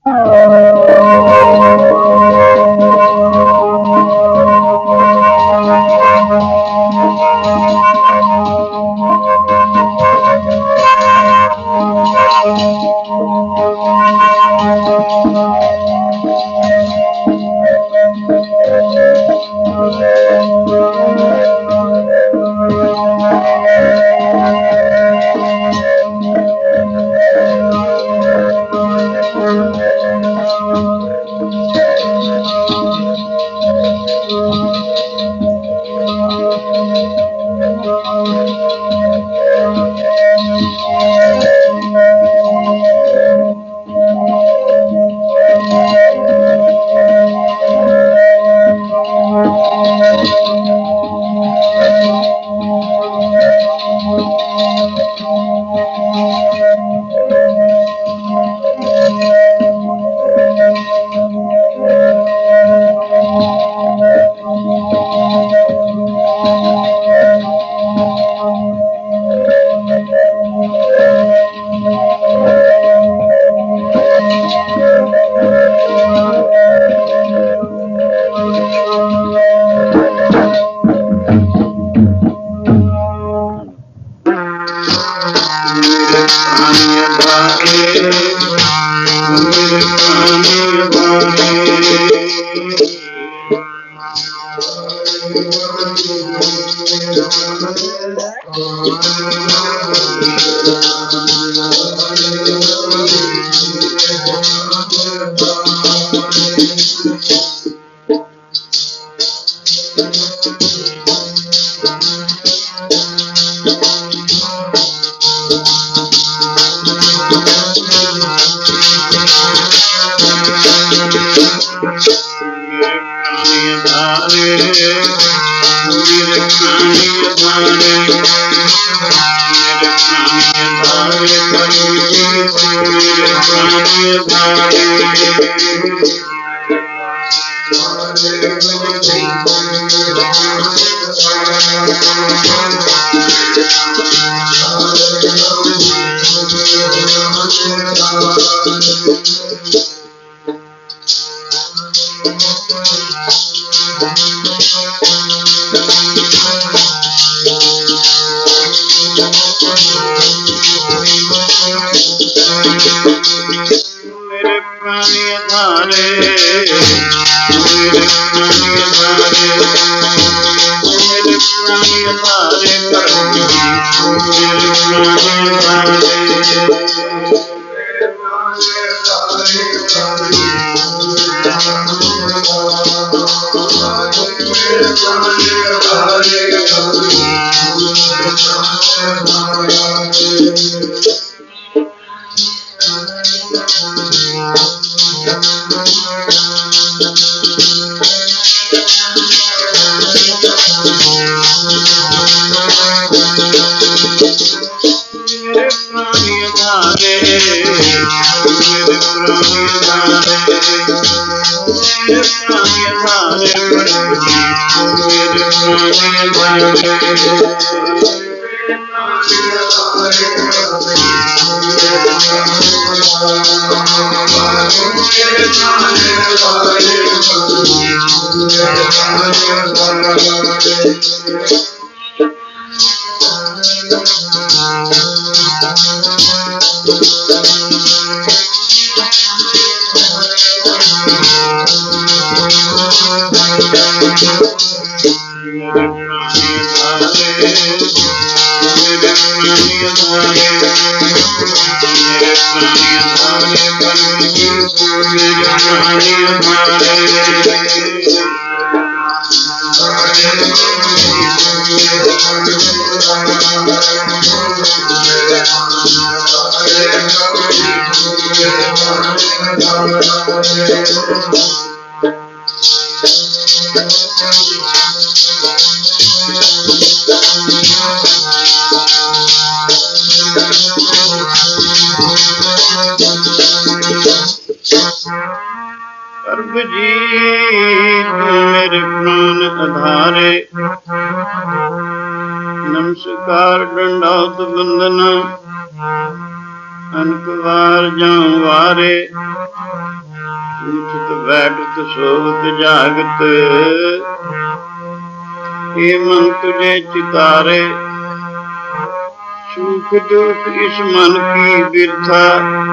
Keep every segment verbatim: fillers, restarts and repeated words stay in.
नमस्कार दंडौत बंदना ਅਨਕ ਵਾਰ ਜਾਂ ਵਾਰੇ ਉਠਤ ਬੈਠਤ ਸੋਵਤ ਜਾਗਤ ਇਹ ਮਨ ਤੁਝੇ ਚਿਤਾਰੇ ਸੁਖ ਦੁਖ ਇਸ ਮਨ ਕੀ ਬਿਰਥਾ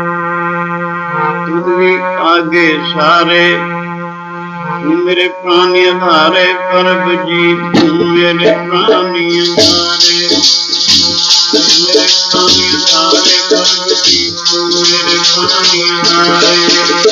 ਤੁਧ ਵੀ ਆਗੇ ਸਾਰੇ ਤੂੰ ਮੇਰੇ ਪ੍ਰਾਣੀ ਆਧਾਰੇ ਪਰਬ ਜੀ ਤੂੰ ਮੇਰੇ ਪ੍ਰਾਣੀ ਆਧਾਰੇ ਮੇਰੇ ਪ੍ਰਾਣੀ ਆਧਾਰੇ ਪਰਬ ਜੀ ਤੂੰ ਮੇਰੇ ਪ੍ਰਾਣੀ ਆਧਾਰੇ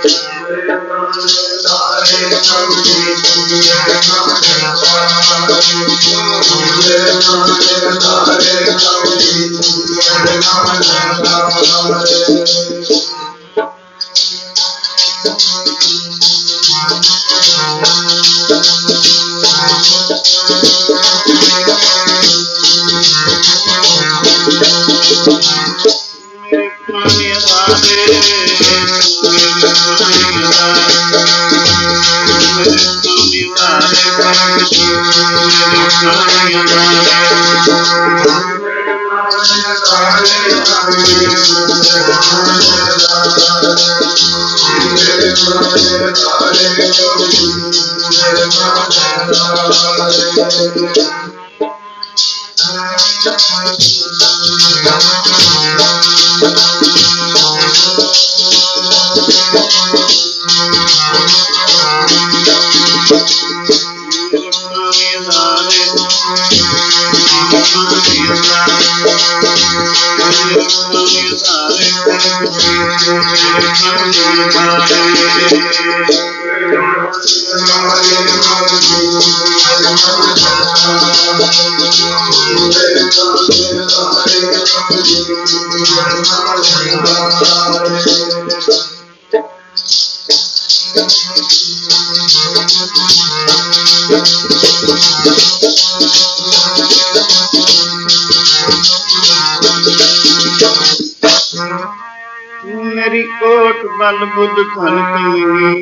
मेरी कोट बल बुद्ध धन तुम्ही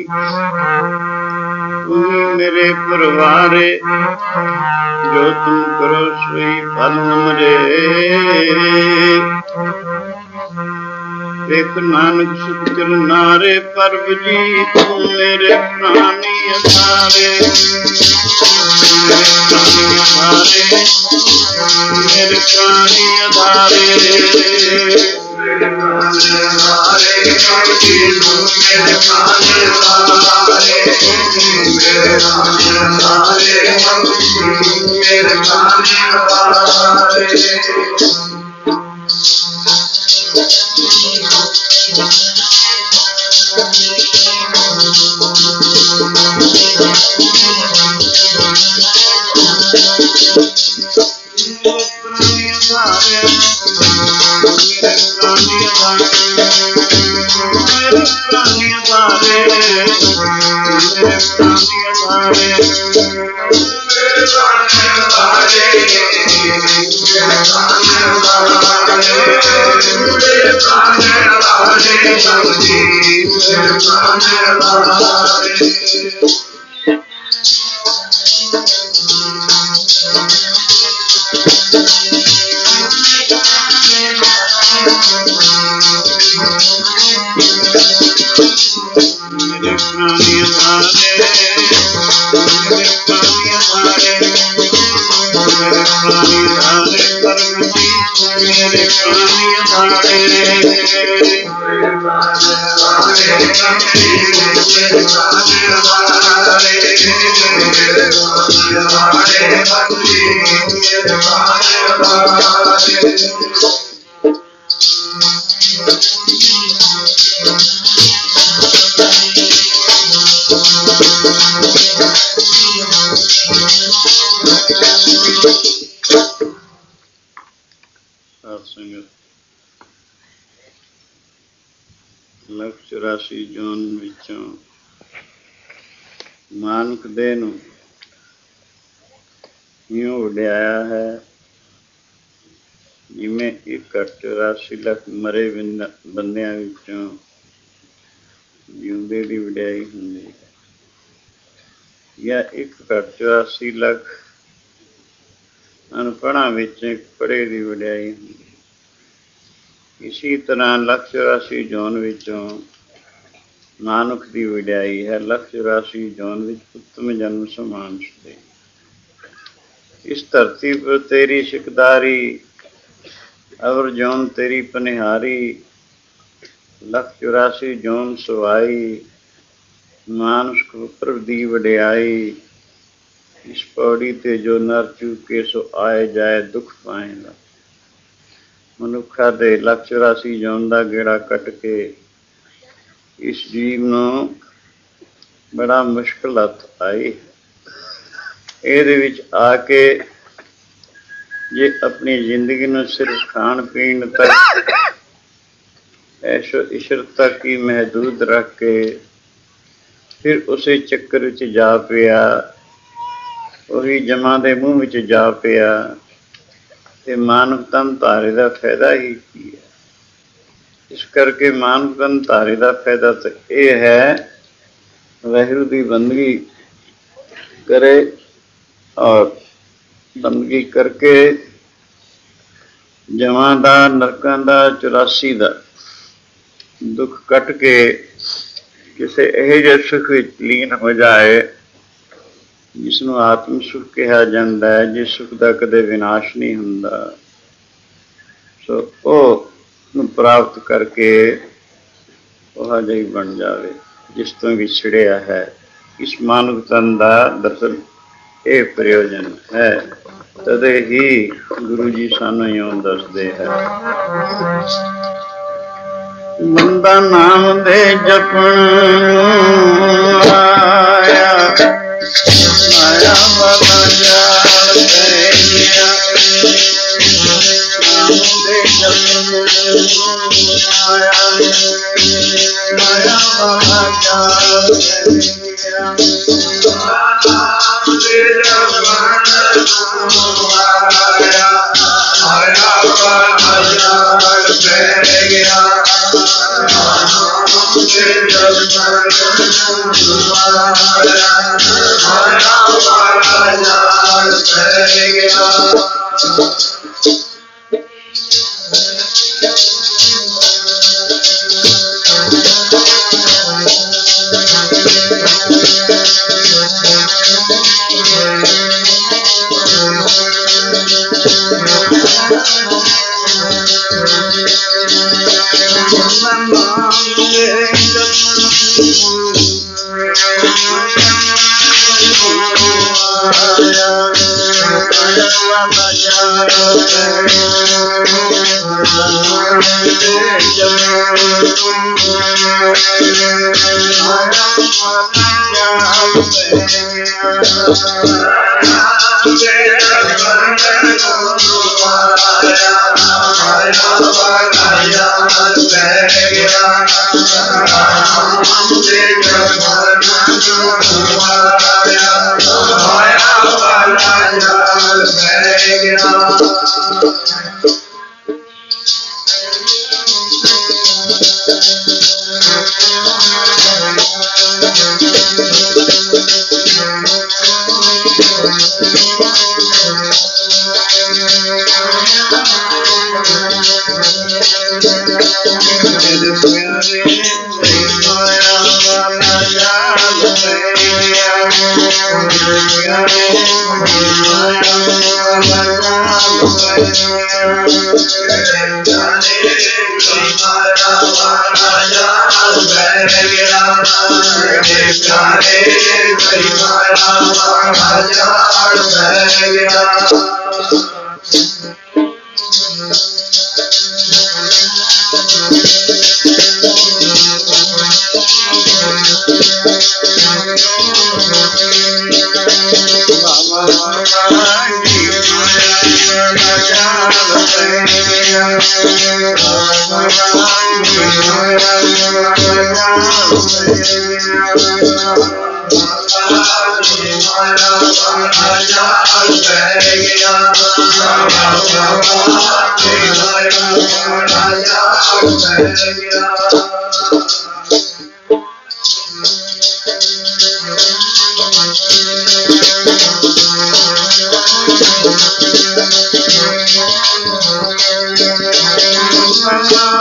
तुम्ही मेरे परवारे जो तुम करो सोई फल हमरे एक नानक सुख तिल नारे परब जी तुम मेरे प्राणी आधारे मेरे प्राणी आधारे मेरे प्राणी आधारे मेरे प्राणी आधारे मेरे प्राणी आधारे मेरे प्राणी आधारे मेरे प्राणी आधारे ਲੱਖ ਚੁਰਾਸੀ ਜੂਨ ਵਿੱਚੋਂ ਮਾਨਕ ਦੇ ਨੂੰ ਇਉਂ ਉਡਿਆਇਆ ਹੈ ਜਿਵੇਂ ਇੱਕ ਚੁਰਾਸੀ ਲੱਖ ਮਰੇ ਬੰਦਿਆਂ ਵਿੱਚੋਂ ਜਿਉਂਦੇ ਦੀ ਵਡਿਆਈ ਹੁੰਦੀ ਹੈ, ਜਾਂ ਇੱਕ ਘੱਟ ਚੁਰਾਸੀ ਲੱਖ ਅਨਪੜ੍ਹਾਂ ਵਿੱਚ ਇੱਕ ਪੜ੍ਹੇ ਦੀ ਵਡਿਆਈ ਹੁੰਦੀ। ਇਸੀ ਤਰ੍ਹਾਂ ਲੱਖ ਚੁਰਾਸੀ ਜੋਨ ਵਿੱਚੋਂ ਨਾਨਕ ਦੀ ਵਡਿਆਈ ਹੈ। ਲੱਖ ਚੁਰਾਸੀ ਜੋਨ ਵਿੱਚ ਉੱਤਮ ਜਨਮ ਸਮਾਨਸ ਦੇ। ਇਸ ਧਰਤੀ ਪਰ ਤੇਰੀ ਸਿਕਦਾਰੀ, ਅਵਰ ਜੋਨ ਤੇਰੀ ਪਨਿਹਾਰੀ। ਲੱਖ ਚੁਰਾਸੀ ਜੋਨ ਸਵਾਈ, ਮਾਨਸ ਕੁਪਰ ਦੀ ਵਡਿਆਈ। ਇਸ ਪੌੜੀ ਤੇ ਜੋ ਨਰ ਚੂਕੇ ਸੋ ਆਏ ਜਾਏ ਦੁੱਖ ਪਾਏਗਾ। ਮਨੁੱਖਾਂ ਦੇ ਲੱਖ ਚੁਰਾਸੀ ਜੋਨ ਦਾ ਗੇੜਾ ਕੱਟ ਕੇ ਇਸ ਜੀਵ ਨੂੰ ਬੜਾ ਮੁਸ਼ਕਿਲ ਹੱਥ ਆਈ। ਇਹਦੇ ਵਿੱਚ ਆ ਕੇ ਜੇ ਆਪਣੀ ਜ਼ਿੰਦਗੀ ਨੂੰ ਸਿਰਫ ਖਾਣ ਪੀਣ ਤੱਕ, ਐਸ਼ੋ ਇਸ਼ਰਤ ਤੱਕ ਹੀ ਮਹਿਦੂਦ ਰੱਖ ਕੇ ਫਿਰ ਉਸੇ ਚੱਕਰ ਵਿੱਚ ਜਾ ਪਿਆ, ਉਹੀ ਜਮਾਂ ਦੇ ਮੂੰਹ ਵਿੱਚ ਜਾ ਪਿਆ, ਤੇ ਮਾਨਵ ਤਨ ਧਾਰੇ ਦਾ ਫਾਇਦਾ ਹੀ ਕੀ ਹੈ। ਇਸ ਕਰਕੇ ਮਾਨਵ ਤਨ ਧਾਰੇ ਦਾ ਫਾਇਦਾ ਤਾਂ ਇਹ ਹੈ, ਵਾਹਿਗੁਰੂ ਦੀ ਬੰਦਗੀ ਕਰੇ ਔਰ ਬੰਦਗੀ ਕਰਕੇ ਜਮਾਂ ਦਾ, ਨਰਕਾਂ ਦਾ, ਚੁਰਾਸੀ ਦਾ ਦੁੱਖ ਕੱਟ ਕੇ ਕਿਸੇ ਇਹੋ ਜਿਹੇ ਸੁੱਖ ਵਿੱਚ ਲੀਨ ਹੋ ਜਾਏ ਜਿਸਨੂੰ ਆਤਮ ਸੁੱਖ ਕਿਹਾ ਜਾਂਦਾ ਹੈ, ਜਿਸ ਸੁੱਖ ਦਾ ਕਦੇ ਵਿਨਾਸ਼ ਨਹੀਂ ਹੁੰਦਾ। ਸੋ ਉਹ ਨੂੰ ਪ੍ਰਾਪਤ ਕਰਕੇ ਉਹ ਜਿਹੀ ਬਣ ਜਾਵੇ ਜਿਸ ਤੋਂ ਵਿਛੜਿਆ ਹੈ। ਇਸ ਮਾਨਵ ਤਨ ਦਾ ਦਰਅਸਲ ਇਹ ਪ੍ਰਯੋਜਨ ਹੈ। ਤਦੇ ਹੀ ਗੁਰੂ ਜੀ ਸਾਨੂੰ ਇਉਂ ਦੱਸਦੇ ਹੈ, ਬੰਦਾ ਨਾਮ ਦੇ ਜਪਣ ਆਇਆ, ਮਾਇਆ ਵਾਲਾ ਜਾਲ ਪੈ ਗਿਆ। ਨਾਮ ਦੇ ਜਪਣ ਆਇਆ, ਮਾਇਆ ਵਾਲਾ ਜਾਲ ਪੈ ਗਿਆ। ਨਾਮ ਦੇ ਜਪਣ ਆਇਆ, ਮਾਇਆ ਵਾਲਾ ਜਾਲ ਪੈ ਗਿਆ। Bye.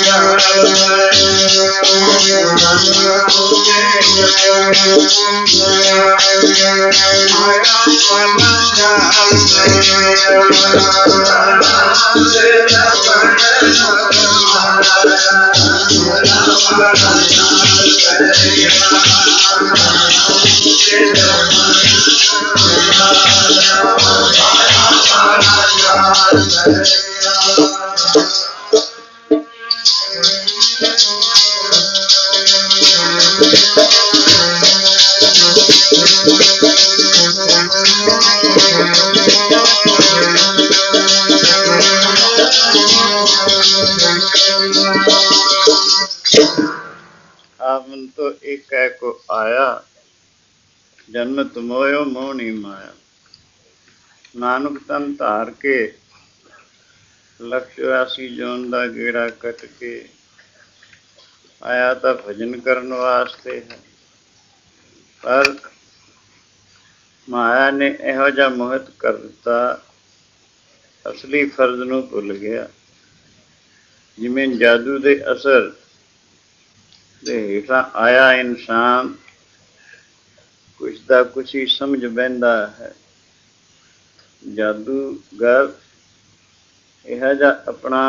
आवन तो एक कह को आया, जन्नत मोयो मोहनी माया। नानक तन धार के लख चौरासी जोन दा गेड़ा कट के आया तो भजन करने वास्ते है, पर माया ने इहो जिहा मोहित कर दिता, असली फर्ज नूं भुल गया। जिमें जादू दे असर दे हेठां आया इंसान कुछ दा कुछ ही समझ बैंदा है। जादूगर इहो जिहा अपना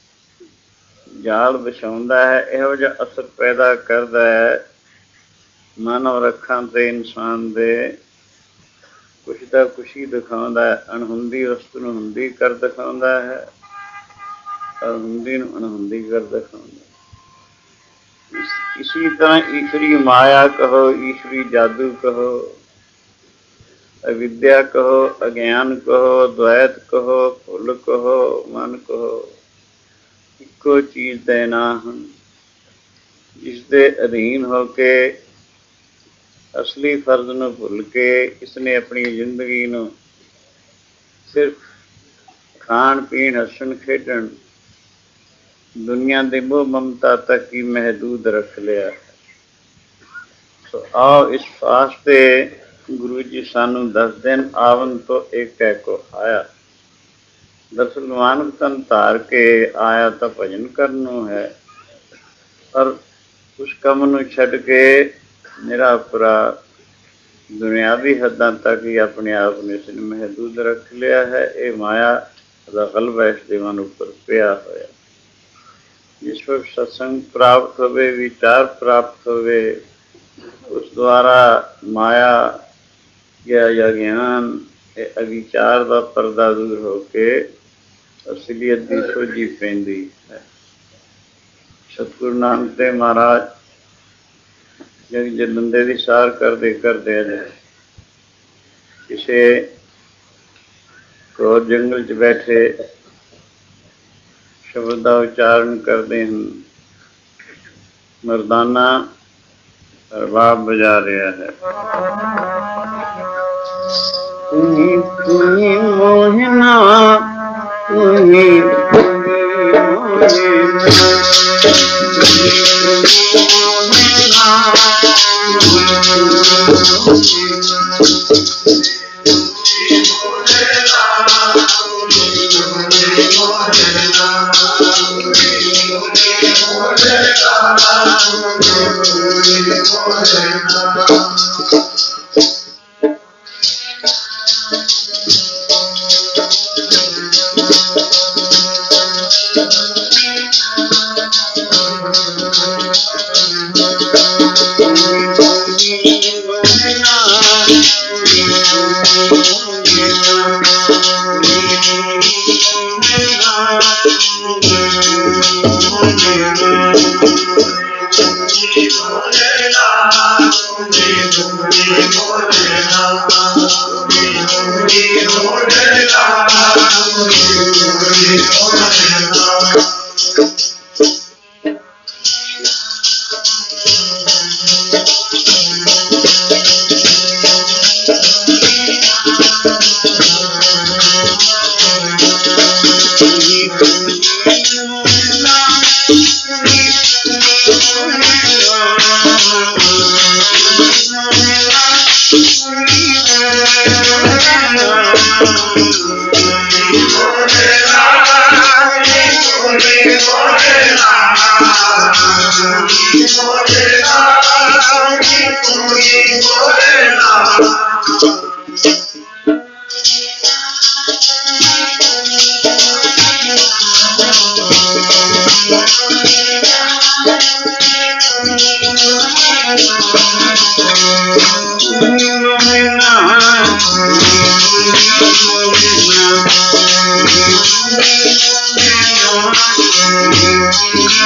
जाल विछाउंदा है, इहो जिहा असर पैदा करदा है मानव रखां ते इंसान दे, कुछ दा कुछ ही दिखाउंदा है। अणहुंदी वस्तु नूं हुंदी कर दिखाउंदा है और हुंदी नूं अणहुंदी कर दिखाउंदा है। इस, इसी तरह ईश्वरी माया कहो, ईश्वरी जादू कहो, अविद्या कहो, अज्ञान कहो, द्वैत कहो, भुल कहो, मन कहो, इक्को चीज़ दे नाम हन, जिसदे अधीन होके असली फर्ज नूं भुल के इसने अपनी जिंदगी नूं सिर्फ खाण पीण हसन खेडण दुनिया दे मोह ममता तक ही महदूद रख लिया। तो आओ इस वास्ते गुरु जी सानू दस दिन आवन तो एक कह को आया। दरअसल मानव तन धार के आया तो भजन करनो है, और उस कम नूं छड्ड के निरापरा दुनियावी हद्दां तक ही अपने आप ने इसने महदूद रख लिया है। ये माया दा गलबा इसके मन उपर पिया होया। जिस पर सत्संग प्राप्त होवे, विचार प्राप्त होवे, उस द्वारा माया या या ज्ञान अविचार का पर्दा दूर होके असलियत की सोझी पैंदी है। सतगुरु नानक देव महाराज जग जलंदे की सार करते करते किसी घोर जंगल च बैठे शब्द का उच्चारण करते हैं। मर्दाना रबाब बजा रहा है। तुम्ही तुम्ही मोहना तुम्ही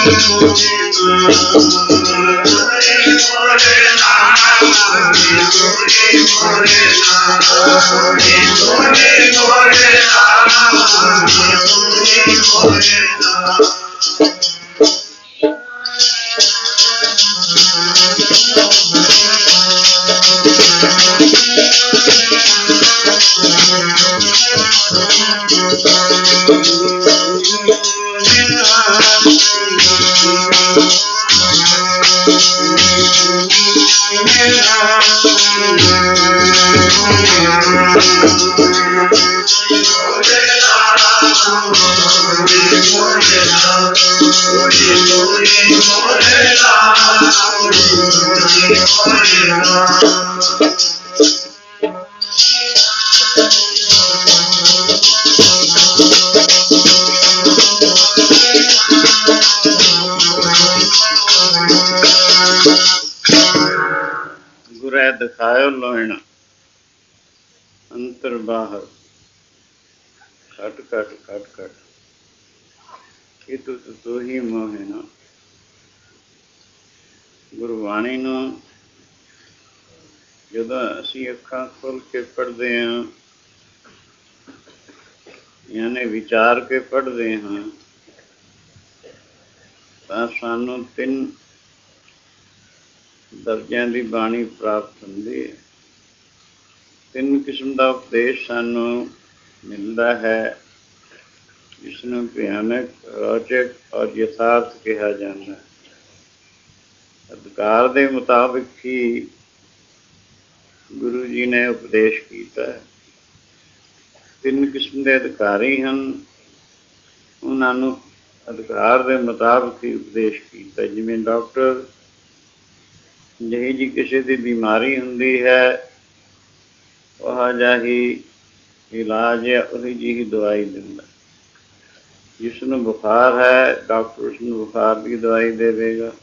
ਗੁਰੈ ਦਿਖਾਇਓ ਲੋਇਣਾ ਅੰਤਰ ਬਾਹਰ ਘਟ ਘਟ ਘਟ ਘਟ ਕਿ ਤੂੰ ਤੂੰ ਹੀ ਮੋਹਿ ਨਾ। ਗੁਰਬਾਣੀ ਨੂੰ ਜਦੋਂ ਅਸੀਂ ਅੱਖਾਂ ਖੋਲ੍ਹ ਕੇ ਪੜ੍ਹਦੇ ਹਾਂ, ਯਾਨੀ ਵਿਚਾਰ ਕੇ ਪੜ੍ਹਦੇ ਹਾਂ, ਤਾਂ ਸਾਨੂੰ ਤਿੰਨ ਦਰਜਿਆਂ ਦੀ ਬਾਣੀ ਪ੍ਰਾਪਤ ਹੁੰਦੀ ਹੈ। ਤਿੰਨ ਕਿਸਮ ਦਾ ਉਪਦੇਸ਼ ਸਾਨੂੰ ਮਿਲਦਾ ਹੈ, ਜਿਸ ਨੂੰ ਭਿਆਨਕ, ਰੌਚਕ ਔਰ ਯਥਾਰਥ ਕਿਹਾ ਜਾਂਦਾ ਹੈ। ਅਧਿਕਾਰ ਦੇ ਮੁਤਾਬਿਕ ਹੀ ਗੁਰੂ ਜੀ ਨੇ ਉਪਦੇਸ਼ ਕੀਤਾ ਹੈ। ਤਿੰਨ ਕਿਸਮ ਦੇ ਅਧਿਕਾਰੀ ਹਨ, ਉਹਨਾਂ ਨੂੰ ਅਧਿਕਾਰ ਦੇ ਮੁਤਾਬਿਕ ਹੀ ਉਪਦੇਸ਼ ਕੀਤਾ। ਜਿਵੇਂ ਡਾਕਟਰ ਜਿਹੀ ਜੀ ਕਿਸੇ ਦੀ ਬਿਮਾਰੀ ਹੁੰਦੀ ਹੈ, ਉਹ ਜਿਹਾ ਹੀ ਇਲਾਜ ਹੈ, ਉਹੀ ਜਿਹੀ ਦਵਾਈ ਦਿੰਦਾ। ਜਿਸ ਨੂੰ ਬੁਖਾਰ ਹੈ, ਡਾਕਟਰ ਉਸ ਨੂੰ ਬੁਖਾਰ ਦੀ ਦਵਾਈ ਦੇਵੇਗਾ।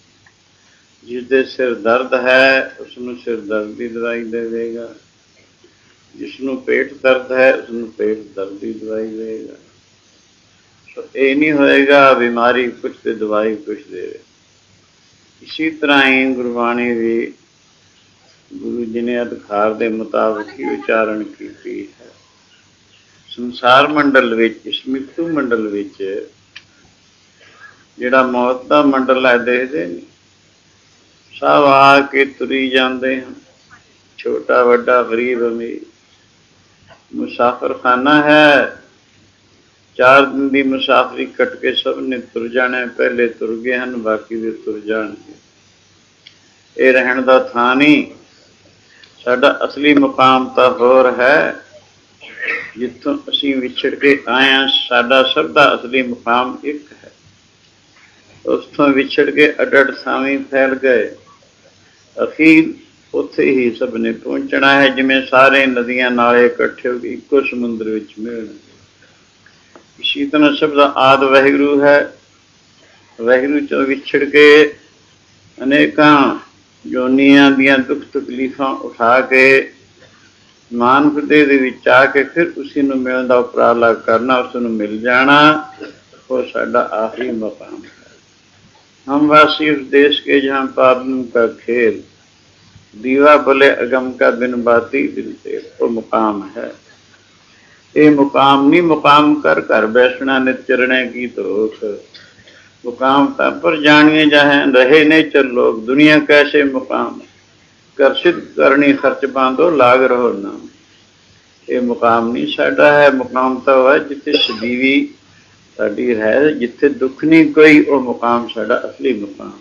ਜਿਸ ਦੇ ਸਿਰ ਦਰਦ ਹੈ, ਉਸ ਨੂੰ ਸਿਰ ਦਰਦ ਦੀ ਦਵਾਈ ਦੇਵੇਗਾ। ਜਿਸ ਨੂੰ ਪੇਟ ਦਰਦ ਹੈ, ਉਸ ਨੂੰ ਪੇਟ ਦਰਦ ਦੀ ਦਵਾਈ ਦੇਵੇਗਾ। ਸੋ ਇਹ ਨਹੀਂ ਹੋਏਗਾ ਬਿਮਾਰੀ ਕੁਛ ਤੇ ਦਵਾਈ ਕੁਛ ਦੇਵੇ। ਇਸੀ ਤਰ੍ਹਾਂ ਹੀ ਗੁਰਬਾਣੀ ਵੀ ਗੁਰੂ ਜੀ ਨੇ ਅਧਿਕਾਰ ਦੇ ਮੁਤਾਬਕ ਹੀ ਉਚਾਰਨ ਕੀਤੀ ਹੈ। ਸੰਸਾਰ ਮੰਡਲ ਵਿੱਚ, ਇਸ ਮਿੱਤੂ ਮੰਡਲ ਵਿੱਚ, ਜਿਹੜਾ ਮੌਤ ਦਾ ਮੰਡਲ ਹੈ, ਦੇਖਦੇ ਨਹੀਂ, ਸਭ ਆ ਕੇ ਤੁਰੀ ਜਾਂਦੇ ਹਨ, ਛੋਟਾ ਵੱਡਾ ਗਰੀਬ ਅਮੀਰ। ਮੁਸਾਫਰਖਾਨਾ ਹੈ, ਚਾਰ ਦਿਨ ਦੀ ਮੁਸਾਫਰੀ ਕੱਟ ਕੇ ਸਭ ਨੇ ਤੁਰ ਜਾਣਾ। ਪਹਿਲੇ ਤੁਰ ਗਏ ਹਨ, ਬਾਕੀ ਦੇ ਤੁਰ ਜਾਣਗੇ। ਇਹ ਰਹਿਣ ਦਾ ਥਾਂ ਨਹੀਂ। ਸਾਡਾ ਅਸਲੀ ਮੁਕਾਮ ਤਾਂ ਹੋਰ ਹੈ, ਜਿੱਥੋਂ ਅਸੀਂ ਵਿਛੜ ਕੇ ਆਏ ਹਾਂ। ਸਾਡਾ ਸਭ ਦਾ ਅਸਲੀ ਮੁਕਾਮ ਇੱਕ ਹੈ। ਉਸ ਤੋਂ ਵਿਛੜ ਕੇ ਅੱਡ ਅੱਡ ਥਾਵੇਂ ਫੈਲ ਗਏ, ਅਖੀਰ ਉੱਥੇ ਹੀ ਸਭ ਨੇ ਪਹੁੰਚਣਾ ਹੈ। ਜਿਵੇਂ ਸਾਰੇ ਨਦੀਆਂ ਨਾਲੇ ਇਕੱਠੇ ਹੋ ਕੇ ਇੱਕੋ ਸਮੁੰਦਰ ਵਿੱਚ ਮਿਲਣਗੇ, ਇਸੀ ਤਰ੍ਹਾਂ ਸਭ ਦਾ ਆਦਿ ਵਾਹਿਗੁਰੂ ਹੈ। ਵਾਹਿਗੁਰੂ ਤੋਂ ਵਿਛੜ ਕੇ ਅਨੇਕਾਂ ਜੋਨੀਆਂ ਦੀਆਂ ਦੁੱਖ ਤਕਲੀਫਾਂ ਉਠਾ ਕੇ ਮਾਨਵ ਦੇਹ ਦੇ ਵਿੱਚ ਆ ਕੇ ਫਿਰ ਉਸੀ ਨੂੰ ਮਿਲਣ ਦਾ ਉਪਰਾਲਾ ਕਰਨਾ, ਉਸ ਨੂੰ ਮਿਲ ਜਾਣਾ, ਉਹ ਸਾਡਾ ਆਖਰੀ ਮਕਾਮ ਹੈ। ਹਮ ਵਾਸੀ ਉਸ ਦੇਸ਼ ਕੇ ਜਹਾਂ ਪਾਬਨ ਕਾ ਖੇਲ, ਦੀਵਾ ਬਲੇ ਅਗਮ ਕਾ ਬਿਨ ਬਾਤੀ ਦਿਲ ਤੇ, ਉਹ ਮੁਕਾਮ ਹੈ। ਇਹ ਮੁਕਾਮ ਨਹੀਂ ਮੁਕਾਮ ਕਰ ਘਰ ਬੈਸਣਾ ਨਿਤ ਚਰਣੇ ਕੀ ਧੋਖ। मुकाम था पर जानिए जहाँ रहे नेचर लोग, दुनिया कैसे मुकाम कर सिद्ध करनी खर्च बांधो लाग रहो नाम। ये मुकाम नहीं साडा है, मुकाम तो है जिथे सदीवी साडी है, जिथे दुख नहीं कोई, वो मुकाम साडा असली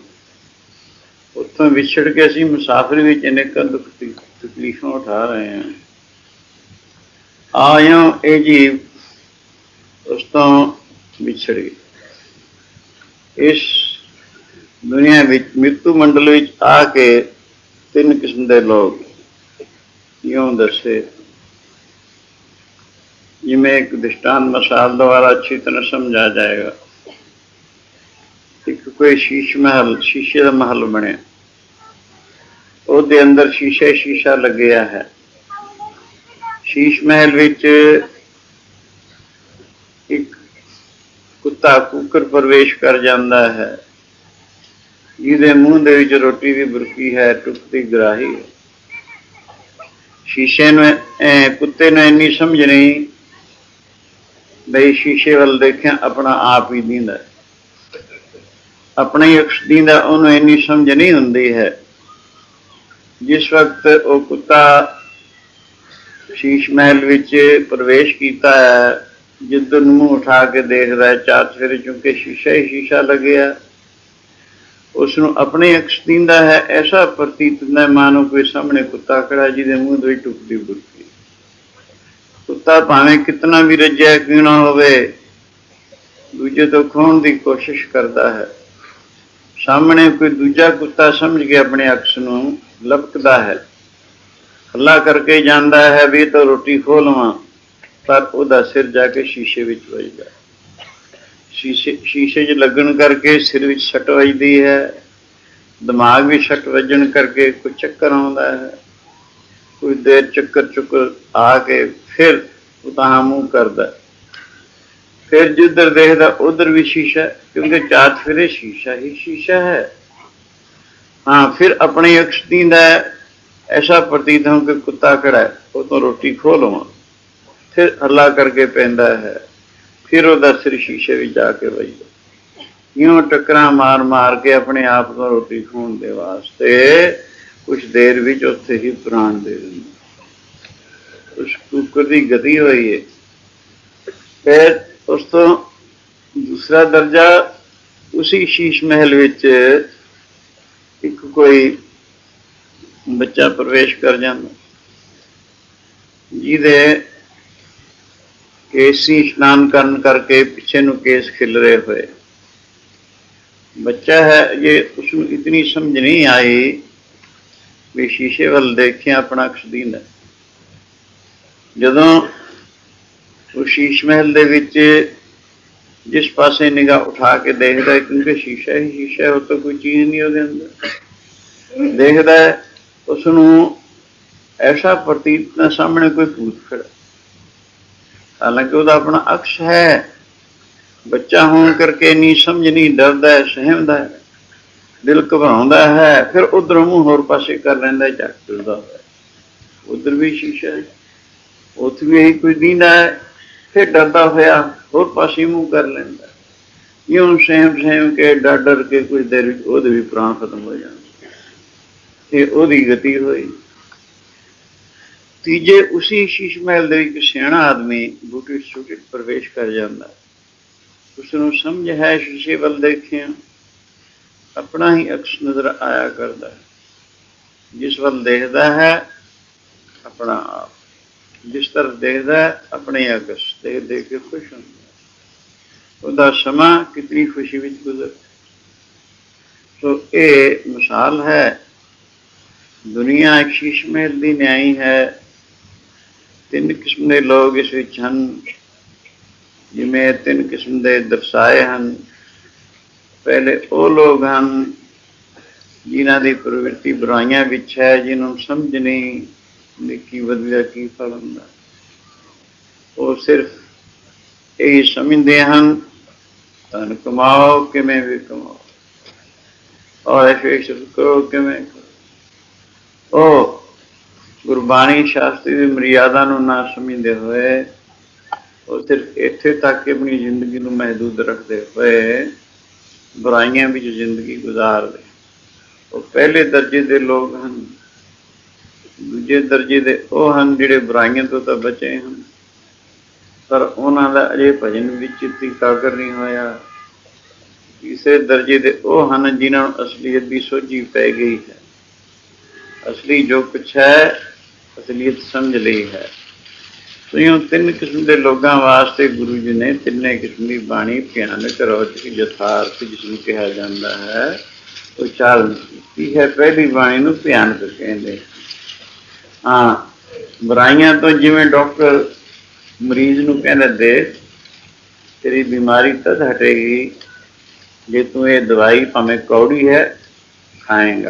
मुकाम। उत्थों विछड़ के असीं मुसाफिर विच अनेकां दुख तकलीफां उठा रहे हैं। आयों ये जीव उस तो विछड़ गए। इस दुनिया विच मृत्यु मंडल विच आके तीन किस्म के लोग यूं दसे, जिमें एक दृष्टांत मिसाल द्वारा अच्छी तरह समझा जाएगा। एक कोई शीश महल, शीशे का महल बने, उसके अंदर शीशे शीशा लग्या है। शीश महल विच एक कुत्ता कुत्ता कुकर प्रवेश कर जाता है, जिहदे मूँह दे विच रोटी की बुरकी है, टुकती ग्राही है। शीशे में कुत्ते ने इन्नी समझ नहीं बई शीशे वाल देखिया अपना आप ही दींदा, अपने ही अक्स दींदा, उन्होंने इन्नी समझ नहीं हुंदी है। जिस वक्त वो कुत्ता शीश महल विच प्रवेश किया है, जिधर मूँह उठा के देखता है चार चफेरे, चूंकि शीशा ही शीशा लगे, उसनों अपने अक्स दींदा है। ऐसा प्रतीत होता है मानो कोई सामने कुत्ता खड़ा जिहदे मूँह दे टुकदी बुरकी। कुत्ता भावें कितना भी रज्जिया क्यों ना होवे, दूजे तो खोण की कोशिश करता है। सामने कोई दूजा कुत्ता समझ के अपने अक्स नूं लपकदा है, हल्ला करके जाता है भी तो रोटी खो लवां, पर उहदा सिर जाके शीशे विच वजदा। शीशे शीशे च लगन करके सिर विच सट वजदी है, दिमाग भी सट वजन करके कोई चक्कर आउंदा है। कुछ देर चक्कर चुक्कर आके फिर उतां मूँह करदा, फिर जिधर देखदा उधर भी शीशा, क्योंकि चार चफेरे शीशा ही शीशा है। हाँ, फिर अपनी अक्स दींदा है। ऐसा प्रतीत हो कि कुत्ता खड़ा है, वो तो रोटी खो लवां, फिर हल्ला करके पैंदा है, फिर वह सिर शीशे में जाके वजदा। यूं टक्करां मार मार के अपने आप को रोटी खाने दे वास्ते कुछ देर विच उत्थे ही प्राण दे दिंदा। उस कुकर की गति हुई है। फिर उस तो दूसरा दर्जा, उसी शीश महल विच एक कोई बच्चा प्रवेश कर जाता, जिहदे केसी स्नान करन करके पिछे नूं केस खिलरे हुए। बच्चा है ये, उसनूं इतनी समझ नहीं आई भी शीशे वाल देखे अपना अक्स दींदा। जदों वो शीश महल दे विच जिस पासे निगाह उठा के देखदा है, क्योंकि शीशा ही शीशा है, वो तो कोई चीज़ नहीं उहदे अंदर देखदा है, उसनूं ऐसा प्रतीत न सामने कोई भूत खड़ा, हालांकि वह अपना अक्स है। बच्चा होने करके नहीं समझ नहीं, डरदा है, सहमदा है, दिल घबराउंदा है, फिर उधर मूँह होर पासे कर लैंदा, झट टुरदा है, उधर भी शीशा है, उत्थे भी यही कुछ दींदा है, फिर डरदा होया होर पासे मूँह कर लैंदा। यूं सहम सहम के डर डर के कुछ देर उहदे भी प्राण खत्म हो जाते। ये उहदी गति हुई। तीजे उसी शीश महल दे विच सियाणा आदमी बूटी छुटी प्रवेश कर जाता। उसनूं समझ है शीशे वाल देखे अपना ही अक्स नजर आया करता है, जिस वाल देखता है अपना आप, जिस तरफ देखता है अपने अक्स देख देख के खुश होता। उसका समा कितनी खुशी विच गुजर। तो ये मिसाल है, दुनिया एक शीश महल दी न्याई है। तीन किस्म के लोग इस विच हन, जिमें तीन किस्म के दर्शाए हैं। पहले वो लोग हैं जिन्हों की प्रवृत्ति बुराइयां विच है, जिन्होंने समझ नहीं निकी बदलिया की फल हुंदा। वो सिर्फ यही समझते हैं धन कमाओ किमें भी कमाओ और ऐश करो किमें करो। ओ गुरबाणी शास्त्री की मर्यादा नूं ना समझते हुए वो सिर्फ इत्थे तक अपनी जिंदगी नूं महदूद रखते हुए बुराइयां विच जिंदगी गुजारदे। वो पहले दर्जे के लोग हैं। दूजे दर्जे के वो हैं जिहड़े बुराइयां तो तां बचे हैं, पर उन्हां दा अजे भजन विच एकाग्र नहीं होया। तीसरे दर्जे के वो हैं जिन्हां नूं असलीयत की सोझी पै गई है, असली जो कुछ है असलीयत समझ ली है। तो यूं तीन किस्म के लोगों वास्ते गुरु जी ने तिन्ने किस्म की बाणी भयानक रोचक यथार्थ जिसमें कहा जाता है उच्चारण की है। पहली बाणी नूं भयानक कहते। हाँ, बुराइयां तो जिवें डॉक्टर मरीज नूं कहंदा देख तेरी बीमारी तद हटेगी जे तू ये दवाई भावें कौड़ी है खाएगा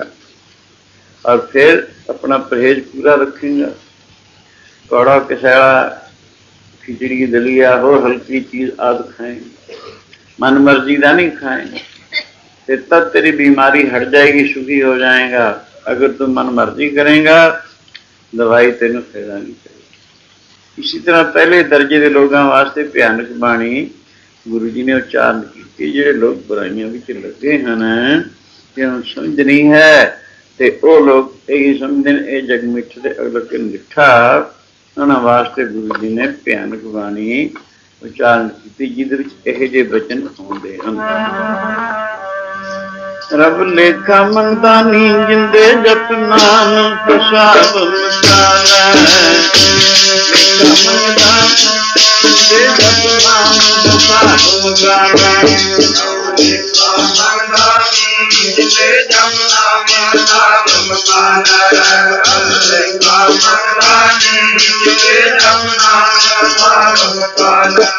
और फिर अपना परहेज पूरा रखेगा। कौड़ा कसैला खिचड़ी दलिया और हल्की चीज़ आदि खाएंगे। मन मर्जी का नहीं खाएंगे तो तब तेरी बीमारी हट जाएगी, सुखी हो जाएगा। अगर तू मन मर्जी करेगा दवाई तेन फायदा नहीं करेगी। इसी तरह पहले दर्जे के लोगों वास्ते भयानक बाणी गुरु जी ने उच्चारण की। जोड़े लोग बुराइयों में लगे हैं कि समझ नहीं है तो वह लोग यही समझते हैं ये जग मिठ ते अगला के मिठा, उन्होंने वास्ते गुरु जी ने भयानक बाणी उच्चारण की जिद ये बचन आते हैं। रब लेखा मंगता नी जिंदे जप नाम प्रसाद मुस्कारा, लेखा मंगता जिंदे जप नाम प्रसाद मुस्कारा, लेखा मंगता नी जिंदे जप नाम प्रसाद मुस्कारा, लेखा मंगता नी जिंदे जप नाम प्रसाद मुस्कारा।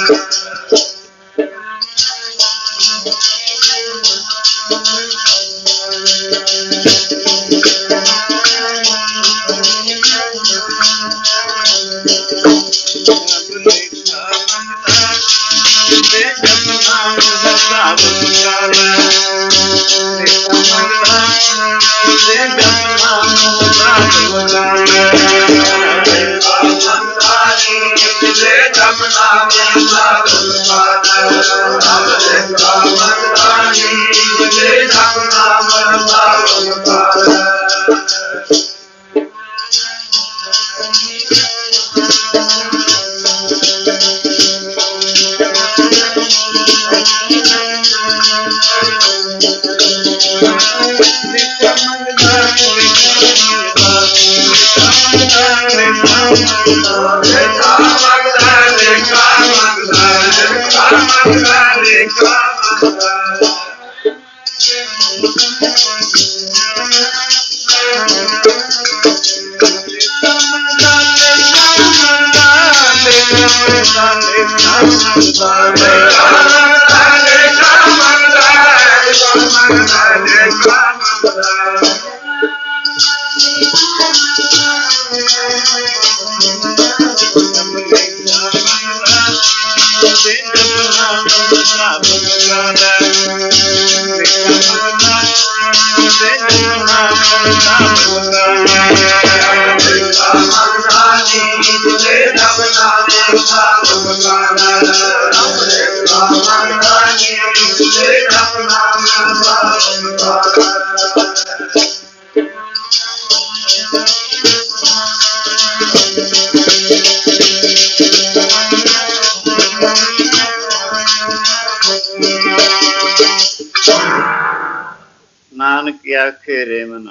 नानक आखे रे मना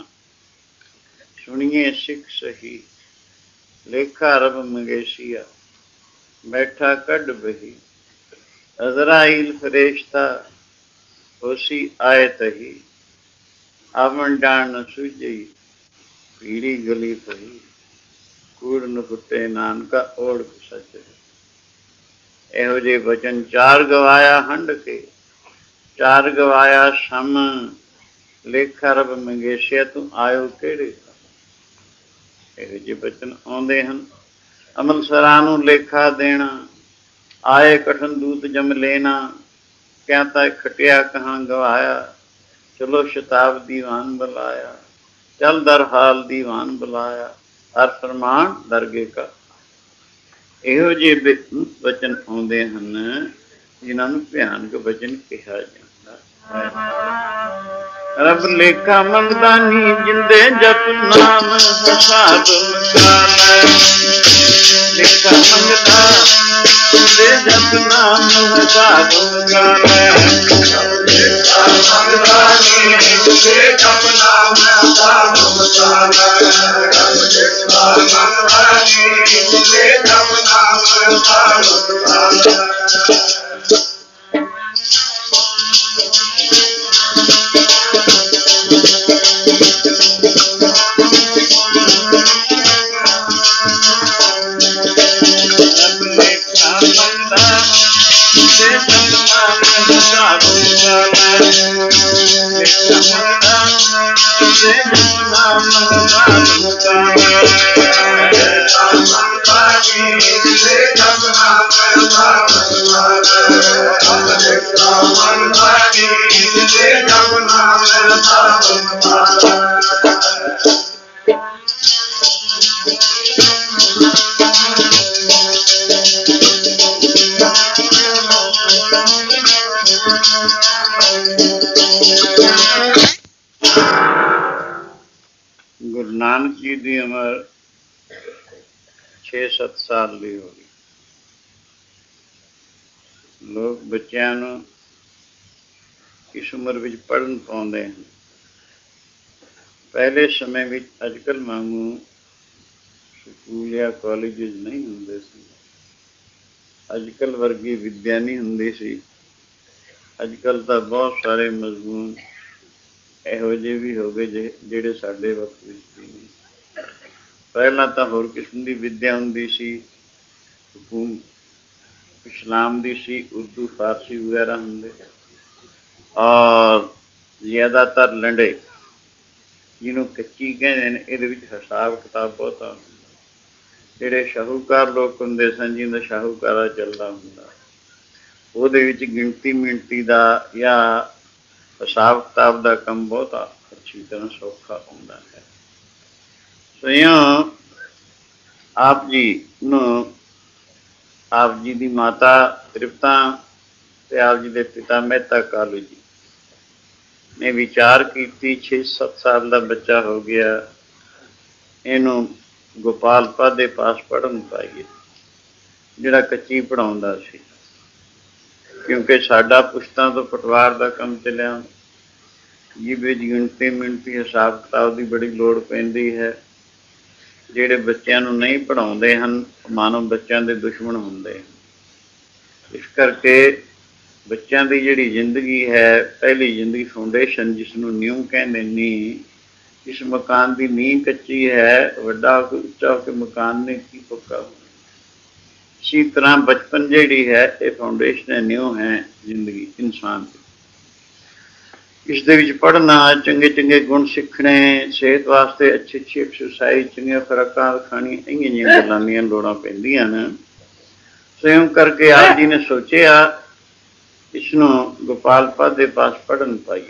सुनिए सिख सही, लेखा रब मंगेशिया बैठा कड बही, अजराइल फरेश्ता होसी आए तही, आवन डान न सूझई पीड़ी गली पही, कूड़ न फुटे नानका ओढ़ सच। एहो जे वचन चार गवाया हंड के, चार गवाया सम, लेखा रब मंगेशिया तू आयो केड़े। ਇਹੋ ਜਿਹੇ ਬਚਨ ਆਉਂਦੇ ਹਨ। ਅਮਲਸਰਾਂ ਨੂੰ ਲੇਖਾ ਦੇਣਾ, ਆਏ ਕਠਨ ਦੂਤ ਜਮ ਲੈਣਾ, ਕਿਆ ਤਾਂ ਖਟਿਆ ਕਹਾਂ ਗਵਾਇਆ, ਚਲੋ ਸ਼ਤਾਬ ਦੀਵਾਨ ਬੁਲਾਇਆ, ਚੱਲ ਦਰ ਹਾਲ ਦੀਵਾਨ ਬੁਲਾਇਆ, ਹਰ ਫਰਮਾਨ ਦਰਗੇ ਕਾ। ਇਹੋ ਜਿਹੇ ਬਚਨ ਆਉਂਦੇ ਹਨ ਜਿਨ੍ਹਾਂ ਨੂੰ ਭਿਆਨਕ ਬਚਨ ਕਿਹਾ ਜਾਂਦਾ ਹੈ। रब लेखा मंगता नी जिंदे जप नाम प्रसाद मुस्कारा, लेखा मंगता जिंदे जप नाम प्रसाद मुस्कारा, लेखा मंगता नी जिंदे जप नाम प्रसाद मुस्कारा, लेखा मंगता नी जिंदे जप नाम प्रसाद मुस्कारा। Let's go. ਗੁਰੂ ਨਾਨਕ ਜੀ ਦੀ ਉਮਰ ਛੇ ਸੱਤ ਸਾਲ ਦੀ ਹੋ ਗਈ। ਲੋਕ ਬੱਚਿਆਂ ਨੂੰ ਇਸ ਉਮਰ ਵਿੱਚ ਪੜ੍ਹਨ ਪਾਉਂਦੇ ਹਨ। ਪਹਿਲੇ ਸਮੇਂ ਵਿੱਚ ਅੱਜ ਕੱਲ੍ਹ ਵਾਂਗੂ ਸਕੂਲ ਜਾਂ ਕਾਲਜ ਨਹੀਂ ਹੁੰਦੇ ਸੀ। ਅੱਜ ਕੱਲ੍ਹ ਵਰਗੀ ਵਿੱਦਿਆ ਨਹੀਂ ਹੁੰਦੀ ਸੀ। ਅੱਜ ਕੱਲ੍ਹ ਤਾਂ ਬਹੁਤ ਸਾਰੇ ਮਜ਼ਮੂਨ ਇਹੋ ਜਿਹੇ ਵੀ ਹੋ ਗਏ ਜੇ ਜਿਹੜੇ ਸਾਡੇ ਵਕਤ ਵਿੱਚ ਵੀ ਨਹੀਂ। ਪਹਿਲਾਂ ਤਾਂ ਹੋਰ ਕਿਸਮ ਦੀ ਵਿੱਦਿਆ ਹੁੰਦੀ ਸੀ। ਹਕੂਮ ਇਸਲਾਮ ਦੀ ਸੀ, ਉਰਦੂ ਫਾਰਸੀ ਵਗੈਰਾ ਹੁੰਦੇ, ਔਰ ਜ਼ਿਆਦਾਤਰ ਲੰਡੇ ਜਿਹਨੂੰ ਕੱਚੀ ਕਹਿੰਦੇ ਨੇ, ਇਹਦੇ ਵਿੱਚ ਹਿਸਾਬ ਕਿਤਾਬ ਬਹੁਤਾ ਹੁੰਦਾ। ਜਿਹੜੇ ਸ਼ਾਹੂਕਾਰ ਲੋਕ ਹੁੰਦੇ ਸਨ, ਜਿਹਦਾ ਸ਼ਾਹੂਕਾਰਾ ਚੱਲਦਾ ਹੁੰਦਾ, ਉਹਦੇ ਵਿੱਚ ਗਿਣਤੀ ਮਿਣਤੀ ਦਾ ਜਾਂ ਹਿਸਾਬ ਕਿਤਾਬ ਦਾ ਕੰਮ ਬਹੁਤਾ ਅੱਛੀ ਤਰ੍ਹਾਂ ਸੌਖਾ ਹੁੰਦਾ ਹੈ। ਸੋ ਇਉਂ ਆਪ ਜੀ ਨੂੰ ਆਪ ਜੀ ਦੀ ਮਾਤਾ ਤ੍ਰਿਪਤਾ ਅਤੇ ਆਪ ਜੀ ਦੇ ਪਿਤਾ ਮਹਿਤਾ ਕਾਲੂ ਜੀ ਨੇ ਵਿਚਾਰ ਕੀਤੀ, ਛੇ ਸੱਤ ਸਾਲ ਦਾ ਬੱਚਾ ਹੋ ਗਿਆ, ਇਹਨੂੰ ਗੋਪਾਲ ਪਦ ਦੇ ਪਾਸ ਪੜ੍ਹਨ ਪਾਈਏ, ਜਿਹੜਾ ਕੱਚੀ ਪੜ੍ਹਾਉਂਦਾ ਸੀ। ਕਿਉਂਕਿ ਸਾਡਾ ਪੁਸ਼ਤਾਂ ਤੋਂ ਪਟਵਾਰ ਦਾ ਕੰਮ ਚੱਲਿਆ, ਜਿਹਦੇ ਵਿੱਚ ਗਿਣਤੀ ਮਿਣਤੀ ਹਿਸਾਬ ਕਿਤਾਬ ਦੀ ਬੜੀ ਲੋੜ ਪੈਂਦੀ ਹੈ। ਜਿਹੜੇ ਬੱਚਿਆਂ ਨੂੰ ਨਹੀਂ ਪੜ੍ਹਾਉਂਦੇ ਹਨ, ਮਾਨੋ ਬੱਚਿਆਂ ਦੇ ਦੁਸ਼ਮਣ ਹੁੰਦੇ ਹਨ। ਇਸ ਕਰਕੇ ਬੱਚਿਆਂ ਦੀ ਜਿਹੜੀ ਜ਼ਿੰਦਗੀ ਹੈ, ਪਹਿਲੀ ਜ਼ਿੰਦਗੀ ਫਾਊਂਡੇਸ਼ਨ, ਜਿਸ ਨੂੰ ਨਿਊ ਕਹਿੰਦੇ, ਨੀਂਹ, ਇਸ ਮਕਾਨ ਦੀ ਨੀਂਹ ਕੱਚੀ ਹੈ, ਵੱਡਾ ਹੋ ਕੇ ਉੱਚਾ ਹੋ ਕੇ ਮਕਾਨ ਨੇ ਕੀ ਪੱਕਾ ਹੋਣਾ। ਇਸੀ ਤਰ੍ਹਾਂ ਬਚਪਨ ਜਿਹੜੀ ਹੈ, ਇਹ ਫਾਊਂਡੇਸ਼ਨ ਹੈ, ਨਿਊ ਹੈ ਜ਼ਿੰਦਗੀ ਇਨਸਾਨ ਦੀ। ਇਸ ਦੇ ਵਿੱਚ ਪੜ੍ਹਨਾ, ਚੰਗੇ ਚੰਗੇ ਗੁਣ ਸਿੱਖਣੇ, ਸਿਹਤ ਵਾਸਤੇ ਅੱਛੀ ਅੱਛੀ ਐਕਸਰਸਾਈਜ਼, ਚੰਗੀਆਂ ਖੁਰਾਕਾਂ ਖਾਣੀਆਂ, ਇਹੀਆਂ ਜਿਹੀਆਂ ਗੱਲਾਂ ਦੀਆਂ ਲੋੜਾਂ ਪੈਂਦੀਆਂ ਨੇ। ਸੋ ਇਉਂ ਕਰਕੇ ਆਪ ਜੀ ਨੇ ਸੋਚਿਆ ਇਸ ਨੂੰ ਗੋਪਾਲ ਪਦ ਦੇ ਪਾਸ ਪੜ੍ਹਨ ਪਾਈਏ।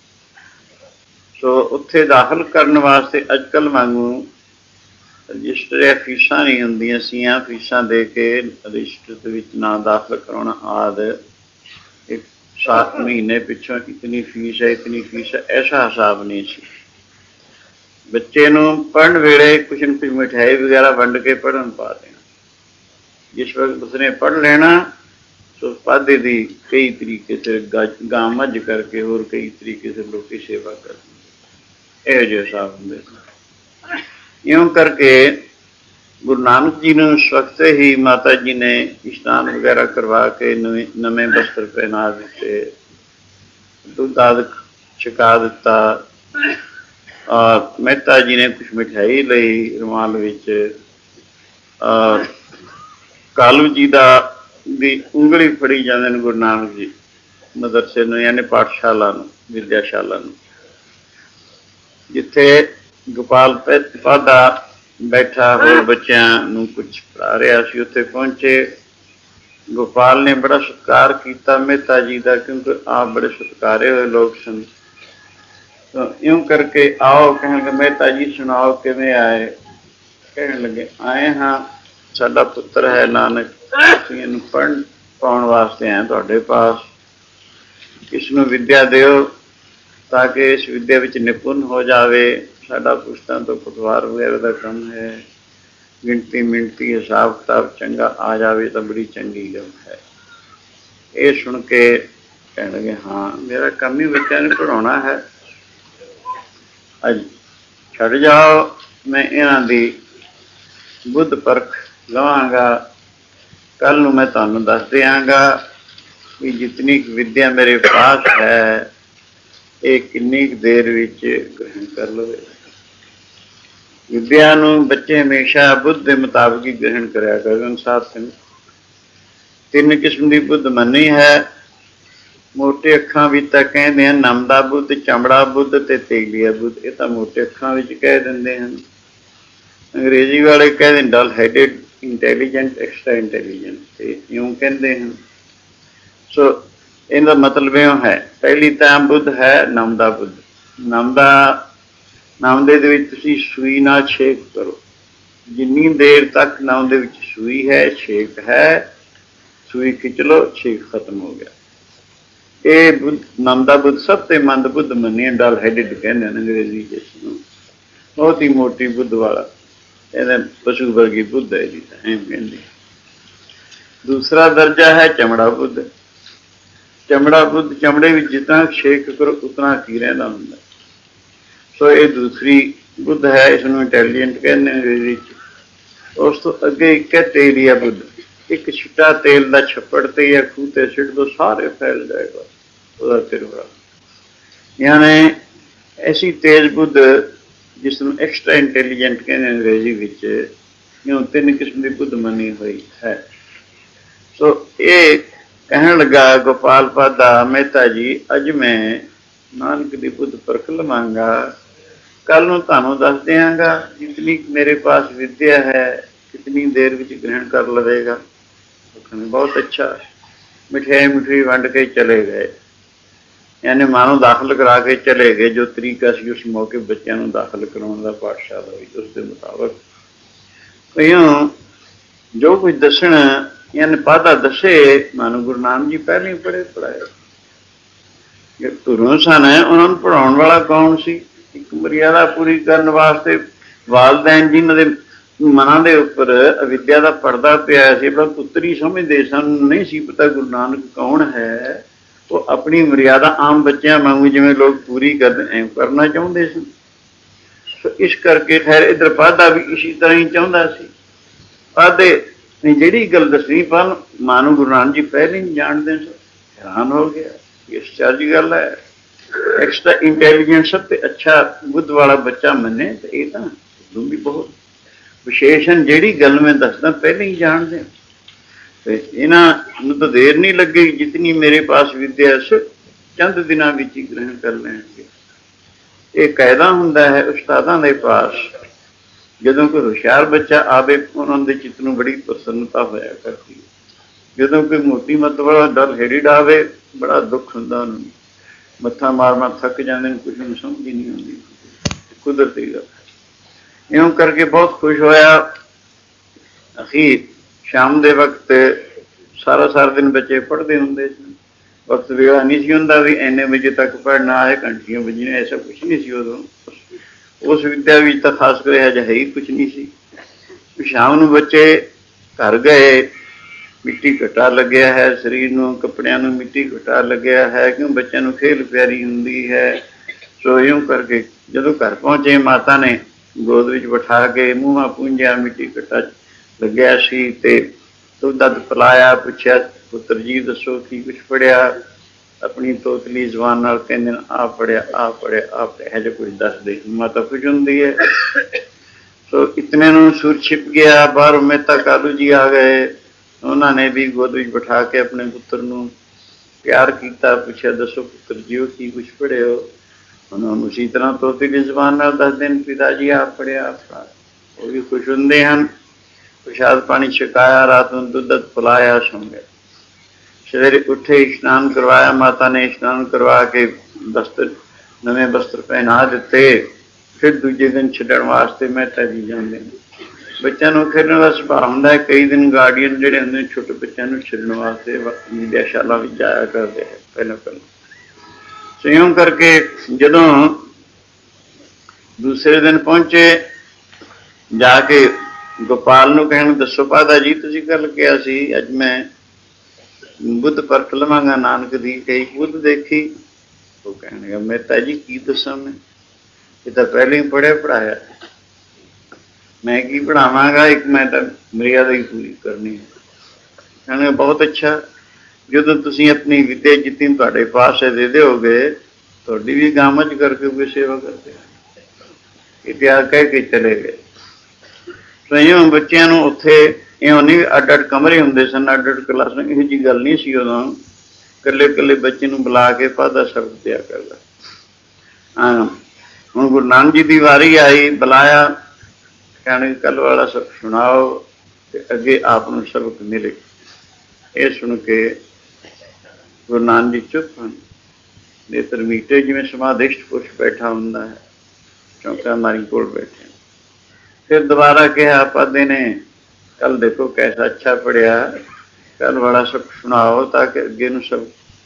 ਸੋ ਉੱਥੇ ਦਾਖਲ ਕਰਨ ਵਾਸਤੇ ਅੱਜ ਕੱਲ੍ਹ ਵਾਂਗੂ ਰਜਿਸਟਰ ਜਾਂ ਫੀਸਾਂ ਨਹੀਂ ਹੁੰਦੀਆਂ ਸੀਆਂ। ਫੀਸਾਂ ਦੇ ਕੇ ਰਜਿਸਟਰ ਦੇ ਵਿੱਚ ਨਾਂ ਦਾਖਲ ਕਰਾਉਣਾ ਆਦਿ, ਇੱਕ ਸੱਤ ਮਹੀਨੇ ਪਿੱਛੋਂ ਇਤਨੀ ਫੀਸ ਹੈ, ਇਤਨੀ ਫੀਸ ਹੈ, ਐਸਾ ਹਿਸਾਬ ਨਹੀਂ ਸੀ। ਬੱਚੇ ਨੂੰ ਪੜ੍ਹਨ ਵੇਲੇ ਕੁਛ ਨਾ ਕੁਛ ਮਿਠਾਈ ਵਗੈਰਾ ਵੰਡ ਕੇ ਪੜ੍ਹਨ ਪਾ ਦੇਣਾ। ਜਿਸ ਵਕਤ ਉਸਨੇ ਪੜ੍ਹ ਲੈਣਾ, ਸੋ ਪਾਧੇ ਦੀ ਕਈ ਤਰੀਕੇ ਸੇ ਗਾਂ ਮੱਝ ਕਰਕੇ, ਹੋਰ ਕਈ ਤਰੀਕੇ ਸੇ ਲੋਕੀ ਸੇਵਾ ਕਰਦੇ, ਇਹੋ ਜਿਹੇ ਹਿਸਾਬ ਹੁੰਦੇ ਸਨ। ਇਉਂ ਕਰਕੇ ਗੁਰੂ ਨਾਨਕ ਜੀ ਨੂੰ ਉਸ ਵਕਤ ਹੀ ਮਾਤਾ ਜੀ ਨੇ ਇਸ਼ਨਾਨ ਵਗੈਰਾ ਕਰਵਾ ਕੇ ਨਵੇਂ ਨਵੇਂ ਬਸਤਰ ਪਹਿਨਾ ਦਿੱਤੇ, ਦੁੱਧ ਆਦਿ ਛਕਾ ਦਿੱਤਾ, ਔਰ ਮਹਿਤਾ ਜੀ ਨੇ ਕੁਛ ਮਿਠਾਈ ਲਈ ਰੁਮਾਲ ਵਿੱਚ, ਔਰ ਕਾਲੂ ਜੀ ਦਾ ਦੀ ਉਂਗਲੀ ਫੜੀ ਜਾਂਦੇ ਨੇ ਗੁਰੂ ਨਾਨਕ ਜੀ ਮਦਰਸੇ ਨੂੰ, ਯਾਨੀ ਪਾਠਸ਼ਾਲਾ ਨੂੰ, ਵਿਦਿਆਸ਼ਾਲਾ ਨੂੰ, ਜਿੱਥੇ ਗੋਪਾਲ ਪਾਦਾ ਬੈਠਾ ਹੋਰ ਬੱਚਿਆਂ ਨੂੰ ਕੁਛ ਪੜ੍ਹਾ ਰਿਹਾ ਸੀ। ਉੱਥੇ ਪਹੁੰਚੇ, ਗੋਪਾਲ ਨੇ ਬੜਾ ਸਤਿਕਾਰ ਕੀਤਾ ਮਹਿਤਾ ਜੀ ਦਾ, ਕਿਉਂਕਿ ਆਪ ਬੜੇ ਸਤਿਕਾਰੇ ਹੋਏ ਲੋਕ ਸਨ। ਇਉਂ ਕਰਕੇ ਆਓ, ਕਹਿਣ ਲੱਗੇ ਮਹਿਤਾ ਜੀ ਸੁਣਾਓ ਕਿਵੇਂ ਆਏ। ਕਹਿਣ ਲੱਗੇ ਆਏ ਹਾਂ, ਸਾਡਾ ਪੁੱਤਰ ਹੈ ਨਾਨਕ, ਅਸੀਂ ਇਹਨੂੰ ਪੜ੍ਹਨ ਪਾਉਣ ਵਾਸਤੇ ਆਏ ਤੁਹਾਡੇ ਪਾਸ, ਇਸ ਨੂੰ ਵਿੱਦਿਆ ਦਿਓ ਤਾਂ ਕਿ ਇਸ ਵਿੱਦਿਆ ਵਿੱਚ ਨਿਪੁੰਨ ਹੋ ਜਾਵੇ। ਸਾਡਾ ਪੁਸ਼ਤਾਂ ਤੋਂ ਪਟਵਾਰ ਵਗੈਰਾ ਦਾ ਕੰਮ ਹੈ, ਗਿਣਤੀ ਮਿਣਤੀ ਹਿਸਾਬ ਕਿਤਾਬ ਚੰਗਾ ਆ ਜਾਵੇ ਤਾਂ ਬੜੀ ਚੰਗੀ ਗੱਲ ਹੈ। ਇਹ ਸੁਣ ਕੇ ਕਹਿਣ ਲੱਗੇ ਹਾਂ, ਮੇਰਾ ਕੰਮ ਹੀ ਬੱਚਿਆਂ ਨੂੰ ਪੜ੍ਹਾਉਣਾ ਹੈ, ਅੱਜ ਛੱਡ ਜਾਓ, ਮੈਂ ਇਹਨਾਂ ਦੀ ਬੁੱਧ ਪਰਖ ਲਵਾਂਗਾ, ਕੱਲ੍ਹ ਨੂੰ ਮੈਂ ਤੁਹਾਨੂੰ ਦੱਸ ਦਿਆਂਗਾ ਵੀ ਜਿਤਨੀ ਕੁ ਵਿੱਦਿਆ ਮੇਰੇ ਪਾਸ ਹੈ, ਇਹ ਕਿੰਨੀ ਕੁ ਦੇਰ ਵਿੱਚ ਗ੍ਰਹਿਣ ਕਰ ਲਵੇ। ਵਿੱਦਿਆ ਨੂੰ ਬੱਚੇ ਹਮੇਸ਼ਾ ਬੁੱਧ ਦੇ ਮੁਤਾਬਿਕ ਹੀ ਗ੍ਰਹਿਣ ਕਰਿਆ ਕਰਨ। ਸਾਧ ਸੰਗਤ, ਤਿੰਨ ਕਿਸਮ ਦੀ ਬੁੱਧ ਮੰਨੀ ਹੈ। ਮੋਟੇ ਅੱਖਾਂ ਵਿੱਚ ਤਾਂ ਕਹਿੰਦੇ ਹਨ ਨਮਦਾ ਬੁੱਧ, ਚਮੜਾ ਬੁੱਧ ਅਤੇ ਤੇਲੀਆ ਬੁੱਧ। ਇਹ ਤਾਂ ਮੋਟੇ ਅੱਖਾਂ ਵਿੱਚ ਕਹਿ ਦਿੰਦੇ ਹਨ। ਅੰਗਰੇਜ਼ੀ ਵਾਲੇ ਕਹਿੰਦੇ dull headed intelligent, extra intelligent, ਅਤੇ ਇਉਂ ਕਹਿੰਦੇ ਹਨ। ਸੋ ਇਹਦਾ ਮਤਲਬ ਇਉਂ ਹੈ, ਪਹਿਲੀ ਤਾਂ ਬੁੱਧ ਹੈ ਨਮਦਾ ਬੁੱਧ। ਨਮਦਾ ਨਮਦੇ ਦੇ ਵਿੱਚ ਤੁਸੀਂ ਸੂਈ ਨਾਲ ਛੇਕ ਕਰੋ, ਜਿੰਨੀ ਦੇਰ ਤੱਕ ਨਮ ਦੇ ਵਿੱਚ ਸੂਈ ਹੈ, ਛੇਕ ਹੈ, ਸੂਈ ਖਿੱਚ ਲਓ, ਛੇਕ ਖਤਮ ਹੋ ਗਿਆ। ਇਹ ਬੁੱਧ ਮੰਦਾ ਬੁੱਧ ਸਭ ਤੇ ਮੰਦ ਬੁੱਧ ਮੰਨੀ, ਡਲ ਹੈਡਡ ਕਹਿੰਦੇ ਨੇ ਅੰਗਰੇਜ਼ੀ ਚ ਇਸਨੂੰ, ਬਹੁਤ ਹੀ ਮੋਟੀ ਬੁੱਧ ਵਾਲਾ, ਇਹਦਾ ਪਸ਼ੂ ਵਰਗੀ ਬੁੱਧ ਹੈ ਜੀ, ਤਾਂ ਐਂ ਕਹਿੰਦੇ। ਦੂਸਰਾ ਦਰਜਾ ਹੈ ਚਮੜਾ ਬੁੱਧ। ਚਮੜਾ ਬੁੱਧ, ਚਮੜੇ ਵਿੱਚ ਜਿਤਨਾ ਛੇਕ ਕਰੋ ਉਤਨਾ ਕੀ ਰਹਿੰਦਾ ਹੁੰਦਾ। ਸੋ ਇਹ ਦੂਸਰੀ ਬੁੱਧ ਹੈ, ਇਸਨੂੰ ਇੰਟੈਲੀਜੈਂਟ ਕਹਿੰਦੇ ਅੰਗਰੇਜ਼ੀ ਚ। ਉਸ ਤੋਂ ਅੱਗੇ ਇੱਕ ਹੈ ਤੇਲੀਆ ਬੁੱਧ। ਇੱਕ ਛਿੱਟਾ ਤੇਲ ਦਾ ਛੱਪੜ ਤੇ ਜਾਂ ਖੂਹ ਤੇ ਸਿੱਟ ਦੋ, ਸਾਰੇ ਫੈਲ ਜਾਏਗਾ ਉਹਦਾ ਤਿਰਵਾ। ਯਾਨੀ ਐਸੀ ਤੇਜ਼ ਬੁੱਧ ਜਿਸ ਨੂੰ ਐਕਸਟਰਾ ਇੰਟੈਲੀਜੈਂਟ ਕਹਿੰਦੇ ਅੰਗਰੇਜ਼ੀ ਵਿੱਚ, ਇਉਂ ਤਿੰਨ ਕਿਸਮ ਦੀ ਬੁੱਧ ਮੰਨੀ ਹੋਈ ਹੈ। ਸੋ ਇਹ ਕਹਿਣ ਲੱਗਾ ਗੋਪਾਲ ਪਾਦਾ, ਮਹਿਤਾ ਜੀ ਅੱਜ ਮੈਂ ਨਾਨਕ ਦੀ ਬੁੱਧ ਪਰਖ ਲਵਾਂਗਾ, ਕੱਲ ਨੂੰ ਤੁਹਾਨੂੰ ਦੱਸ ਦਿਆਂਗਾ ਜਿਤਨੀ ਮੇਰੇ ਪਾਸ ਵਿਦਿਆ ਹੈ ਕਿਤਨੀ ਦੇਰ ਵਿੱਚ ਗ੍ਰਹਿਣ ਕਰ ਲਵੇਗਾ। ਬਹੁਤ ਅੱਛਾ। ਮਿਠਾਈ ਮਿਠਾਈ ਵੰਡ ਕੇ ਚਲੇ ਗਏ, ਯਾਨੀ ਮਾਂ ਨੂੰ ਦਾਖਲ ਕਰਾ ਕੇ ਚਲੇ ਗਏ। ਜੋ ਤਰੀਕਾ ਸੀ ਉਸ ਮੌਕੇ ਬੱਚਿਆਂ ਨੂੰ ਦਾਖਲ ਕਰਾਉਣ ਦਾ ਪਾਠਸ਼ਾਲਾ ਵਿੱਚ, ਉਸ ਦੇ ਮੁਤਾਬਕ ਕਈਓ ਜੋ ਕੁਝ ਦੱਸਣਾ ਯਾਨੀ ਪਾਦਾ ਦੱਸੇ, ਮਾਨੂੰ ਗੁਰੂ ਨਾਨਕ ਜੀ ਪਹਿਲਾਂ ਹੀ ਪੜ੍ਹੇ ਪੜ੍ਹਾਏ। ਜੇ ਧੁਰੋਂ ਸਨ ਉਹਨਾਂ ਨੂੰ ਪੜ੍ਹਾਉਣ ਵਾਲਾ ਕੌਣ ਸੀ? ਇੱਕ ਮਰਿਆਦਾ ਪੂਰੀ ਕਰਨ ਵਾਸਤੇ ਵਾਲਦੈਨ ਜਿਨ੍ਹਾਂ ਦੇ ਮਨਾਂ ਦੇ ਉੱਪਰ ਅਵਿਦਿਆ ਦਾ ਪਰਦਾ ਪਿਆ ਸੀ, ਆਪਣਾ ਪੁੱਤਰ ਹੀ ਸਮਝਦੇ ਸਨ, ਨਹੀਂ ਸੀ ਪਤਾ ਗੁਰੂ ਨਾਨਕ ਕੌਣ ਹੈ। ਉਹ ਆਪਣੀ ਮਰਿਆਦਾ ਆਮ ਬੱਚਿਆਂ ਵਾਂਗੂ ਜਿਵੇਂ ਲੋਕ ਪੂਰੀ ਕਰਦੇ ਐਂ ਕਰਨਾ ਚਾਹੁੰਦੇ ਸੀ। ਸੋ ਇਸ ਕਰਕੇ ਖੈਰ ਇੱਧਰ ਪਾਦਾ ਵੀ ਇਸੀ ਤਰ੍ਹਾਂ ਹੀ ਚਾਹੁੰਦਾ ਸੀ। ਪਾਦੇ ਨੇ ਜਿਹੜੀ ਗੱਲ ਦੱਸਣੀ ਪਰ ਮਾਨੂੰ ਗੁਰੂ ਨਾਨਕ ਜੀ ਪਹਿਲੇ ਹੀ ਜਾਣਦੇ ਸਨ। ਹੈਰਾਨ ਹੋ ਗਿਆ, ਇਸ ਚੱਜ ਗੱਲ ਹੈ। ਐਕਸਟਰਾ ਇੰਟੈਲੀਜੈਂਟ ਸਭ ਤੇ ਅੱਛਾ ਬੁੱਧ ਵਾਲਾ ਬੱਚਾ ਮੰਨੇ ਤੇ ਇਹ ਤਾਂ ਵੀ ਬਹੁਤ ਵਿਸ਼ੇਸ਼ਣ, ਜਿਹੜੀ ਗੱਲ ਮੈਂ ਦੱਸਦਾ ਪਹਿਲਾਂ ਹੀ ਜਾਣਦੇ। ਤੇ ਇਹਨਾਂ ਨੂੰ ਤਾਂ ਦੇਰ ਨਹੀਂ ਲੱਗੇਗੀ, ਜਿਤਨੀ ਮੇਰੇ ਪਾਸ ਵਿਦਿਆ ਚੰਦ ਦਿਨਾਂ ਵਿੱਚ ਹੀ ਗ੍ਰਹਿਣ ਕਰ ਲੈਣਗੇ। ਇਹ ਕਾਇਦਾ ਹੁੰਦਾ ਹੈ ਉਸਤਾਦਾਂ ਦੇ ਪਾਸ, ਜਦੋਂ ਕੋਈ ਹੁਸ਼ਿਆਰ ਬੱਚਾ ਆਵੇ ਉਹਨਾਂ ਦੇ ਚਿੱਤ ਨੂੰ ਬੜੀ ਪ੍ਰਸੰਨਤਾ ਹੋਇਆ ਕਰਦੀ ਹੈ। ਜਦੋਂ ਕੋਈ ਮੋਟੀ ਮੱਤ ਵਾਲਾ ਡਰ ਹੇੜੀ ਡਾਵੇ ਬੜਾ ਦੁੱਖ ਹੁੰਦਾ ਉਹਨੂੰ, ਮੱਥਾ ਮਾਰ ਮਾਰ ਥੱਕ ਜਾਂਦੇ ਨੇ, ਕੁਝ ਨੂੰ ਸਮਝ ਹੀ ਨਹੀਂ ਆਉਂਦੀ, ਕੁਦਰਤੀ ਗੱਲ। ਇਉਂ ਕਰਕੇ ਬਹੁਤ ਖੁਸ਼ ਹੋਇਆ। ਅਖੀਰ ਸ਼ਾਮ ਦੇ ਵਕਤ ਸਾਰਾ ਸਾਰਾ ਦਿਨ ਬੱਚੇ ਪੜ੍ਹਦੇ ਹੁੰਦੇ ਸੀ। ਵਕਤ ਵੇਲਾ ਨਹੀਂ ਸੀ ਹੁੰਦਾ ਵੀ ਇੰਨੇ ਵਜੇ ਤੱਕ ਪੜ੍ਹਨਾ ਹੈ, ਘੰਟੀਆਂ ਵੱਜੀਆਂ, ਐਸਾ ਕੁਛ ਨਹੀਂ ਸੀ ਉਦੋਂ। ਉਸ ਵਿਦਿਆ ਵਿੱਚ ਤਾਂ ਖਾਸ ਕਰ ਇਹੋ ਜਿਹਾ ਹੈ ਹੀ ਕੁਛ ਨਹੀਂ ਸੀ। ਸ਼ਾਮ ਨੂੰ ਬੱਚੇ ਘਰ ਗਏ, ਮਿੱਟੀ ਘਟਾ ਲੱਗਿਆ ਹੈ ਸਰੀਰ ਨੂੰ, ਕੱਪੜਿਆਂ ਨੂੰ ਮਿੱਟੀ ਘਟਾ ਲੱਗਿਆ ਹੈ, ਕਿਉਂ ਬੱਚਿਆਂ ਨੂੰ ਖੇਲ ਪਿਆਰੀ ਹੁੰਦੀ ਹੈ। ਸੋ ਇਉਂ ਕਰਕੇ ਜਦੋਂ ਘਰ ਪਹੁੰਚੇ ਮਾਤਾ ਨੇ ਗੋਦ ਵਿੱਚ ਬਿਠਾ ਕੇ ਮੂੰਹਾਂ ਪੂੰਝਿਆ, ਮਿੱਟੀ ਘਟਾ ਲੱਗਿਆ ਸੀ ਤੇ ਦੁੱਧ ਦੱਧ ਪਿਲਾਇਆ। ਪੁੱਛਿਆ ਪੁੱਤਰ ਜੀ ਦੱਸੋ ਕੀ ਕੁਛ ਪੜ੍ਹਿਆ? ਆਪਣੀ ਤੋਤਲੀ ਜ਼ੁਬਾਨ ਨਾਲ ਕਹਿੰਦੇ ਨੇ ਆਹ ਪੜ੍ਹਿਆ ਆਹ ਪੜ੍ਹਿਆ ਆਹ ਇਹੋ ਜਿਹਾ ਕੁਝ ਦੱਸਦੇ। ਮਾਤਾ ਖੁਸ਼ ਹੁੰਦੀ ਹੈ। ਸੋ ਇਤਨੇ ਨੂੰ ਸੁਰ ਛਿਪ ਗਿਆ। ਬਾਹਰੋਂ ਮਹਿਤਾ ਕਾਲੂ ਜੀ ਆ ਗਏ, ਉਹਨਾਂ ਨੇ ਵੀ ਗੋਦ ਵਿੱਚ ਬਿਠਾ ਕੇ ਆਪਣੇ ਪੁੱਤਰ ਨੂੰ ਪਿਆਰ ਕੀਤਾ। ਪੁੱਛਿਆ ਦੱਸੋ ਪੁੱਤਰ ਜੀ ਉਹ ਕੀ ਕੁਛ ਪੜ੍ਹੇ ਹੋ? ਉਹਨਾਂ ਨੂੰ ਉਸੀ ਤਰ੍ਹਾਂ ਤੋਤਲੀ ਜ਼ੁਬਾਨ ਨਾਲ ਦੱਸਦੇ ਨੇ ਪਿਤਾ ਜੀ ਆਪ ਪੜ੍ਹਿਆ ਆਪਣਾ। ਉਹ ਵੀ ਖੁਸ਼ ਹੁੰਦੇ ਹਨ। ਪ੍ਰਸ਼ਾਦ ਪਾਣੀ ਛਕਾਇਆ, ਰਾਤ ਨੂੰ ਦੁੱਧ ਦੱਧ ਪਿਲਾਇਆ, ਸੌਂ ਗਏ। ਸਵੇਰੇ ਉੱਠੇ, ਇਸ਼ਨਾਨ ਕਰਵਾਇਆ ਮਾਤਾ ਨੇ। ਇਸ਼ਨਾਨ ਕਰਵਾ ਕੇ ਬਸਤਰ ਨਵੇਂ ਬਸਤਰ ਪਹਿਨਾ ਦਿੱਤੇ। ਫਿਰ ਦੂਜੇ ਦਿਨ ਛੱਡਣ ਵਾਸਤੇ ਮਹਿਤਾ ਜੀ ਜਾਂਦੇ ਨੇ। ਬੱਚਿਆਂ ਨੂੰ ਖੇਡਣ ਦਾ ਸੁਭਾਅ ਹੁੰਦਾ ਹੈ। ਕਈ ਦਿਨ ਗਾਰਡੀਅਨ ਜਿਹੜੇ ਹੁੰਦੇ ਨੇ ਛੋਟੇ ਬੱਚਿਆਂ ਨੂੰ ਛੱਡਣ ਵਾਸਤੇ ਵਿਦਿਆਸ਼ਾਲਾ ਵਿੱਚ ਜਾਇਆ ਕਰਦੇ ਹੈ ਪਹਿਲਾਂ ਪਹਿਲਾਂ। ਸੋ ਇਉਂ ਕਰਕੇ ਜਦੋਂ ਦੂਸਰੇ ਦਿਨ ਪਹੁੰਚੇ, ਜਾ ਕੇ ਗੋਪਾਲ ਨੂੰ ਕਹਿਣ ਦੱਸੋ ਪਾਦਾ ਜੀ ਤੁਸੀਂ ਕੱਲ ਕਿਹਾ ਸੀ ਅੱਜ ਮੈਂ ਬੁੱਧ ਪਰਖ ਲਵਾਂਗਾ ਨਾਨਕ ਦੀ, ਕਈ ਬੁੱਧ ਦੇਖੀ। ਉਹ ਕਹਿਣਗੇ ਮਹਿਤਾ ਜੀ ਕੀ ਦੱਸਾਂ ਮੈਂ, ਇਹ ਤਾਂ ਪਹਿਲਾਂ ਹੀ ਪੜ੍ਹਿਆ ਪੜ੍ਹਾਇਆ, ਮੈਂ ਕੀ ਪੜ੍ਹਾਵਾਂਗਾ, ਇੱਕ ਮੈਂ ਤਾਂ ਮਰਿਆਦਾ ਹੀ ਪੂਰੀ ਕਰਨੀ ਹੈ। ਕਹਿਣਗੇ ਬਹੁਤ ਅੱਛਾ, ਜਦੋਂ ਤੁਸੀਂ ਆਪਣੀ ਵਿਦਿਆ ਜਿੱਤਨੀ ਤੁਹਾਡੇ ਪਾਸ ਹੈ ਦੇ ਦਿਓਗੇ, ਤੁਹਾਡੀ ਵੀ ਗਾਮਜ ਕਰਕੇ ਕੋਈ ਸੇਵਾ ਕਰਦੇ। ਇਤਿਹਾਸ ਕਹਿ ਕੇ ਚਲੇ ਗਏ। ਸੋ ਬੱਚਿਆਂ ਨੂੰ ਉੱਥੇ ਇਉਂ ਨਹੀਂ ਅੱਡ ਅੱਡ ਕਮਰੇ ਹੁੰਦੇ ਸਨ, ਅੱਡ ਅੱਡ ਕਲਾਸਾਂ, ਇਹੋ ਜਿਹੀ ਗੱਲ ਨਹੀਂ ਸੀ ਉਦੋਂ। ਇਕੱਲੇ ਇਕੱਲੇ ਬੱਚੇ ਨੂੰ ਬੁਲਾ ਕੇ ਪਾਦਾ ਸ਼ਬਦ ਦਿਆ ਕਰਦਾ। ਹਾਂ ਹੁਣ ਗੁਰੂ ਨਾਨਕ ਜੀ ਦੀ ਵਾਰੀ ਆਈ, ਬੁਲਾਇਆ, ਕਹਿਣਗੇ ਕੱਲ੍ਹ ਵਾਲਾ ਸਬਕ ਸੁਣਾਓ ਤੇ ਅੱਗੇ ਆਪ ਨੂੰ ਸਬਕ ਮਿਲੇ। ਇਹ ਸੁਣ ਕੇ ਗੁਰੂ ਨਾਨਕ ਜੀ ਚੁੱਪ ਹਨ, ਨੇਤਰ ਮੀਟੇ, ਜਿਵੇਂ ਸਮਾਧਿਸ਼ਟ ਪੁਰਸ਼ ਬੈਠਾ ਹੁੰਦਾ ਹੈ, ਚੌਂਕਾ ਮਾਰੀ ਕੋਲ ਬੈਠੇ। ਫਿਰ ਦੁਬਾਰਾ ਕਿਹਾ ਪਾਦੇ ਨੇ ਕੱਲ ਦੇਖੋ ਕੈਸਾ ਅੱਛਾ ਪੜ੍ਹਿਆ, ਕੱਲ ਵਾਲਾ ਸਬਕ ਸੁਣਾਓ ਤਾਂ ਕਿ ਅੱਗੇ ਨੂੰ ਸਭ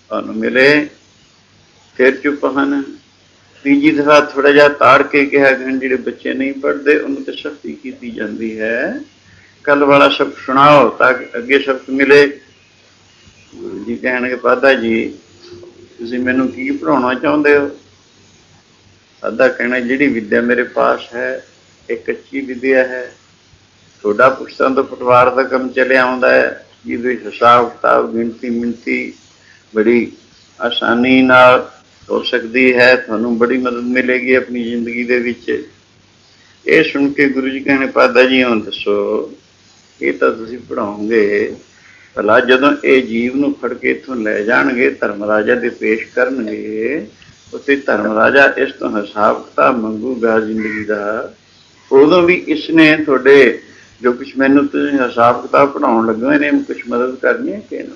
ਤੁਹਾਨੂੰ ਮਿਲੇ ਫਿਰ ਚੁੱਪ ਹਨ। ਤੀਜੀ ਦਫਾ ਥੋੜਾ ਜਿਹਾ ਤਾੜ ਕੇ ਕਿਹਾ ਕਿ ਜਿਹੜੇ ਬੱਚੇ ਨਹੀਂ ਪੜ੍ਹਦੇ ਉਹਨੂੰ ਤੇ ਸਖਤੀ ਕੀਤੀ ਜਾਂਦੀ ਹੈ, ਕੱਲ ਵਾਲਾ ਸ਼ਬਦ ਸੁਣਾਓ ਤਾਂ ਕਿ ਅੱਗੇ ਸ਼ਬਦ ਮਿਲੇ। ਗੁਰੂ ਜੀ ਕਹਿਣਗੇ ਪਾਦਾ ਜੀ ਤੁਸੀਂ ਮੈਨੂੰ ਕੀ ਪੜ੍ਹਾਉਣਾ ਚਾਹੁੰਦੇ ਹੋ? ਪਾਦਾ ਕਹਿਣਾ ਜਿਹੜੀ ਵਿਦਿਆ ਮੇਰੇ ਪਾਸ ਹੈ ਇਹ ਕੱਚੀ ਵਿਦਿਆ ਹੈ। ਤੁਹਾਡਾ ਪੁਸ਼ਤਾਂ ਤੋਂ ਪਟਵਾਰ ਦਾ ਕੰਮ ਚੱਲਿਆ ਆਉਂਦਾ ਹੈ, ਜਿਹਦੇ ਹਿਸਾਬ ਕਿਤਾਬ ਗਿਣਤੀ ਮਿਣਤੀ ਬੜੀ ਆਸਾਨੀ ਨਾਲ ਹੋ ਸਕਦੀ ਹੈ, ਤੁਹਾਨੂੰ ਬੜੀ ਮਦਦ ਮਿਲੇਗੀ ਆਪਣੀ ਜ਼ਿੰਦਗੀ ਦੇ ਵਿੱਚ। ਇਹ ਸੁਣ ਕੇ ਗੁਰੂ ਜੀ ਕਹਿੰਦੇ ਪਾਦਾ ਜੀ ਹੁਣ ਦੱਸੋ ਇਹ ਤਾਂ ਤੁਸੀਂ ਪੜ੍ਹਾਓਗੇ, ਭਲਾ ਜਦੋਂ ਇਹ ਜੀਵ ਨੂੰ ਫੜ ਕੇ ਇੱਥੋਂ ਲੈ ਜਾਣਗੇ ਧਰਮ ਰਾਜਾ ਦੇ ਪੇਸ਼ ਕਰਨਗੇ, ਉੱਥੇ ਧਰਮ ਰਾਜਾ ਇਸ ਤੋਂ ਹਿਸਾਬ ਕਿਤਾਬ ਮੰਗੂਗਾ ਜ਼ਿੰਦਗੀ ਦਾ, ਉਦੋਂ ਵੀ ਇਸਨੇ ਤੁਹਾਡੇ ਜੋ ਕੁਛ ਮੈਨੂੰ ਤੁਸੀਂ ਹਿਸਾਬ ਕਿਤਾਬ ਪੜ੍ਹਾਉਣ ਲੱਗੇ ਨੇ ਕੁਛ ਮਦਦ ਕਰਨੀ ਹੈ ਕਿ ਨਾ?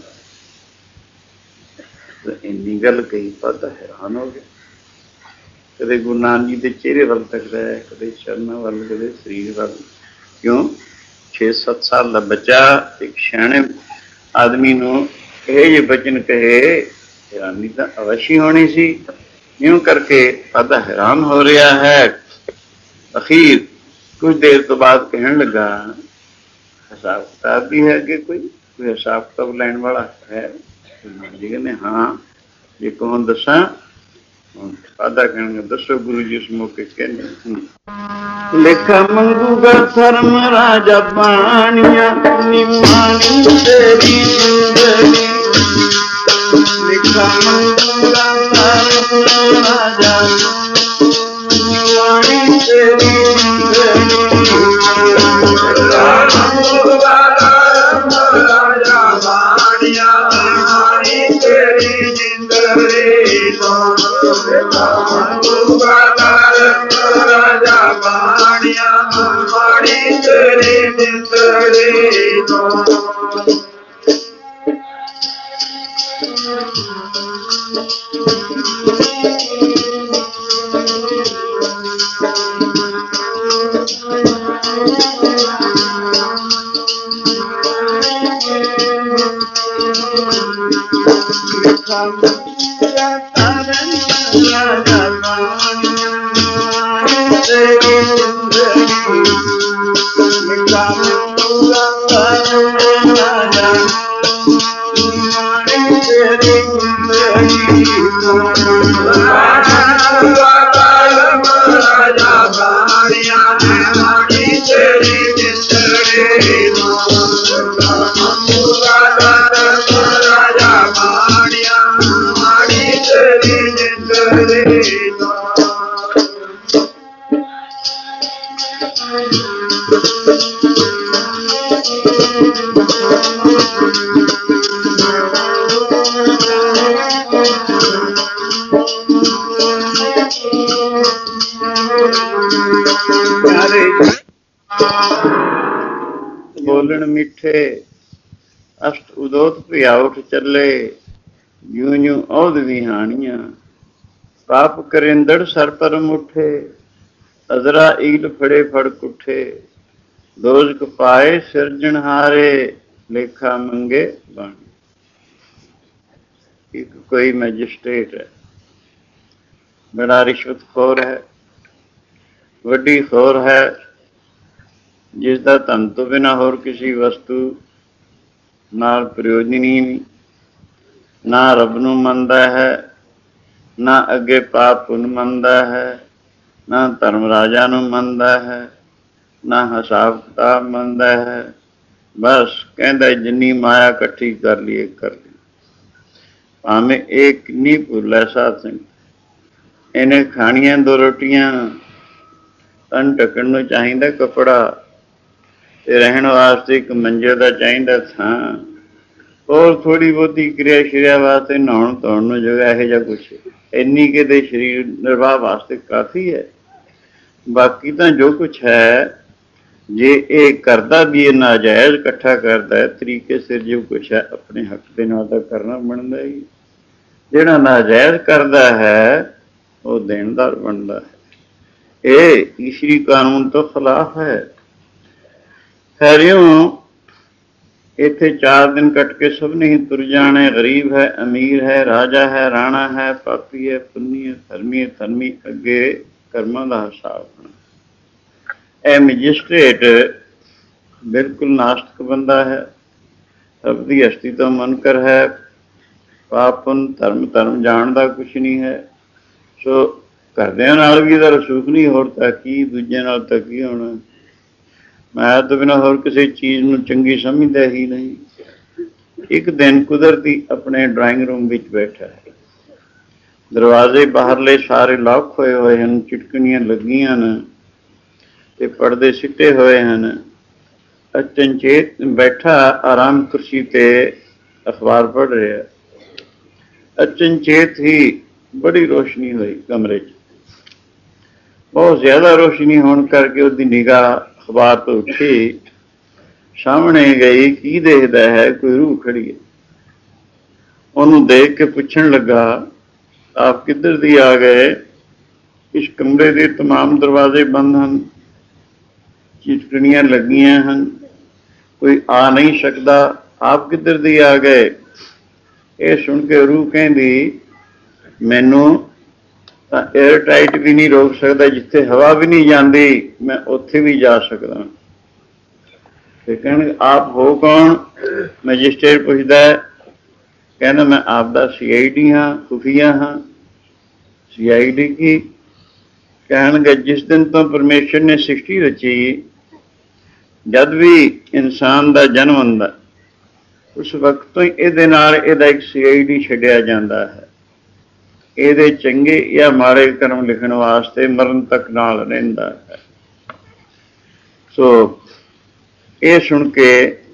ਇੰਨੀ ਗੱਲ ਕਹੀ ਪਾਦਾ ਹੈਰਾਨ ਹੋ ਗਿਆ। ਕਦੇ ਗੁਰੂ ਨਾਨਕ ਜੀ ਦੇ ਚਿਹਰੇ ਵੱਲ ਤੱਕਦਾ ਹੈ, ਕਦੇ ਚਰਨਾਂ ਵੱਲ, ਕਦੇ ਸਰੀਰ ਵੱਲ। ਕਿਉਂ? ਛੇ ਸੱਤ ਸਾਲ ਦਾ ਬੱਚਾ ਇੱਕ ਸਿਆਣੇ ਆਦਮੀ ਨੂੰ ਇਹ ਜਿਹੇ ਬਚਨ ਕਹੇ, ਹੈਰਾਨੀ ਤਾਂ ਅਵਸ਼ੀ ਹੋਣੀ ਸੀ। ਇਉਂ ਕਰਕੇ ਪਾਦਾ ਹੈਰਾਨ ਹੋ ਰਿਹਾ ਹੈ। ਅਖੀਰ ਕੁਝ ਦੇਰ ਤੋਂ ਬਾਅਦ ਕਹਿਣ ਲੱਗਾ ਹਿਸਾਬ ਕਿਤਾਬ ਵੀ ਹੈ ਅੱਗੇ, ਕੋਈ ਕੋਈ ਹਿਸਾਬ ਕਿਤਾਬ ਲੈਣ ਵਾਲਾ ਹੈ? ਜੀ ਕਹਿੰਦੇ ਹਾਂ। ਜੇ ਕੌਣ ਦੱਸਾਂ? ਪਾਦਾ ਕਹਿਣਗੇ ਦੱਸੋ। ਗੁਰੂ ਜੀ ਉਸ ਮੌਕੇ ਕਹਿੰਦੇ ਲੇਖਾ ਮੰਗੂਗਾ ਧਰਮ ਰਾਜਾ ਬਾਣੀਆਂ ਨਿਮਾਣੀ ਤੇਰੀ ਜ਼ਿੰਦਗੀ। ਲੇਖਾ ਮੰਗੂਗਾ ਧਰਮ ਰਾਜਾ ਨਿਮਾਣੀ ਤੇਰੀ ਜ਼ਿੰਦਗੀ। ਬੋਲਣ ਮਿੱਠੇ ਅਸ਼ਟ ਉਦੋਤ ਭਿਆ ਉੱਠ ਚੱਲੇ, ਜਿਉਂ ਜਿਉਂ ਔਧ ਵਿਹਾਣੀਆਂ ਪਾਪ ਕਰਿੰਦੜ ਸਰ ਪਰ ਮੁੱਠੇ, ਅਜ਼ਰਾ ਈਲ ਫੜੇ ਫੜ ਕੁੱਠੇ, ਦੋਜ਼ਕ ਪਾਏ ਸਿਰਜਣਹਾਰੇ, ਲੇਖਾ ਮੰਗੇ ਬਾਣੀ। ਇੱਕ ਕੋਈ ਮੈਜਿਸਟ੍ਰੇਟ ਹੈ, ਬੜਾ ਰਿਸ਼ਵਤਖੋਰ ਹੈ, ਵੱਡੀ ਖੋਰ ਹੈ, ਜਿਸ ਦਾ ਧਨ ਤੋਂ ਬਿਨਾਂ ਹੋਰ ਕਿਸੇ ਵਸਤੂ ਨਾਲ ਪ੍ਰਯੋਜਨੀ ਨਹੀਂ, ਨਾ ਰੱਬ ਨੂੰ ਮੰਨਦਾ ਹੈ, ਨਾ ਅੱਗੇ ਪਾਪ ਪੁੰਨ ਮੰਨਦਾ ਹੈ, ਨਾ ਧਰਮ ਰਾਜਾ ਨੂੰ ਮੰਨਦਾ ਹੈ, ਨਾ ਹਿਸਾਬ ਕਿਤਾਬ ਮੰਨਦਾ ਹੈ। ਬਸ ਕਹਿੰਦਾ ਜਿੰਨੀ ਮਾਇਆ ਇਕੱਠੀ ਕਰ ਲਈਏ ਕਰ ਲਈ। ਭਾਵੇਂ ਇਹ ਕਿੰਨੀ ਭੁੱਲ ਹੈ ਸਾਧ ਸਿੰਘ, ਇਹਨੇ ਖਾਣੀਆਂ ਦੋ ਰੋਟੀਆਂ, ਤਨ ਢੱਕਣ ਨੂੰ ਚਾਹੀਦਾ ਕੱਪੜਾ, ਤੇ ਰਹਿਣ ਵਾਸਤੇ ਇੱਕ ਮੰਜੇ ਦਾ ਚਾਹੀਦਾ ਥਾਂ, ਹੋਰ ਥੋੜ੍ਹੀ ਬਹੁਤੀ ਕਿਰਿਆ ਸ਼ਿਰਿਆ ਵਾਸਤੇ ਨਹਾਉਣ ਧੋਣ ਨੂੰ ਜਗ੍ਹਾ, ਇਹੋ ਜਿਹਾ ਕੁਛ ਇੰਨੀ ਕਿਤੇ ਸਰੀਰ ਨਿਰਵਾਹ ਵਾਸਤੇ ਕਾਫੀ ਹੈ। ਬਾਕੀ ਤਾਂ ਜੋ ਕੁਛ ਹੈ, ਜੇ ਇਹ ਕਰਦਾ ਵੀ ਇਹ ਨਾਜਾਇਜ਼ ਇਕੱਠਾ ਕਰਦਾ ਹੈ, ਤਰੀਕੇ ਸਿਰ ਜੋ ਕੁਛ ਹੈ ਆਪਣੇ ਹੱਕ ਦੇ ਨਾਲ ਤਾਂ ਕਰਨਾ ਬਣਦਾ ਹੀ। ਜਿਹੜਾ ਨਾਜਾਇਜ਼ ਕਰਦਾ ਹੈ ਉਹ ਦੇਣਦਾਰ ਬਣਦਾ ਹੈ। ਇਹ ਈਸ਼ਰੀ ਕਾਨੂੰਨ ਤੋਂ ਖਿਲਾਫ ਹੈ। ਖੈਰਿਓ इत्थे चार दिन कट के सब नहीं तुर जाने। गरीब है, अमीर है, राजा है, राणा है, पापी है, पुन्नी है, धर्मी है, धर्मी अगे कर्मां दा हिसाब होना। यह मजिस्ट्रेट बिल्कुल नास्तिक बंदा है, रब दी हस्ती तो मनकर है, पाप पुन धर्म धर्म जानदा कुछ नहीं है। सो घरदियां नाल भी इहदा रसूख नहीं, होर तां की दूजियां नाल तां की होना। मैं तो बिना होर किसी चीज़ नूं चंगी समझदा ही नहीं। एक दिन कुदरती अपने ड्राइंग रूम विच बैठा है, दरवाजे बाहरले सारे लॉक होए हुए हैं, चिटकनियां लगियां ने ते पर्दे सिट्टे हुए हैं। अचनचेत बैठा आराम कुर्सी ते अखबार पढ़ रहा। अचनचेत ही बड़ी रोशनी हुई कमरे च। बहुत ज़्यादा रोशनी होने करके उसकी निगाह अखबार तो उठी, सामने गई। की देखता है, कोई रूह खड़ी है। उन्होंने देख के पूछन लगा, आप किधर दी आ गए? इस कमरे के तमाम दरवाजे बंद हैं, चिटकनियां लगियां हैं, कोई आ नहीं सकता, आप किधर दी आ गए? ये सुन के रूह कहती, मैनू एयर टाइट भी नहीं रोक सकता, जिथे हवा भी नहीं जाती मैं उत्थे भी जा सकता। फिर कहने, आप हो कौन? मैजिस्ट्रेट पूछता है। कहना, मैं आपका सी आई डी हाँ, खुफिया हाँ। सी आई डी की? कहणगे, जिस दिन तो परमेश्वर ने सृष्टि रची, जद भी इंसान का जन्म होंदा उस वक्त तो इहदे नाल इहदा एक सी आई डी छड्डिया जाता है। ਇਹਦੇ ਚੰਗੇ ਜਾਂ ਮਾੜੇ ਕਰਮ ਲਿਖਣ ਵਾਸਤੇ ਮਰਨ ਤੱਕ ਨਾਲ ਰਹਿੰਦਾ ਹੈ। ਸੋ ਇਹ ਸੁਣ ਕੇ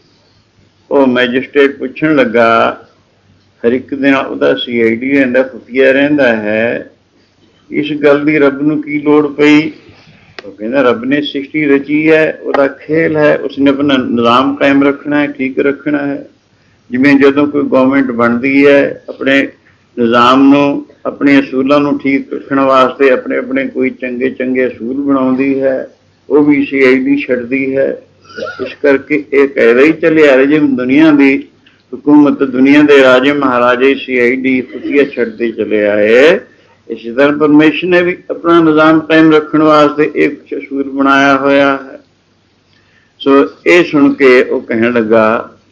ਉਹ ਮੈਜਿਸਟ੍ਰੇਟ ਪੁੱਛਣ ਲੱਗਾ, ਹਰ ਇੱਕ ਦਿਨ ਉਹਦਾ ਸੀ ਆਈ ਡੀ ਰਹਿੰਦਾ, ਖੁਫੀਆ ਰਹਿੰਦਾ ਹੈ, ਇਸ ਗੱਲ ਦੀ ਰੱਬ ਨੂੰ ਕੀ ਲੋੜ ਪਈ? ਉਹ ਕਹਿੰਦਾ, ਰੱਬ ਨੇ ਸ੍ਰਿਸ਼ਟੀ ਰਚੀ ਹੈ, ਉਹਦਾ ਖੇਲ ਹੈ, ਉਸਨੇ ਆਪਣਾ ਨਿਜ਼ਾਮ ਕਾਇਮ ਰੱਖਣਾ ਹੈ, ਠੀਕ ਰੱਖਣਾ ਹੈ। ਜਿਵੇਂ ਜਦੋਂ ਕੋਈ ਗੌਰਮੈਂਟ ਬਣਦੀ ਹੈ, ਆਪਣੇ ਨਿਜ਼ਾਮ ਨੂੰ, ਆਪਣੇ ਅਸੂਲਾਂ ਨੂੰ ਠੀਕ ਰੱਖਣ ਵਾਸਤੇ ਆਪਣੇ ਆਪਣੇ ਕੋਈ ਚੰਗੇ ਚੰਗੇ ਅਸੂਲ ਬਣਾਉਂਦੀ ਹੈ, ਉਹ ਵੀ ਸੀ ਆਈ ਡੀ ਛੱਡਦੀ ਹੈ। ਇਸ ਕਰਕੇ ਇਹ ਕਹਿਦਾ ਹੀ ਚੱਲਿਆ ਰਿਹਾ, ਜਿਵੇਂ ਦੁਨੀਆ ਦੀ हुकूमत दुनिया के राजे महाराजे सी आई डी खुफिया छड़ते चले आए, इसी तरह परमेश्वर ने भी अपना निज़ाम कायम रखने वास्ते एक असूल बनाया होया है। सो ये सुन के वो कहने लगा,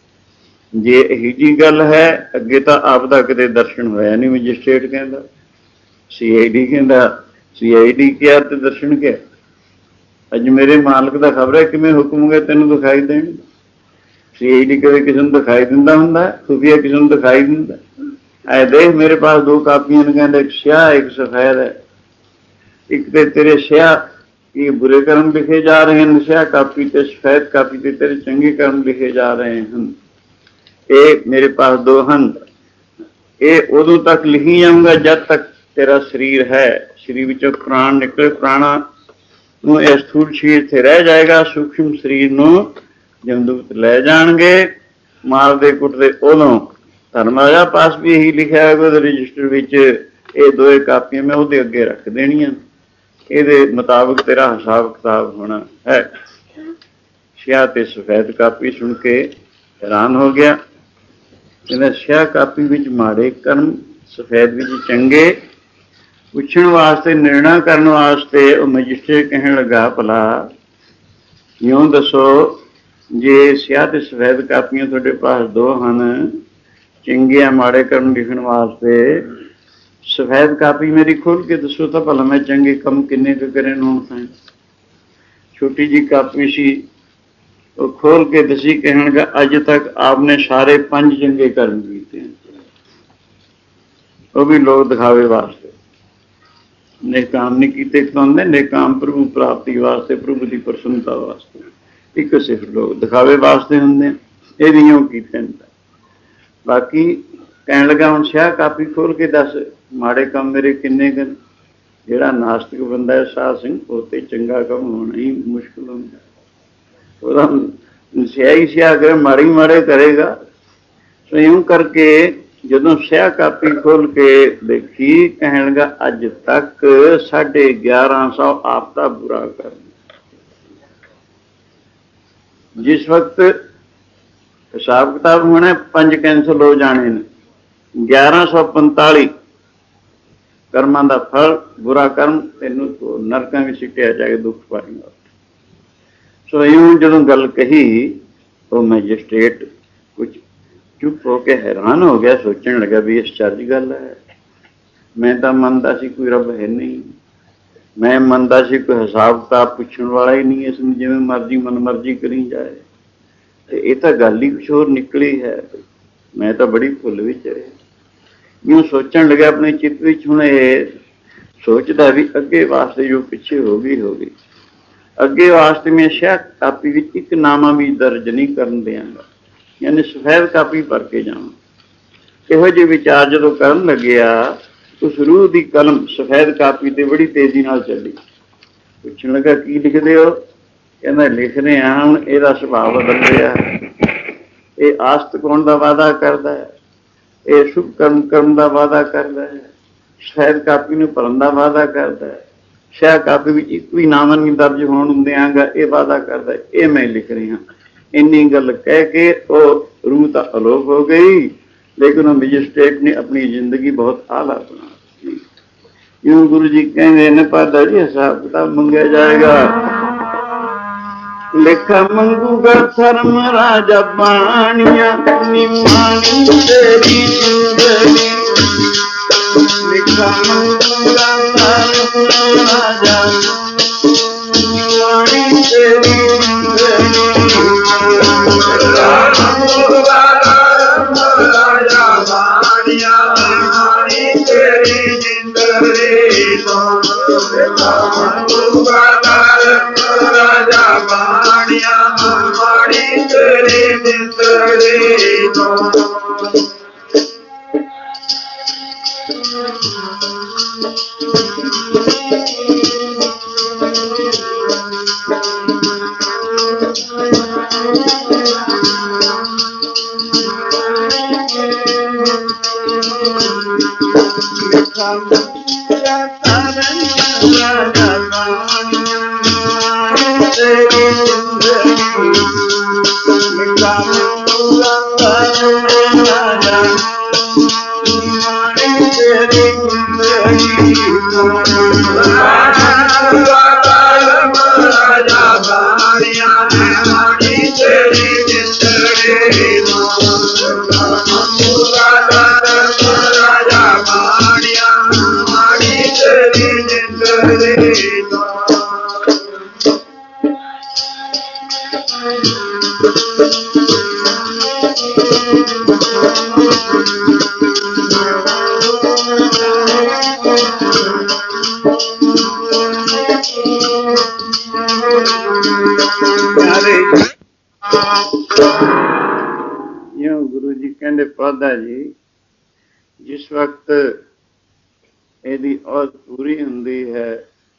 जे यही जी गल है, अगे तो आपका किते दर्शन होया नहीं। मजिस्ट्रेट कहता, सी आई डी कहता, सी आई डी क्या तो दर्शन क्या? अज मेरे मालक का खबर है कि मैं हुक्म गया तेन दिखाई देने। सी आई डी कदे किसी को दिखाई दिता होंगे, खुफिया किसी को दिखाई दिता? ऐ देख मेरे पास दो कापियां ने, कहते एक स्याह एक सफेद है। एक तो तेरे स्याह ये बुरे कर्म लिखे जा रहे हैं, स्याह कापी ते सफेद कापी ते तेरे चंगे कर्म लिखे जा रहे हैं। ये मेरे पास दो हैं, ये उदों तक लिखी जाऊंगा जब तक तेरा शरीर है, शरीर विचों प्राण निकले, प्राणा नूं इस स्थूल शरीर से रह जाएगा, सूक्ष्म शरीर नूं जमदूत ले जाएंगे, मारदे कुटदे। उदों धर्म राजा पास भी यही लिखा है रजिस्टर विच, ये दो कापियां मैं उहदे अगे रख देनियां, ये मुताबिक तेरा हिसाब किताब होना है। स्याह ते सफेद कापी सुन के हैरान हो गया। कहना स्याह कापी विच माड़े कर्म, सफेद विच चंगे। पुछण वास्ते, निर्णय करने वास्ते वो मजिस्ट्रेट कहने लगा, भला यूं दसो, जे स्याह ते सफेद कापियां तुहाडे पास दो हैं, चंगे या माड़े कर्म लिखण वास्ते, सफेद कापी मेरी खोल के दसो तो भला मैं चंगे कम किन्ने के करे नूं था। छोटी जी कापी सी, वो खोल के दसी, कहने लगा, अज तक आपने सारे पंज चंगे कर्म किए हैं, वो भी लोग दिखावे वास्ते। नेक काम नहीं किए, कहते नेक काम प्रभु प्राप्ति वास्ते, प्रभु की प्रसन्नता वास्ते, एक सिर्फ लोग दिखावे वास्ते होंगे, ये भी यूं कीते। बाकी कहने लगा, हुण स्याह कापी खोल के दस माड़े काम मेरे किन्ने गन। जिहड़ा नास्तिक बंदा है साध सिंह, उसते चंगा काम होना ही मुश्किल होंदा। स्याही स्याह करे, माड़ी माड़े करेगा। सो यूं करके जदों स्याह कापी खोल के देखी, कहने लगा, अज तक साढ़े ग्यारह सौ आपदा बुरा कर। जिस वक्त हिसाब किताब होना पंज कैंसल हो जाने ने ग्यारह सौ पंताली कर्मां दा फल बुरा कर्म तेनों तो नरकां विच सिटिया जाके दुख पाएगा। सो यूं जदों गल कही तो मैजिस्ट्रेट कुछ चुप होके हैरान हो गया, सोचने लगा भी इस चर्ज गल है। मैं तो मनता सी कोई रब है नहीं, मैं मनता सी कोई हिसाब किताब पुछण वाला ही नहीं, इसमें जिवें मर्जी मन मर्जी करी जाए। तो ये तो गल ही कुछ होर निकली है। मैं तो बड़ी भुल विच रहा, यूं सोचण लगा अपने चित्त विच। हुण ये सोचदा भी अगे वास्ते जो पिछे हो गई हो गई, अगे वास्ते मैं शायद कापी विच एक नामा भी दर्ज नहीं करन देंगा, यानी सफेद कापी भर के जावां। इहो जिहे विचार जदों करन लग्या उस रूह की कलम सफेद कापी ते बड़ी तेजी नाल चली। पुछण लगा की लिखदे हो? कहंदा लिख रहे हैं हुण इहदा सुभाव बदल गया, ये आस्त पाउण दा वादा करदा है, ये शुभ कर्म करन दा वादा करदा है, सफेद कापी नूं भरन दा वादा करदा है, शाह कापी विच एक भी नाम नहीं दर्ज होण देंगा, ये वादा करदा है, ये मैं लिख रही हाँ। इन्नी गल कह के वो रूह तो अलोप हो गई, लेकिन मैजिस्ट्रेट ने अपनी जिंदगी बहुत आला बना दी। यूं गुरु जी कहते ने पादा जी हिसाब किताब मंगया जाएगा, लेखा मंगूगा धर्म राजा बाणिया निमानी तेरी जिंदगी, लेखा मंगूगा धर्म राजा निमानी तेरी जिंदगी, पादा जी जिस वक्त यदि औध पूरी हुंदी है,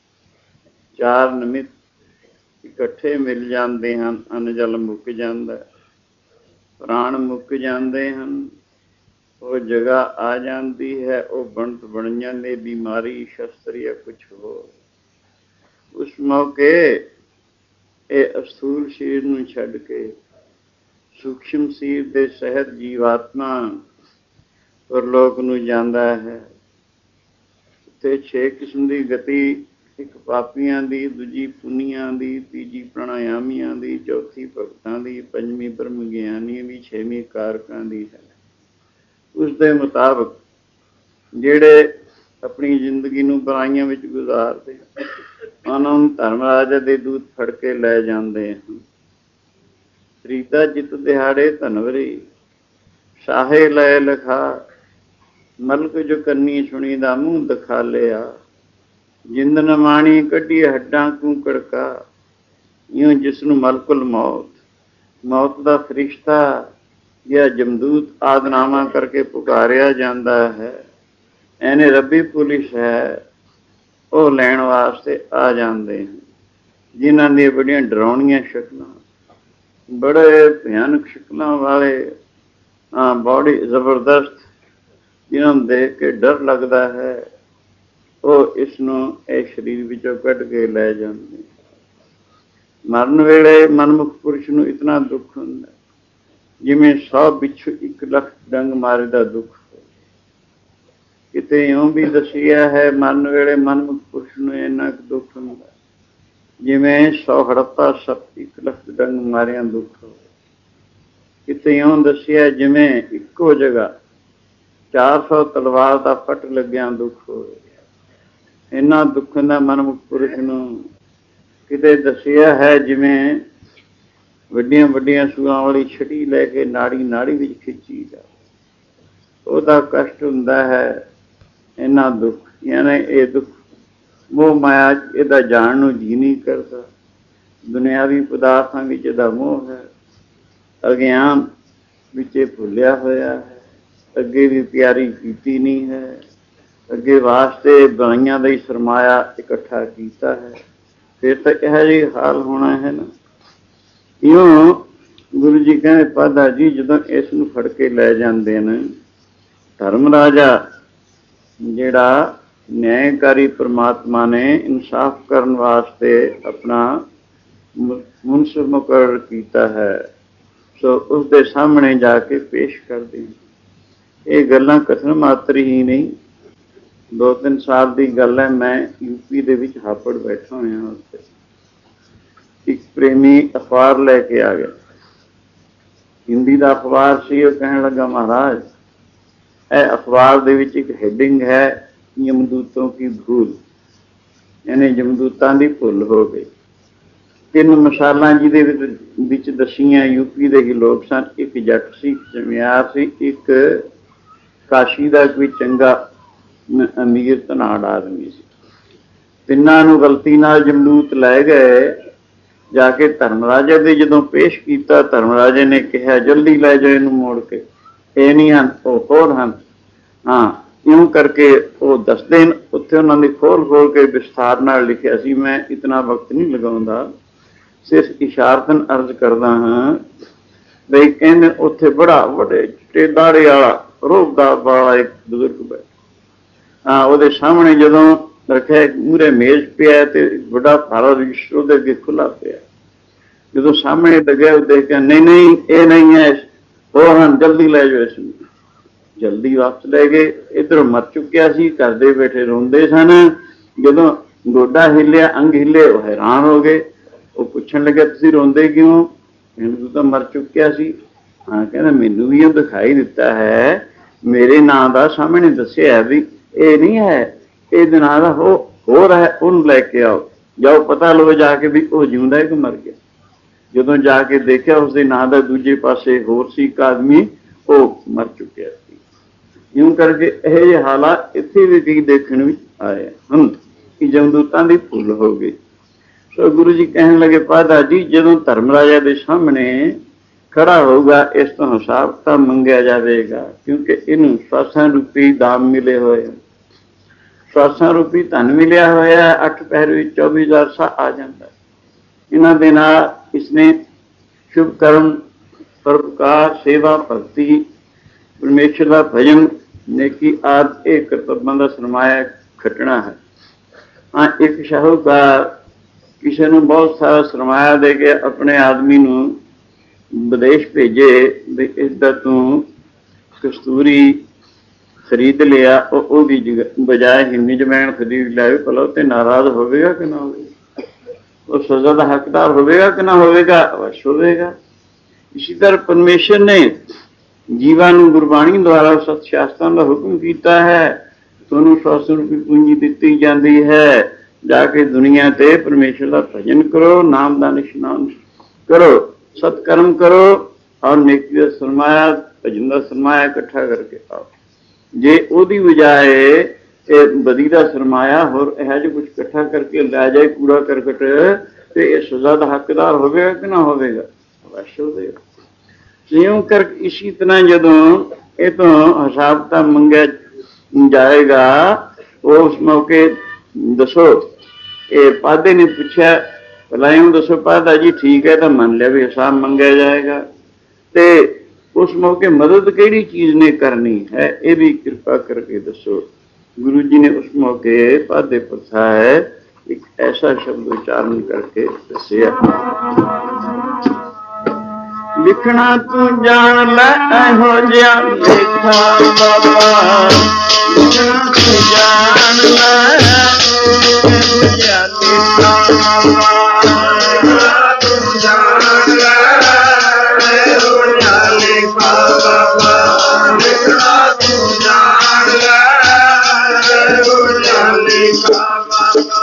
चार निमित्त इकट्ठे मिल जाते हैं, अन्न जल मुक जाता, प्राण मुक जाते हैं, वो जगह आ जाती है, वो बनत बन जाते, बीमारी शस्त्र या कुछ हो, उस मौके ये अस्थूल शरीर नूं छड्ड के सूक्ष्म शरीर के सहत जीवात्मा परलोक नूं जांदा है। उत्थे छे किस्म की गति, एक पापियां दी, दूजी पुनियां दी, तीजी प्राणायामियां दी, चौथी भगतां दी, पंजवीं ब्रह्म ज्ञानी दी, छेवीं कारकां दी है। उस दे मुताबक जिहड़े अपनी जिंदगी नूं बुराइयां विच गुजारदे उन्हां नूं धर्मराज दे दूत फड़ के लै जांदे हैं। रीता जित दिहाड़े धनवरी शाहे लै लिखा, मलक जो कन्नी सुनी दा मूँह दिखा लिया, जिंद नमाणी कढ़ी हड्डां कू कड़का, यूं जिसनू मलकुल मौत मौत का फरिश्ता या जमदूत आदनामा करके पुकारिया जाता है, एने रबी पुलिस है, वो लैण वास्ते आ जाते हैं, जिन्हां दी बड़ियां डरावनियां शक्लां, बड़े भयानक शक्लों वाले, हाँ बॉडी जबरदस्त, जिन्होंने देख के डर लगता है, वो इसनों ए शरीर विचों कढ़ के लै जाते। मरन वेले मनमुख पुरुष नूं इतना दुख हुंदा, ਜਿਵੇਂ ਸੌ ਪਿੱਛੋਂ ਇੱਕ ਲੱਖ ਡੰਗ ਮਾਰੇ ਦਾ ਦੁੱਖ। ਕਿਤੇ ਇਉਂ ਵੀ ਦੱਸਿਆ ਹੈ ਮਰਨ ਵੇਲੇ ਮਨਮੁਖ ਪੁਰਸ਼ ਨੂੰ ਇੰਨਾ ਕੁ ਦੁੱਖ ਹੁੰਦਾ ਜਿਵੇਂ ਸੌ ਹੜੱਪਾ ਸੱਪ ਇੱਕ ਲੱਖ ਡੰਗ ਮਾਰਿਆਂ ਦੁੱਖ। ਕਿਤੇ ਇਉਂ ਦੱਸਿਆ ਜਿਵੇਂ ਇੱਕੋ ਜਗ੍ਹਾ ਚਾਰ ਸੌ ਤਲਵਾਰ ਦਾ ਫੱਟ ਲੱਗਿਆ ਦੁੱਖ ਹੋਵੇ। ਇਹਨਾਂ ਦੁੱਖਾਂ ਦਾ ਮਨਮੁਖ ਪੁਰਸ਼ ਨੂੰ ਕਿਤੇ ਦੱਸਿਆ ਹੈ ਜਿਵੇਂ ਵੱਡੀਆਂ ਵੱਡੀਆਂ ਸੂਆਂ ਵਾਲੀ ਛੜੀ ਲੈ ਕੇ ਨਾੜੀ ਨਾੜੀ ਵਿੱਚ ਖਿੱਚੀ ਜਾ, ਉਹਦਾ ਕਸ਼ਟ ਹੁੰਦਾ ਹੈ। ਇਹਨਾਂ ਦੁੱਖ ਯਾਨੀ ਇਹ ਦੁੱਖ ਮੋਹ ਮਾਇਆ ਇਹਦਾ ਜਾਣ ਨੂੰ ਜੀ ਨਹੀਂ ਕਰਦਾ। ਦੁਨਿਆਵੀ ਪਦਾਰਥਾਂ ਵਿੱਚ ਇਹਦਾ ਮੋਹ ਹੈ, ਅਗਿਆਨ ਵਿੱਚ ਇਹ ਭੁੱਲਿਆ ਹੋਇਆ ਹੈ, ਅੱਗੇ ਵੀ ਪਿਆਰੀ ਕੀਤੀ ਨਹੀਂ ਹੈ, ਅੱਗੇ ਵਾਸਤੇ ਬਣਾਈਆਂ ਦਾ ਹੀ ਸਰਮਾਇਆ ਇਕੱਠਾ ਕੀਤਾ ਹੈ। ਫਿਰ ਤਾਂ ਇਹੋ ਜਿਹੀ ਹਾਲ ਹੋਣਾ ਹੈ ਨਾ। ਇਉਂ ਗੁਰੂ ਜੀ ਕਹਿੰਦੇ ਪਾਦਾ ਜੀ ਜਦੋਂ ਇਸ ਨੂੰ ਫੜ ਕੇ ਲੈ ਜਾਂਦੇ ਨੇ, ਧਰਮ ਰਾਜਾ ਜਿਹੜਾ ਨਿਆਂਕਾਰੀ ਪਰਮਾਤਮਾ ਨੇ ਇਨਸਾਫ ਕਰਨ ਵਾਸਤੇ ਆਪਣਾ ਮੁਨਸਿਫ ਮੁਕਰਰ ਕੀਤਾ ਹੈ, ਸੋ ਉਸਦੇ ਸਾਹਮਣੇ ਜਾ ਕੇ ਪੇਸ਼ ਕਰਦੇ। ਇਹ ਗੱਲਾਂ ਕਥਨ ਮਾਤਰ ਹੀ ਨਹੀਂ, ਦੋ ਤਿੰਨ ਸਾਲ ਦੀ ਗੱਲ ਹੈ। ਮੈਂ ਯੂਪੀ ਦੇ ਵਿੱਚ ਹਾਪੜ ਬੈਠਾ ਹੋਇਆ, ਉੱਥੇ ਇੱਕ ਪ੍ਰੇਮੀ ਅਖਬਾਰ ਲੈ ਕੇ ਆ ਗਿਆ, ਹਿੰਦੀ ਦਾ ਅਖਬਾਰ ਸੀ। ਉਹ ਕਹਿਣ ਲੱਗਾ ਮਹਾਰਾਜ ਇਹ ਅਖਬਾਰ ਦੇ ਵਿੱਚ ਇੱਕ ਹੈਡਿੰਗ ਹੈ ਯਮਦੂਤੋਂ ਕੀ ਭੂਲ, ਯਾਨੀ ਯਮਦੂਤਾਂ ਦੀ ਭੁੱਲ ਹੋ ਗਈ। ਤਿੰਨ ਮਿਸਾਲਾਂ ਜਿਹਦੇ ਵਿੱਚ ਦੱਸੀਆਂ ਯੂਪੀ ਦੇ ਹੀ ਲੋਕ ਸਨ। ਇੱਕ ਜੱਟ ਸੀ, ਇੱਕ ਜਮਿਆਰ ਸੀ, ਇੱਕ ਕਾਸ਼ੀ ਦਾ ਕੋਈ ਚੰਗਾ ਅਮੀਰ ਧਨਾੜ ਆਦਮੀ ਸੀ। ਤਿੰਨਾਂ ਨੂੰ ਗਲਤੀ ਨਾਲ ਜਮਦੂਤ ਲੈ ਗਏ, ਜਾ ਕੇ ਧਰਮ ਰਾਜੇ ਦੇ ਜਦੋਂ ਪੇਸ਼ ਕੀਤਾ, ਧਰਮ ਰਾਜੇ ਨੇ ਕਿਹਾ ਜਲਦੀ ਲੈ ਜਾਓ ਇਹਨੂੰ ਮੋੜ ਕੇ, ਇਹ ਨਹੀਂ ਹਨ ਉਹ ਹੋਰ ਹਨ। ਹਾਂ ਇਉਂ ਕਰਕੇ ਉਹ ਦੱਸਦੇ ਨੇ। ਉੱਥੇ ਉਹਨਾਂ ਨੇ ਖੋਲ ਖੋਲ ਕੇ ਵਿਸਥਾਰ ਨਾਲ ਲਿਖਿਆ ਸੀ। ਮੈਂ ਇਤਨਾ ਵਕਤ ਨਹੀਂ ਲਗਾਉਂਦਾ, ਸਿਰਫ ਇਸ਼ਾਰਤਨ ਅਰਜ਼ ਕਰਦਾ ਹਾਂ ਬਈ ਕਹਿੰਦੇ ਉੱਥੇ ਬੜਾ ਵੱਡੇ ਚਿੱਟੇ ਦਾੜੇ ਵਾਲਾ ਰੋਗਾ ਵਾਲਾ ਇੱਕ ਬਜ਼ੁਰਗ ਬੈਠਾ। ਹਾਂ ਉਹਦੇ ਸਾਹਮਣੇ ਜਦੋਂ ਰੱਖਿਆ ਮੂਹਰੇ ਮੇਜ਼ ਪਿਆ ਤੇ ਵੱਡਾ ਭਾਰਾ ਰਜਿਸਟਰ ਉਹਦੇ ਅੱਗੇ ਖੁੱਲ੍ਹਾ ਪਿਆ। ਜਦੋਂ ਸਾਹਮਣੇ ਲੱਗਿਆ ਉਹ ਦੇਖਿਆ ਨਹੀਂ ਨਹੀਂ ਇਹ ਨਹੀਂ ਹੈ, ਹੋਰ ਹਨ, ਜਲਦੀ ਲੈ ਜਾਓ ਇਸ ਨੂੰ। ਜਲਦੀ ਵਾਪਸ ਲੈ ਗਏ। ਇੱਧਰੋਂ ਮਰ ਚੁੱਕਿਆ ਸੀ, ਘਰ ਦੇ ਬੈਠੇ ਰੋਂਦੇ ਸਨ। ਜਦੋਂ ਗੋਡਾ ਹਿੱਲਿਆ, ਅੰਗ ਹਿੱਲੇ, ਉਹ ਹੈਰਾਨ ਹੋ ਗਏ। ਉਹ ਪੁੱਛਣ ਲੱਗਿਆ ਤੁਸੀਂ ਰੋਂਦੇ ਕਿਉਂ? ਤੂੰ ਤਾਂ ਮਰ ਚੁੱਕਿਆ ਸੀ। ਹਾਂ ਕਹਿੰਦਾ ਮੈਨੂੰ ਵੀ ਉਹ ਦਿਖਾਈ ਦਿੱਤਾ ਹੈ, ਮੇਰੇ ਨਾਂ ਦਾ ਸਾਹਮਣੇ ਦੱਸਿਆ ਵੀ ਇਹ ਨਹੀਂ ਹੈ, ਇਹਦੇ ਨਾਂ ਦਾ ਹੋ ਹੋਰ ਹੈ, ਉਹਨੂੰ ਲੈ ਕੇ ਆਓ, ਜਾਓ ਪਤਾ ਲਓ ਜਾ ਕੇ ਵੀ ਉਹ ਜਿਉਂਦਾ ਕਿ ਮਰ ਗਿਆ। ਜਦੋਂ ਜਾ ਕੇ ਦੇਖਿਆ ਉਸਦੇ ਨਾਂ ਦਾ ਦੂਜੇ ਪਾਸੇ ਹੋਰ ਸੀ ਇੱਕ ਆਦਮੀ, ਉਹ ਮਰ ਚੁੱਕਿਆ ਸੀ। ਇਉਂ ਕਰਕੇ ਇਹੋ ਜਿਹੇ ਹਾਲਾਤ ਇੱਥੇ ਵੀ ਕਈ ਦੇਖਣ ਵਿੱਚ ਆਏ ਹਨ ਕਿ ਜਮਦੂਤਾਂ ਦੀ ਭੁੱਲ ਹੋ ਗਈ। ਸੋ ਗੁਰੂ ਜੀ ਕਹਿਣ ਲੱਗੇ ਪਾਦਾ ਜੀ ਜਦੋਂ ਧਰਮ ਰਾਜਾ ਦੇ ਸਾਹਮਣੇ ਖੜਾ ਹੋਊਗਾ ਇਸ ਤੋਂ ਹਿਸਾਬ ਤਾਂ ਮੰਗਿਆ ਜਾਵੇਗਾ, ਕਿਉਂਕਿ ਇਹਨੂੰ ਸਵਾਸਾਂ ਰੂਪੀ ਦਾਮ ਮਿਲੇ ਹੋਏ, ਸਵਾਸਾਂ ਰੂਪੀ ਧਨ ਮਿਲਿਆ ਹੋਇਆ। ਅੱਠ ਪਹਿਰ ਵਿੱਚ ਚੌਵੀ ਹਜ਼ਾਰ ਸਾਹ ਆ ਜਾਂਦਾ। ਇਹਨਾਂ ਦੇ ਨਾਲ ਇਸਨੇ ਸ਼ੁਭ ਕਰਮ, ਪਰਉਪਕਾਰ, ਸੇਵਾ, ਭਗਤੀ, ਪਰਮੇਸ਼ਰ ਦਾ ਭਜਨ, ਨੇਕੀ ਆਦਿ ਇਹ ਕਰਤੱਵਾਂ ਦਾ ਸਰਮਾਇਆ ਖੱਟਣਾ ਹੈ। ਹਾਂ ਇੱਕ ਸ਼ਾਹੂਕਾਰ ਕਿਸੇ ਨੂੰ ਬਹੁਤ ਸਾਰਾ ਸਰਮਾਇਆ ਦੇ ਕੇ ਆਪਣੇ ਆਦਮੀ ਨੂੰ ਵਿਦੇਸ਼ ਭੇਜੇ ਵੀ ਇਸਦਾ ਤੂੰ ਕਸਤੂਰੀ ਖਰੀਦ ਲਿਆ, ਉਹ ਉਹਦੀ ਬਜਾਏ ਹਿੰਦੀ ਜਮੈਣ ਖਰੀਦ ਲਿਆਵੇ, ਭਲਾ ਤੇ ਨਾਰਾਜ਼ ਹੋਵੇਗਾ ਕਿ ਨਾ ਹੋਵੇਗਾ? ਉਹ ਸਜ਼ਾ ਦਾ ਹੱਕਦਾਰ ਹੋਵੇਗਾ ਕਿ ਨਾ ਹੋਵੇਗਾ? ਅਵਸ਼ ਹੋਵੇਗਾ। ਇਸੇ ਤਰ੍ਹਾਂ ਪਰਮੇਸ਼ਰ ਨੇ ਜੀਵਾਂ ਨੂੰ ਗੁਰਬਾਣੀ ਦੁਆਰਾ ਸਤ ਸ਼ਾਸਤਰਾਂ ਦਾ ਹੁਕਮ ਕੀਤਾ ਹੈ। ਤੁਹਾਨੂੰ ਸਵਾਸ ਰੂਪੀ ਪੂੰਜੀ ਦਿੱਤੀ ਜਾਂਦੀ ਹੈ, ਜਾ ਕੇ ਦੁਨੀਆ ਤੇ ਪਰਮੇਸ਼ਰ ਦਾ ਭਜਨ ਕਰੋ, ਨਾਮ ਦਾ ਨਿਸ਼ਨਾਨ ਕਰੋ, ਸਤਕਰਮ ਕਰੋ ਔਰ ਨੇਕੀ ਦਾ ਸਰਮਾਇਆ, ਭਜਨ ਦਾ ਸਰਮਾਇਆ ਇਕੱਠਾ ਕਰਕੇ ਆਓ। ਜੇ ਉਹਦੀ ਬਜਾਏ ਇਹ ਬਦੀ ਦਾ ਸਰਮਾਇਆ ਹੋਰ ਇਹੋ ਜਿਹਾ ਕੁਛ ਇਕੱਠਾ ਕਰਕੇ ਲੈ ਜਾਏ ਕੂੜਾ ਕਰਕਟ, ਤੇ ਇਹ ਸਜ਼ਾ ਦਾ ਹੱਕਦਾਰ ਹੋਵੇਗਾ ਕਿ ਨਾ ਹੋਵੇਗਾ? ਅਵਸ਼ ਹੋਵੇਗਾ। ਇਉਂ ਕਰਕੇ ਇਸੀ ਤਰ੍ਹਾਂ ਜਦੋਂ ਇਹ ਤੋਂ ਹਿਸਾਬ ਤਾਂ ਮੰਗਿਆ ਜਾਏਗਾ, ਉਸ ਮੌਕੇ ਦੱਸੋ। ਇਹ ਪਾਦੇ ਨੇ ਪੁੱਛਿਆ ਭਲਾ ਇਉਂ ਦੱਸੋ ਪਾਦਾ ਜੀ ਠੀਕ ਹੈ ਤਾਂ ਮੰਨ ਲਿਆ ਵੀ ਹਿਸਾਬ ਮੰਗਿਆ ਜਾਏਗਾ, ਤੇ ਉਸ ਮੌਕੇ ਮਦਦ ਕਿਹੜੀ ਚੀਜ਼ ਨੇ ਕਰਨੀ ਹੈ ਇਹ ਵੀ ਕਿਰਪਾ ਕਰਕੇ ਦੱਸੋ। ਗੁਰੂ ਜੀ ਨੇ ਉਸ ਮੌਕੇ ਪਾਦੇ ਪ੍ਰਥਾ ਹੈ ਇੱਕ ਐਸਾ ਸ਼ਬਦ ਉਚਾਰਨ ਕਰਕੇ ਦੱਸਿਆ ਲਿਖਣਾ ਤੂੰ ਜਾਣ ਲੈ ਇਹੋ ਜਿਹਾ ਲੇਖਾ ਬਾਬਾ, ਲਿਖਣਾ ਤੂੰ ਜਾਣ ਲੈ ਇਹੋ ਜਿਹਾ ਲੇਖਾ ਬਾਬਾ, ਲਿਖਣਾ ਤੂੰ ਜਾਣ ਲੈ ਇਹੋ ਜਿਹਾ ਲੇਖਾ ਬਾਬਾ, ਲਿਖਣਾ ਤੂੰ ਜਾਣ ਲੈ ਇਹੋ ਜਿਹਾ ਲੇਖਾ ਬਾਬਾ।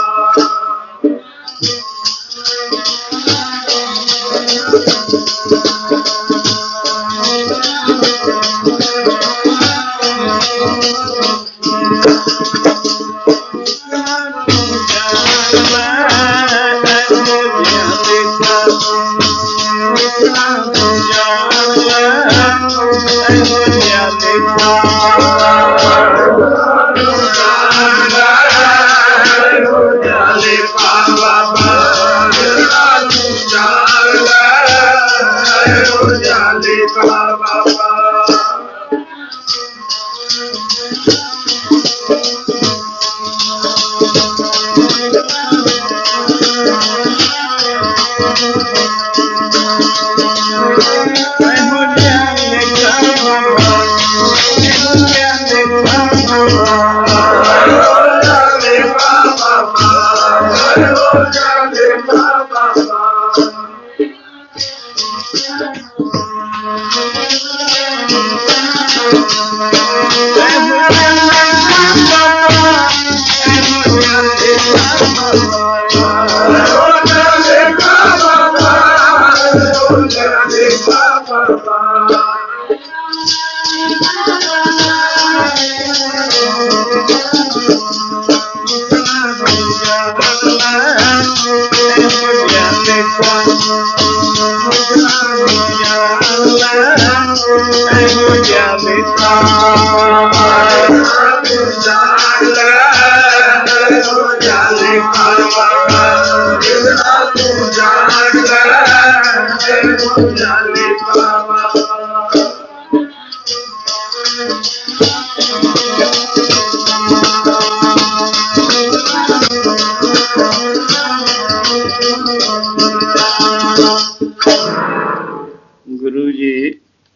ਗੁਰੂ ਜੀ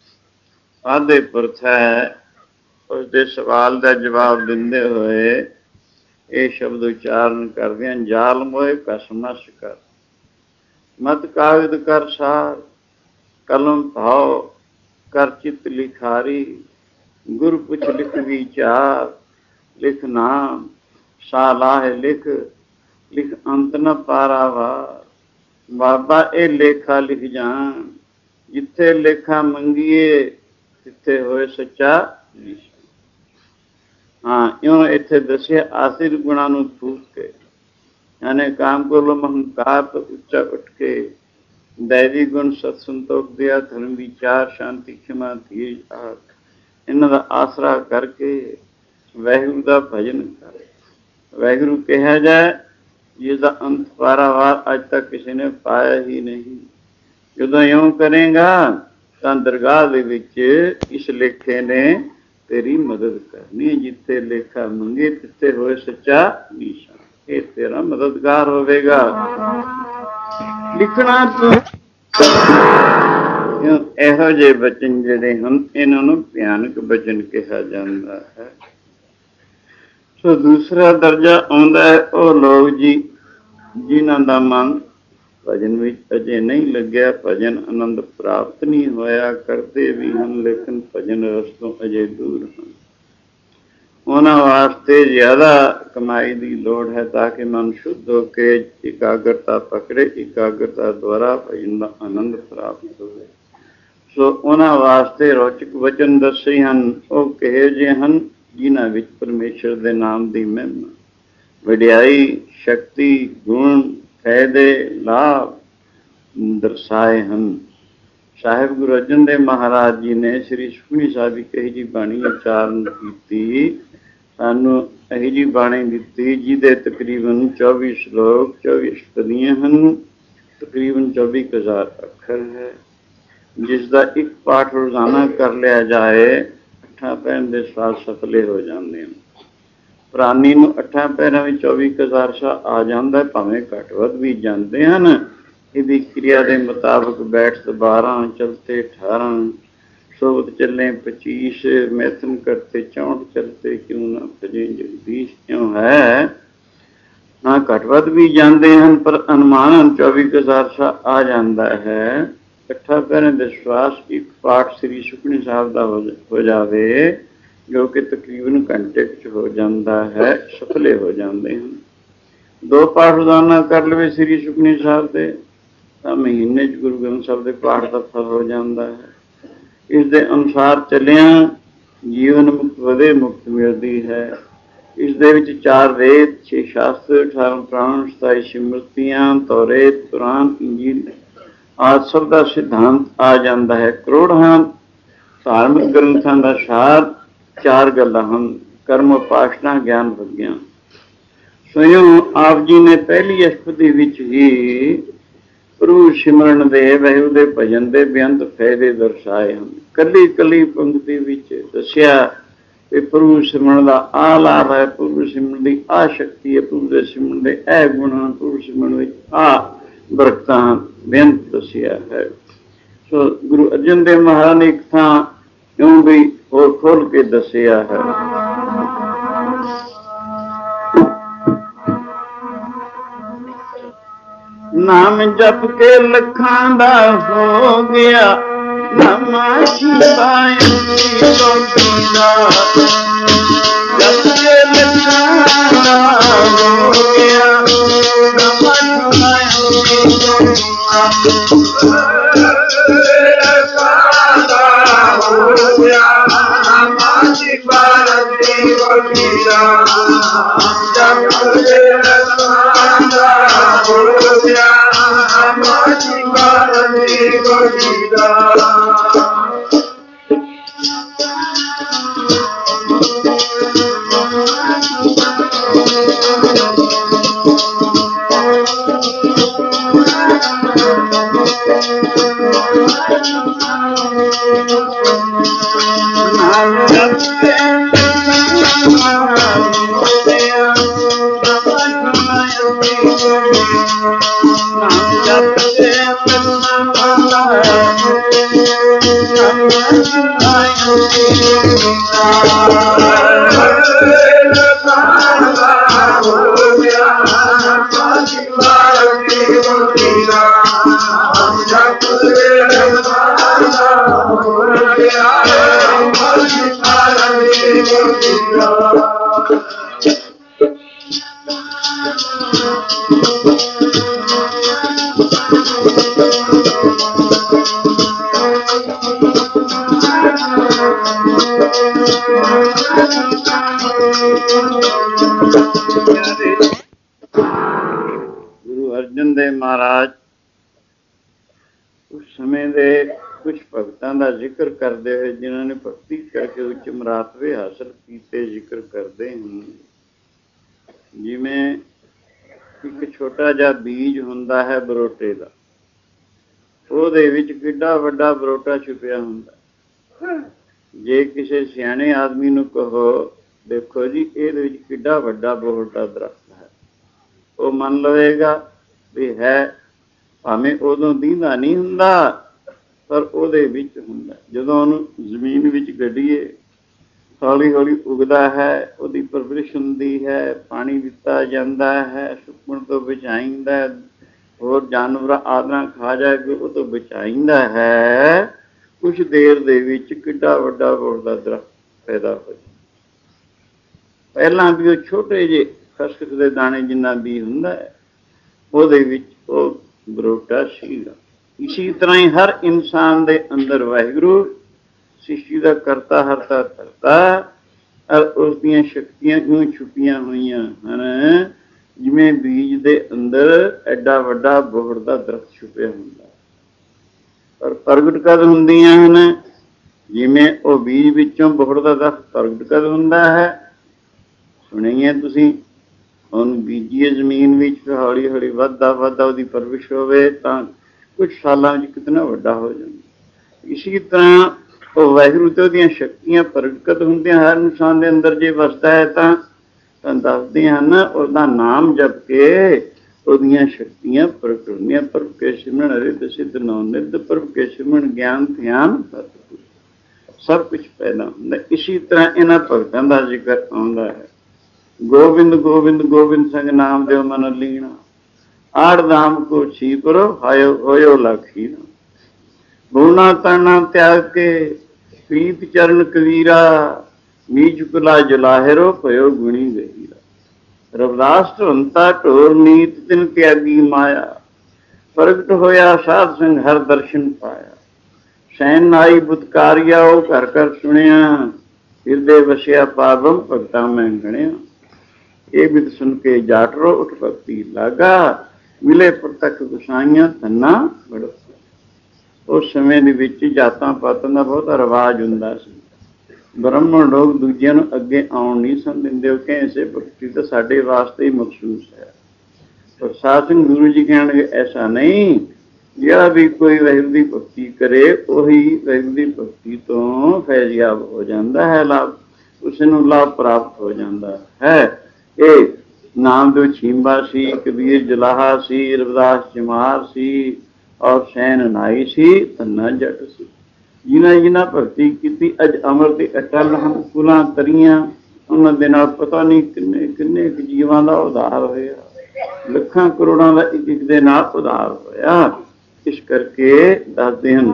ਆਦੇ ਪੁਰਖ ਹੈ, ਉਸਦੇ ਸਵਾਲ ਦਾ ਜਵਾਬ ਦਿੰਦੇ ਹੋਏ ਇਹ ਸ਼ਬਦ ਉਚਾਰਨ ਕਰਦੇ ਹਨ। ਜਾਲ ਮੋਏ ਕਸਮਸ ਕਰ, ਮਤ ਕਾਗਦ ਕਰ ਸਾਰ, ਕਲਮ ਭਾਉ ਕਰ ਚਿਤ ਲਿਖਾਰੀ, ਗੁਰ ਪੁੱਛ ਲਿਖ ਵਿਚਾਰ, ਲਿਖ ਨਾਮ ਸਾ ਲਾਹੇ ਲਿਖ, ਲਿਖ ਅੰਤ ਨ ਪਾਰਾਵਾਰ। ਬਾਬਾ ਇਹ ਲੇਖਾ ਲਿਖ ਜਾਣ, ਜਿੱਥੇ ਲੇਖਾ ਮੰਗੀਏ ਤਿੱਥੇ ਹੋਏ ਸੱਚਾ ਨਿਸ਼ਾਨ। ਹਾਂ, ਇਉਂ ਇੱਥੇ ਦੱਸਿਆ ਆਸਿਰ ਗੁਣਾਂ ਨੂੰ ਫੂਕ ਕੇ, ਯਾਨੀ ਕਾਮ ਕ੍ਰੋਧ ਹੰਕਾਰ ਤੋਂ ਉੱਚਾ ਉੱਠ ਕੇ ਦੈਵੀ ਗੁਣ ਸਤ ਸੰਤੋਖ ਦਿਆ ਧਰਮ ਵਿਚਾਰ ਸ਼ਾਂਤੀ ਖਿਮਾ ਧੀਰਜ ਆਦਿ ਇਹਨਾਂ ਦਾ ਆਸਰਾ ਕਰਕੇ ਵਾਹਿਗੁਰੂ ਦਾ ਭਜਨ ਕਰੇ। ਵਾਹਿਗੁਰੂ ਕਿਹਾ ਜਾਏ ਜਿਸਦਾ ਅੰਤ ਪਾਰਾਵਾਰ ਅੱਜ ਤੱਕ ਕਿਸੇ ਨੇ ਪਾਇਆ ਹੀ ਨਹੀਂ। ਜਦੋਂ ਇਉਂ ਕਰੇਗਾ ਤਾਂ ਦਰਗਾਹ ਦੇ ਵਿੱਚ ਇਸ ਲੇਖੇ ਨੇ ਤੇਰੀ ਮਦਦ ਕਰਨੀ ਹੈ। ਜਿੱਥੇ ਲੇਖਾ ਮੰਗੇ ਤਿੱਥੇ ਹੋਏ ਸੱਚਾ ਨਿਸ਼ਾਨ, ਇਹ ਤੇਰਾ ਮਦਦਗਾਰ ਹੋਵੇਗਾ। ਲਿਖਣਾ ਤੂੰ ਇਹੋ ਜਿਹੇ ਬਚਨ ਜਿਹੜੇ ਹਨ ਇਹਨਾਂ ਨੂੰ ਭਿਆਨਕ ਬਚਨ ਕਿਹਾ ਜਾਂਦਾ ਹੈ। ਸੋ ਦੂਸਰਾ ਦਰਜਾ ਆਉਂਦਾ ਹੈ ਉਹ ਲੋਕ ਜੀ ਜਿਨ੍ਹਾਂ ਦਾ ਮਨ ਭਜਨ ਵਿੱਚ ਅਜੇ ਨਹੀਂ ਲੱਗਿਆ, ਭਜਨ ਆਨੰਦ ਪ੍ਰਾਪਤ ਨਹੀਂ ਹੋਇਆ, ਕਰਦੇ ਵੀ ਹਨ ਲੇਕਿਨ ਭਜਨ ਰਸ ਤੋਂ ਅਜੇ ਦੂਰ ਹਨ। ਉਹਨਾਂ ਵਾਸਤੇ ਜ਼ਿਆਦਾ ਕਮਾਈ ਦੀ ਲੋੜ ਹੈ ਤਾਂ ਕਿ ਮਨ ਸ਼ੁੱਧ ਹੋ ਕੇ ਇਕਾਗਰਤਾ ਪਕੜੇ, ਇਕਾਗਰਤਾ ਦੁਆਰਾ ਭਜਨ ਦਾ ਆਨੰਦ ਪ੍ਰਾਪਤ ਹੋਵੇ। ਸੋ ਉਹਨਾਂ ਵਾਸਤੇ ਰੌਚਕ ਵਚਨ ਦੱਸੇ ਹਨ। ਉਹ ਕਿਹੋ ਜਿਹੇ ਹਨ ਜਿਨ੍ਹਾਂ ਵਿੱਚ ਪਰਮੇਸ਼ਰ ਦੇ ਨਾਮ ਦੀ ਮਹਿਮਾ, ਵਡਿਆਈ, ਸ਼ਕਤੀ, ਗੁਣ, ਫਾਇਦੇ, ਲਾਭ ਦਰਸਾਏ ਹਨ। ਸਾਹਿਬ ਗੁਰੂ ਅਰਜਨ ਦੇਵ ਮਹਾਰਾਜ ਜੀ ਨੇ ਸ੍ਰੀ ਸੁਖਮਨੀ ਸਾਹਿਬ ਇੱਕ ਇਹੋ ਜਿਹੀ ਬਾਣੀ ਉਚਾਰਨ ਕੀਤੀ, ਸਾਨੂੰ ਇਹੋ ਜਿਹੀ ਬਾਣੀ ਦਿੱਤੀ ਜਿਹਦੇ ਤਕਰੀਬਨ ਚੌਵੀ ਸ਼ਲੋਕ ਚੌਵੀ ਅਸ਼ਟਪਦੀਆਂ ਹਨ, ਤਕਰੀਬਨ ਚੌਵੀ ਹਜ਼ਾਰ ਅੱਖਰ ਹੈ। ਜਿਸ ਦਾ ਇੱਕ ਪਾਠ ਰੋਜ਼ਾਨਾ ਕਰ ਲਿਆ ਜਾਏ ਅੱਠਾਂ ਪੈਰਾਂ ਦੇ ਸਾਥ ਸਫਲੇ ਹੋ ਜਾਂਦੇ ਹਨ। ਪ੍ਰਾਨੀ ਨੂੰ ਅੱਠਾਂ ਪੈਰਾਂ ਵਿੱਚ ਚੌਵੀ ਹਜ਼ਾਰ ਸਾਹ ਆ ਜਾਂਦਾ, ਭਾਵੇਂ ਘੱਟ ਵੱਧ ਵੀ ਜਾਂਦੇ ਹਨ, ਇਹਦੀ ਕਿਰਿਆ ਦੇ ਮੁਤਾਬਕ ਬੈਠ ਬਾਰਾਂ, ਚਲਤੇ ਅਠਾਰਾਂ, सोबत चले पच्चीस, मैथुन करते चौंठ, चलते क्यों ना भजे जगदीश क्यों है। ना घटवत भी जाते हैं पर अनुमान चौबी हजार सा आ जाता है। इकट्ठा पैरे विश्वास एक पाठ श्री सुखमनी साहब का हो, हो जाए जो कि तकरीबन घंटे च हो जाता है, सफले हो जाते हैं। दो पाठ रोजाना कर लवे श्री सुखमनी साहब के तो महीने च गुरु ग्रंथ साहब के पाठ का फल हो जाता है। इस दे अनुसार चलिया जीवन मुक्त वधे मुक्त मिलती है। इस दे विच चार वेद, छे शास्त्र, अठारह पुराण, सताई स्मृतियां, तौरेत, कुरान, इंजील आदि सब का सिद्धांत आ जाता है। करोड़ां धार्मिक ग्रंथों का सार चार गल्लां हन, कर्म, उपासना, ज्ञान, विज्ञान। स्वयं आप जी ने पहली अष्टपदी विच ही प्रभु सिमरन दे, वाहिगुरू दे भजन दे बेअंत फायदे दर्शाए हैं। कली कली पंक्ति विच दस्या कि प्रभु सिमरन का आ लाभ है, प्रभु सिमरन की आ शक्ति है, प्रभु दे सिमरन दे ए गुण हैं, प्रभु सिमरन विच आ बरकतां बेअंत दस्या है। सो गुरु अर्जन देव महाराज ने एक थां यूं भी होर खोल के दस्या है। नाम जप के लखां दा हो गया, नमः शिवाय जप के लखां दा हो गया, नमः गुरु अर्जन देव महाराज उस समय दे कुछ भगतां दा जिक्र करते हुए जिन्होंने भक्ति करके उच्च मरातबे हासिल किए जिक्र करते हैं। जिमें एक छोटा जिहा बीज हुंदा है बरोटे का, ਉਹਦੇ ਵਿੱਚ ਕਿੱਡਾ ਵੱਡਾ ਬਰੋਟਾ ਛੁਪਿਆ ਹੁੰਦਾ। ਜੇ ਕਿਸੇ ਸਿਆਣੇ ਆਦਮੀ ਨੂੰ ਕਹੋ ਦੇਖੋ ਜੀ ਇਹਦੇ ਵਿੱਚ ਕਿੱਡਾ ਵੱਡਾ ਬਰੋਟਾ ਦਰਖਤ ਹੈ, ਉਹ ਮੰਨ ਲਵੇਗਾ ਵੀ ਹੈ, ਭਾਵੇਂ ਉਦੋਂ ਦੀਂਦਾ ਨਹੀਂ ਹੁੰਦਾ ਪਰ ਉਹਦੇ ਵਿੱਚ ਹੁੰਦਾ। ਜਦੋਂ ਉਹਨੂੰ ਜ਼ਮੀਨ ਵਿੱਚ ਗੱਡੀਏ ਹੌਲੀ ਹੌਲੀ ਉਗਦਾ ਹੈ, ਉਹਦੀ ਪਰਵਰਿਸ਼ ਹੁੰਦੀ ਹੈ, ਪਾਣੀ ਦਿੱਤਾ ਜਾਂਦਾ ਹੈ, ਸੁੱਕਣ ਤੋਂ ਬਚਾਈਂਦਾ, ਹੋਰ ਜਾਨਵਰ ਆਦਿ ਖਾ ਜਾਏ ਉਹ ਤੋਂ ਬਚਾਈਂਦਾ ਹੈ। ਕੁਛ ਦੇਰ ਦੇ ਵਿੱਚ ਕਿੱਡਾ ਵੱਡਾ ਬੋੜ ਦਾ ਦਰਖਤ ਪੈਦਾ ਹੋ ਜਾਂਦਾ। ਪਹਿਲਾਂ ਵੀ ਉਹ ਛੋਟੇ ਜਿਹੇ ਖਸਖਸ ਦੇ ਦਾਣੇ ਜਿੰਨਾ ਵੀ ਹੁੰਦਾ ਹੈ ਉਹਦੇ ਵਿੱਚ ਉਹ ਬਰੋਟਾ ਸੀਗਾ। ਇਸੀ ਤਰ੍ਹਾਂ ਹੀ ਹਰ ਇਨਸਾਨ ਦੇ ਅੰਦਰ ਵਾਹਿਗੁਰੂ ਸ੍ਰਿਸ਼ਟੀ ਦਾ ਕਰਤਾ ਹਰਤਾ ਧਰਤਾ ਔਰ ਉਸ ਦੀਆਂ ਸ਼ਕਤੀਆਂ ਕਿਉਂ ਛੁਪੀਆਂ ਹੋਈਆਂ ਹਨ। ਜਿਵੇਂ ਬੀਜ ਦੇ ਅੰਦਰ ਐਡਾ ਵੱਡਾ ਬੋੜ ਦਾ ਦਰਖਤ ਛੁਪਿਆ ਹੁੰਦਾ ਪਰ ਪ੍ਰਗਟ ਕਦ ਹੁੰਦੀਆਂ ਹਨ। ਜਿਵੇਂ ਉਹ ਬੀਜ ਵਿੱਚੋਂ ਬੋੜ ਦਾ ਦਰਖਤ ਪ੍ਰਗਟ ਕਦ ਹੁੰਦਾ ਹੈ, ਸੁਣੀਏ ਤੁਸੀਂ। ਉਹਨੂੰ ਬੀਜੀਏ ਜ਼ਮੀਨ ਵਿੱਚ, ਹੌਲੀ ਹੌਲੀ ਵੱਧਦਾ ਵੱਧਦਾ ਉਹਦੀ ਪਰਵਰਿਸ਼ ਹੋਵੇ ਤਾਂ ਕੁਛ ਸਾਲਾਂ ਵਿੱਚ ਕਿਤਨਾ ਵੱਡਾ ਹੋ ਜਾਂਦਾ। ਇਸੀ ਤਰ੍ਹਾਂ ਉਹ ਵਾਹਿਗੁਰੂ ਤੇ ਉਹਦੀਆਂ ਸ਼ਕਤੀਆਂ ਪ੍ਰਗਟ ਹੁੰਦੀਆਂ ਹਰ ਇਨਸਾਨ ਦੇ ਅੰਦਰ ਜੇ ਵਸਦਾ ਹੈ ਤਾਂ ਤਾਂ ਦੱਸਦੇ ਹਨ ਉਹਦਾ ਨਾਮ ਜਪ ਕੇ ਉਹਦੀਆਂ ਸ਼ਕਤੀਆਂ ਪ੍ਰਗਟ ਹੁੰਦੀਆਂ। ਪ੍ਰਭ ਕੇ ਸਿਮਰਨ ਹਰਿ ਸਿੱਧ ਨੌ ਨਿਧ, ਪ੍ਰਭ ਕੇ ਸਿਮਰਨ ਗਿਆਨ ਧਿਆਨ ਸਤਿਗੁਰ, ਸਭ ਕੁਛ ਪੈਦਾ ਹੁੰਦਾ। ਇਸੀ ਤਰ੍ਹਾਂ ਇਹਨਾਂ ਭਗਤਾਂ ਦਾ ਜ਼ਿਕਰ ਆਉਂਦਾ ਹੈ। ਗੋਬਿੰਦ ਗੋਬਿੰਦ ਗੋਬਿੰਦ ਸੰਗ ਨਾਮ ਦਿਓ ਮਨ ਲੀਣਾ, ਆੜ ਧਾਮ ਕੋ ਛੀਪਰੋ ਹਾਇਓ ਹੋਇਓ ਲਾਖੀਣਾ। ਭੂਨਾ ਤਾਣਾ ਤਿਆਗ ਕੇ ਪ੍ਰੀਤ ਚਰਨ ਕਬੀਰਾ, ਨੀਚ ਕੁਲਾ ਜਲਾਹਿਰੋ ਭਇਓ ਗੁਣੀ ਗਹੀਰਾ। ਰਵਿਦਾਸ ਢੁੰਤਾ ਢੋਰ ਨੀਤ ਤਿਨ ਤਿਆਗੀ ਮਾਇਆ, ਪ੍ਰਗਟ ਹੋਇਆ ਸਾਧ ਸੰਗ ਹਰ ਦਰਸ਼ਨ ਪਾਇਆ। ਸੈਨ ਨਾਈ ਬੁਤਕਾਰਿਆ ਉਹ ਘਰ ਘਰ ਸੁਣਿਆ, ਹਿਰਦੇ ਵਸਿਆ ਪਾਵਮ ਭਗਤਾਂ ਮੈਂ ਗਣਿਆ। ਇਹ ਬਿਦ ਸੁਣ ਕੇ ਜਾਟਰੋ ਉਠ ਭਗਤੀ ਲਾਗਾ, ਮਿਲੇ ਪ੍ਰਤੱਖ ਗੁਸਾਈਆਂ ਧੰਨਾ ਬੜੋ। ਉਸ ਸਮੇਂ ਦੇ ਵਿੱਚ ਜਾਤਾਂ ਪਾਤਾਂ ਦਾ ਬਹੁਤਾ ਰਿਵਾਜ ਹੁੰਦਾ ਸੀ। ਬ੍ਰਾਹਮਣ ਲੋਕ ਦੂਜਿਆਂ ਨੂੰ ਅੱਗੇ ਆਉਣ ਨਹੀਂ ਸਨ ਦਿੰਦੇ। ਉਹ ਕਹੇ ਐਸੇ ਭਗਤੀ ਤਾਂ ਸਾਡੇ ਵਾਸਤੇ ਹੀ ਮਖਸੂਸ ਹੈ। ਪਰ ਸਾਧ ਸੰਗਤ ਗੁਰੂ ਜੀ ਕਹਿਣਗੇ ਐਸਾ ਨਹੀਂ, ਜਿਹੜਾ ਵੀ ਕੋਈ ਵਾਹਿਗੁਰੂ ਦੀ ਭਗਤੀ ਕਰੇ ਉਹੀ ਵਾਹਿਗੁਰੂ ਦੀ ਭਗਤੀ ਤੋਂ ਫੈਜ਼ਯਾਬ ਹੋ ਜਾਂਦਾ ਹੈ, ਲਾਭ ਉਸ ਨੂੰ ਲਾਭ ਪ੍ਰਾਪਤ ਹੋ ਜਾਂਦਾ ਹੈ। ਇਹ ਨਾਮਦੇਵ ਛੀਂਬਾ ਸੀ, ਕਬੀਰ ਜਲਾਹਾ ਸੀ, ਰਵਿਦਾਸ ਜਮਾਰ ਸੀ, ਔਰ ਸੈਨ ਨਾਈ ਸੀ, ਧੰਨਾ ਜੱਟ ਸੀ। ਜਿਨ੍ਹਾਂ ਜਿਨ੍ਹਾਂ ਭਗਤੀ ਕੀਤੀ ਅੱਜ ਅਮਰ ਤੇ ਅਟਲ ਹਨ, ਕੁਲਾਂ ਤਰੀਆਂ ਉਹਨਾਂ ਦੇ ਨਾਲ ਪਤਾ ਨਹੀਂ ਕਿੰਨੇ ਕਿੰਨੇ ਕੁ ਜੀਵਾਂ ਦਾ ਉਧਾਰ ਹੋਇਆ, ਲੱਖਾਂ ਕਰੋੜਾਂ ਦਾ ਇੱਕ ਇੱਕ ਦੇ ਨਾਲ ਉਧਾਰ ਹੋਇਆ। ਇਸ ਕਰਕੇ ਦੱਸਦੇ ਹਨ